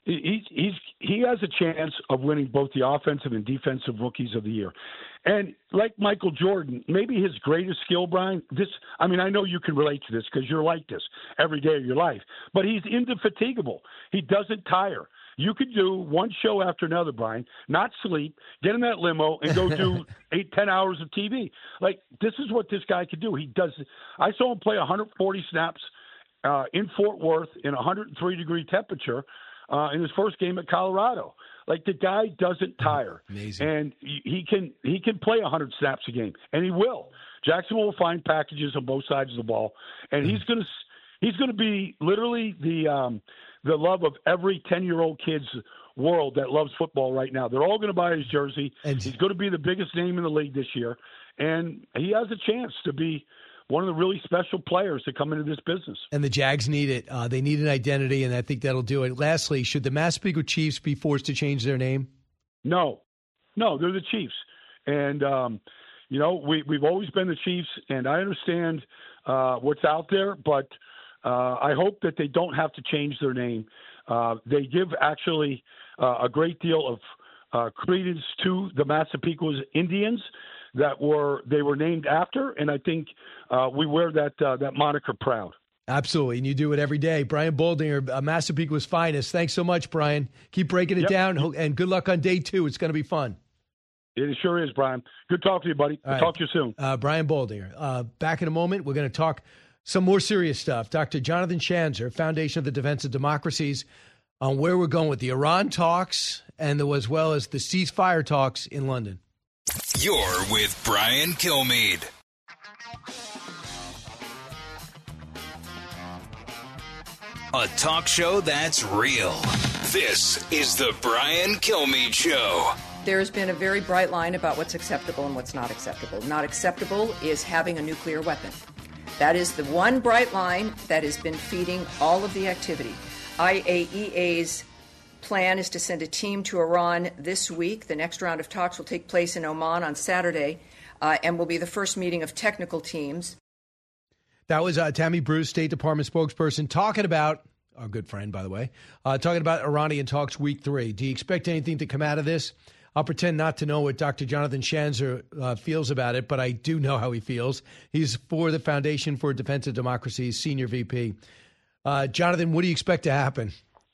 M: He, he's he has a chance of winning both the offensive and defensive rookies of the year. And like Michael Jordan, maybe his greatest skill, Brian, this, I mean, I know you can relate to this because you're like this every day of your life, but he's indefatigable. He doesn't tire. You could do one show after another, Brian, not sleep, get in that limo and go do eight, ten hours of T V. Like, this is what this guy could do. He does. I saw him play one hundred forty snaps uh, in Fort Worth in one hundred three degree temperature uh, in his first game at Colorado. Like, the guy doesn't tire.
D: Amazing.
M: And he can he can play one hundred snaps a game, and he will. Jacksonville will find packages on both sides of the ball, and he's going to he's going to be literally the um, the love of every ten-year-old kid's world that loves football right now. They're all going to buy his jersey. And he's going to be the biggest name in the league this year, and he has a chance to be one of the really special players to come into this business.
D: And the Jags need it. Uh, they need an identity, and I think that'll do it. Lastly, should the Massapequa Chiefs be forced to change their name?
M: No. No, they're the Chiefs. And, um, you know, we, we've always been the Chiefs, and I understand uh, what's out there, but uh, I hope that they don't have to change their name. Uh, they give actually uh, a great deal of uh, credence to the Massapequa's Indians that were they were named after, and I think uh, we wear that uh, that moniker proud.
D: Absolutely, and you do it every day. Brian Baldinger, uh, Massapequa's finest. Thanks so much, Brian. Keep breaking it
M: Yep.
D: down, and good luck on day two. It's going to be fun.
M: It sure is, Brian. Good talking to you, buddy.
D: All
M: I'll
D: right.
M: talk to you soon.
D: Uh, Brian Baldinger. Uh, back in a moment, we're going to talk some more serious stuff. Doctor Jonathan Schanzer, Foundation of the Defense of Democracies, on where we're going with the Iran talks and the, as well as the ceasefire talks in London.
C: You're with Brian Kilmeade. A talk show that's real. This is the Brian Kilmeade Show.
E: There's been a very bright line about what's acceptable and what's not acceptable. Not acceptable is having a nuclear weapon. That is the one bright line that has been feeding all of the activity. I A E A's plan is to send a team to Iran this week. The next round of talks will take place in Oman on Saturday uh, and will be the first meeting of technical teams.
D: That was uh, Tammy Bruce, State Department spokesperson, talking about, our good friend, by the way, uh, talking about Iranian talks week three. Do you expect anything to come out of this? I'll pretend not to know what Doctor Jonathan Schanzer uh, feels about it, but I do know how he feels. He's for the Foundation for Defense of Democracy's senior V P. Uh, Jonathan, what do you expect to happen?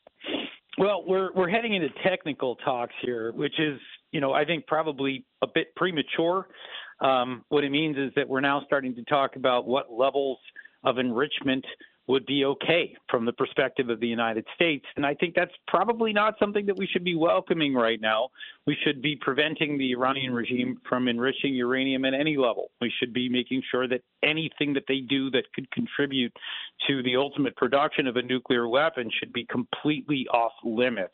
G: Well, we're we're heading into technical talks here, which is, you know, I think probably a bit premature. Um, what it means is that we're now starting to talk about what levels of enrichment would be okay from the perspective of the United States. And I think that's probably not something that we should be welcoming right now. We should be preventing the Iranian regime from enriching uranium at any level. We should be making sure that anything that they do that could contribute to the ultimate production of a nuclear weapon should be completely off limits.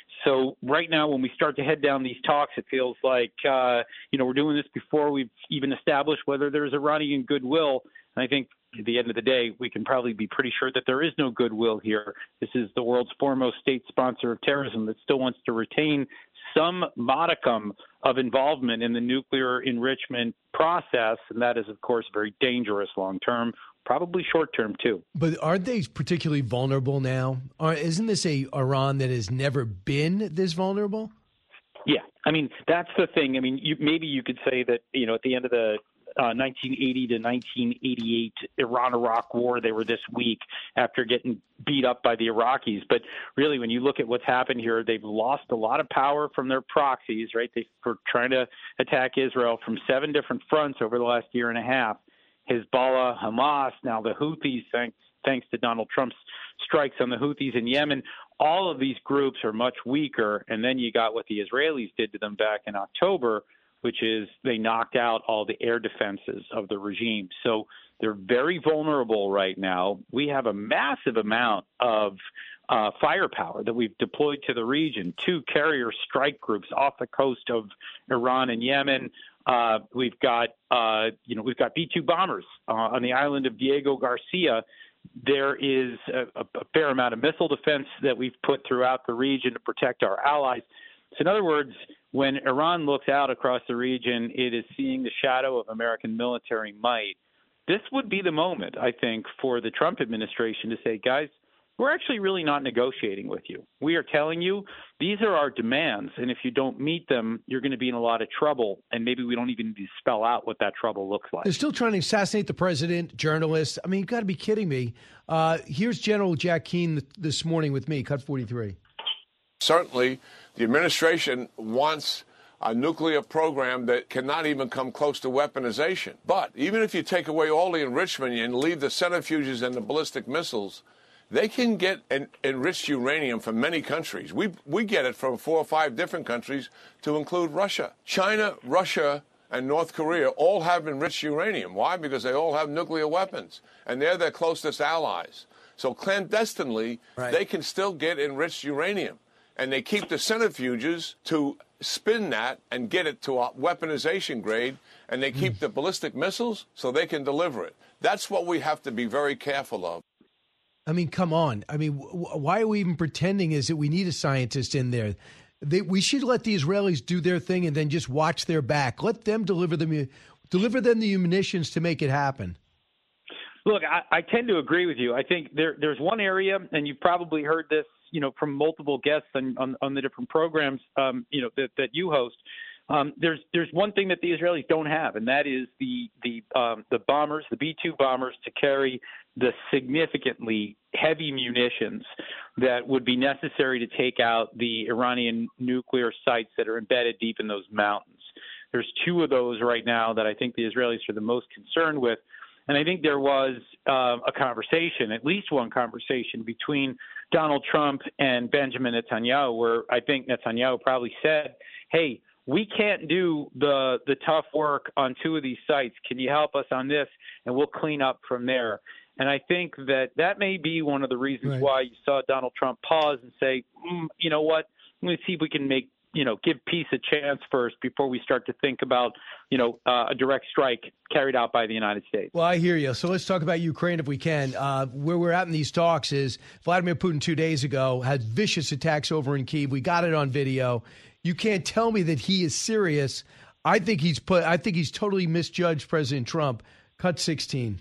G: So right now, when we start to head down these talks, it feels like, uh, you know, we're doing this before we've even established whether there's Iranian goodwill. And I think at the end of the day, we can probably be pretty sure that there is no goodwill here. This is the world's foremost state sponsor of terrorism that still wants to retain some modicum of involvement in the nuclear enrichment process. And that is, of course, very dangerous long term, probably short term, too.
D: But aren't they particularly vulnerable now? Or isn't this a Iran that has never been this vulnerable?
G: Yeah. I mean, that's the thing. I mean, you, maybe you could say that, you know, at the end of the Uh, nineteen eighty to nineteen eighty-eight Iran-Iraq war, they were this weak after getting beat up by the Iraqis. But really, when you look at what's happened here, they've lost a lot of power from their proxies, right? They were trying to attack Israel from seven different fronts over the last year and a half. Hezbollah, Hamas, now the Houthis, thanks, thanks to Donald Trump's strikes on the Houthis in Yemen. All of these groups are much weaker. And then you got what the Israelis did to them back in October, which is they knocked out all the air defenses of the regime. So they're very vulnerable right now. We have a massive amount of uh, firepower that we've deployed to the region, two carrier strike groups off the coast of Iran and Yemen. Uh, we've got, uh, you know, we've got B two bombers uh, on the island of Diego Garcia. There is a, a fair amount of missile defense that we've put throughout the region to protect our allies. So in other words, when Iran looks out across the region, it is seeing the shadow of American military might. This would be the moment, I think, for the Trump administration to say, guys, we're actually really not negotiating with you. We are telling you these are our demands, and if you don't meet them, you're going to be in a lot of trouble, and maybe we don't even need to spell out what that trouble looks like.
D: They're still trying to assassinate the president, journalists. I mean, you've got to be kidding me. Uh, here's General Jack Keane this morning with me, Cut forty-three.
H: Certainly, the administration wants a nuclear program that cannot even come close to weaponization. But even if you take away all the enrichment and leave the centrifuges and the ballistic missiles, they can get en- enriched uranium from many countries. We we get it from four or five different countries, to include Russia. China, Russia, and North Korea all have enriched uranium. Why? Because they all have nuclear weapons, and they're their closest allies. So clandestinely, right. they can still get enriched uranium. And they keep the centrifuges to spin that and get it to a weaponization grade, and they keep mm. the ballistic missiles so they can deliver it. That's what we have to be very careful of.
D: I mean, come on. I mean, w- why are we even pretending is that we need a scientist in there? They, we should let the Israelis do their thing and then just watch their back. Let them deliver them, deliver them the munitions to make it happen.
G: Look, I, I tend to agree with you. I think there, there's one area, and you've probably heard this, you know, from multiple guests on, on, on the different programs, um, you know, that, that you host. Um, there's there's one thing that the Israelis don't have, and that is the the um, the bombers, the B two bombers, to carry the significantly heavy munitions that would be necessary to take out the Iranian nuclear sites that are embedded deep in those mountains. There's two of those right now that I think the Israelis are the most concerned with. And I think there was uh, a conversation, at least one conversation, between Donald Trump and Benjamin Netanyahu, where I think Netanyahu probably said, hey, we can't do the the tough work on two of these sites. Can you help us on this? And we'll clean up from there. And I think that that may be one of the reasons right. why you saw Donald Trump pause and say, mm, you know what, let me see if we can make, you know, give peace a chance first before we start to think about, you know, uh, a direct strike carried out by the United States.
D: Well, I hear you. So let's talk about Ukraine if we can. Uh, where we're at in these talks is Vladimir Putin two days ago had vicious attacks over in Kyiv. We got it on video. You can't tell me that he is serious. I think he's put. I think he's totally misjudged President Trump. Cut sixteen.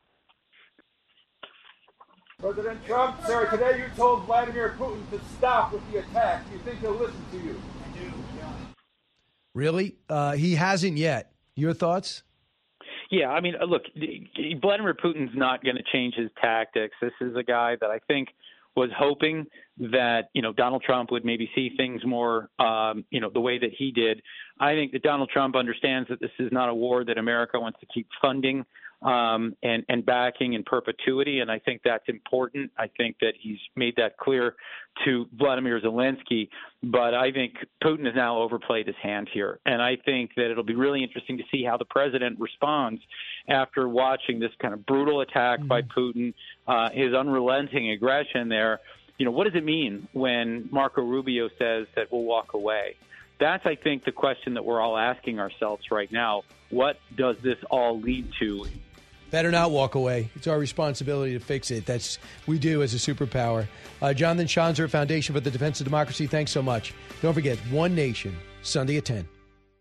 P: President Trump, sir, today you told Vladimir Putin to stop with the attack. Do you think he'll listen to you? I do, yeah.
D: Really? Uh, he hasn't yet. Your thoughts?
G: Yeah, I mean, look, Vladimir Putin's not going to change his tactics. This is a guy that I think was hoping that, you know, Donald Trump would maybe see things more, um, you know, the way that he did. I think that Donald Trump understands that this is not a war that America wants to keep funding um, and, and backing in perpetuity, and I think that's important. I think that he's made that clear to Vladimir Zelensky, but I think Putin has now overplayed his hand here, and I think that it'll be really interesting to see how the president responds after watching this kind of brutal attack mm-hmm. by Putin, uh, his unrelenting aggression there. You know, what does it mean when Marco Rubio says that we'll walk away? That's, I think, the question that we're all asking ourselves right now. What does this all lead to?
D: Better not walk away. It's our responsibility to fix it. That's we do as a superpower. Uh, Jonathan Schanzer, Foundation for the Defense of Democracy, thanks so much. Don't forget, One Nation, Sunday at ten.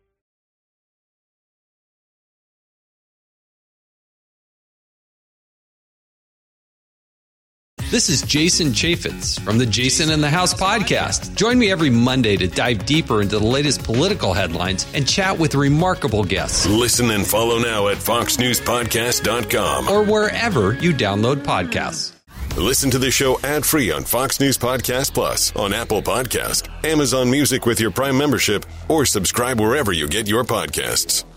R: This is Jason Chaffetz from the Jason in the House podcast. Join me every Monday to dive deeper into the latest political headlines and chat with remarkable guests.
S: Listen and follow now at fox news podcast dot com
R: or wherever you download podcasts.
S: Listen to the show ad-free on Fox News Podcast Plus, on Apple Podcast, Amazon Music with your Prime membership, or subscribe wherever you get your podcasts.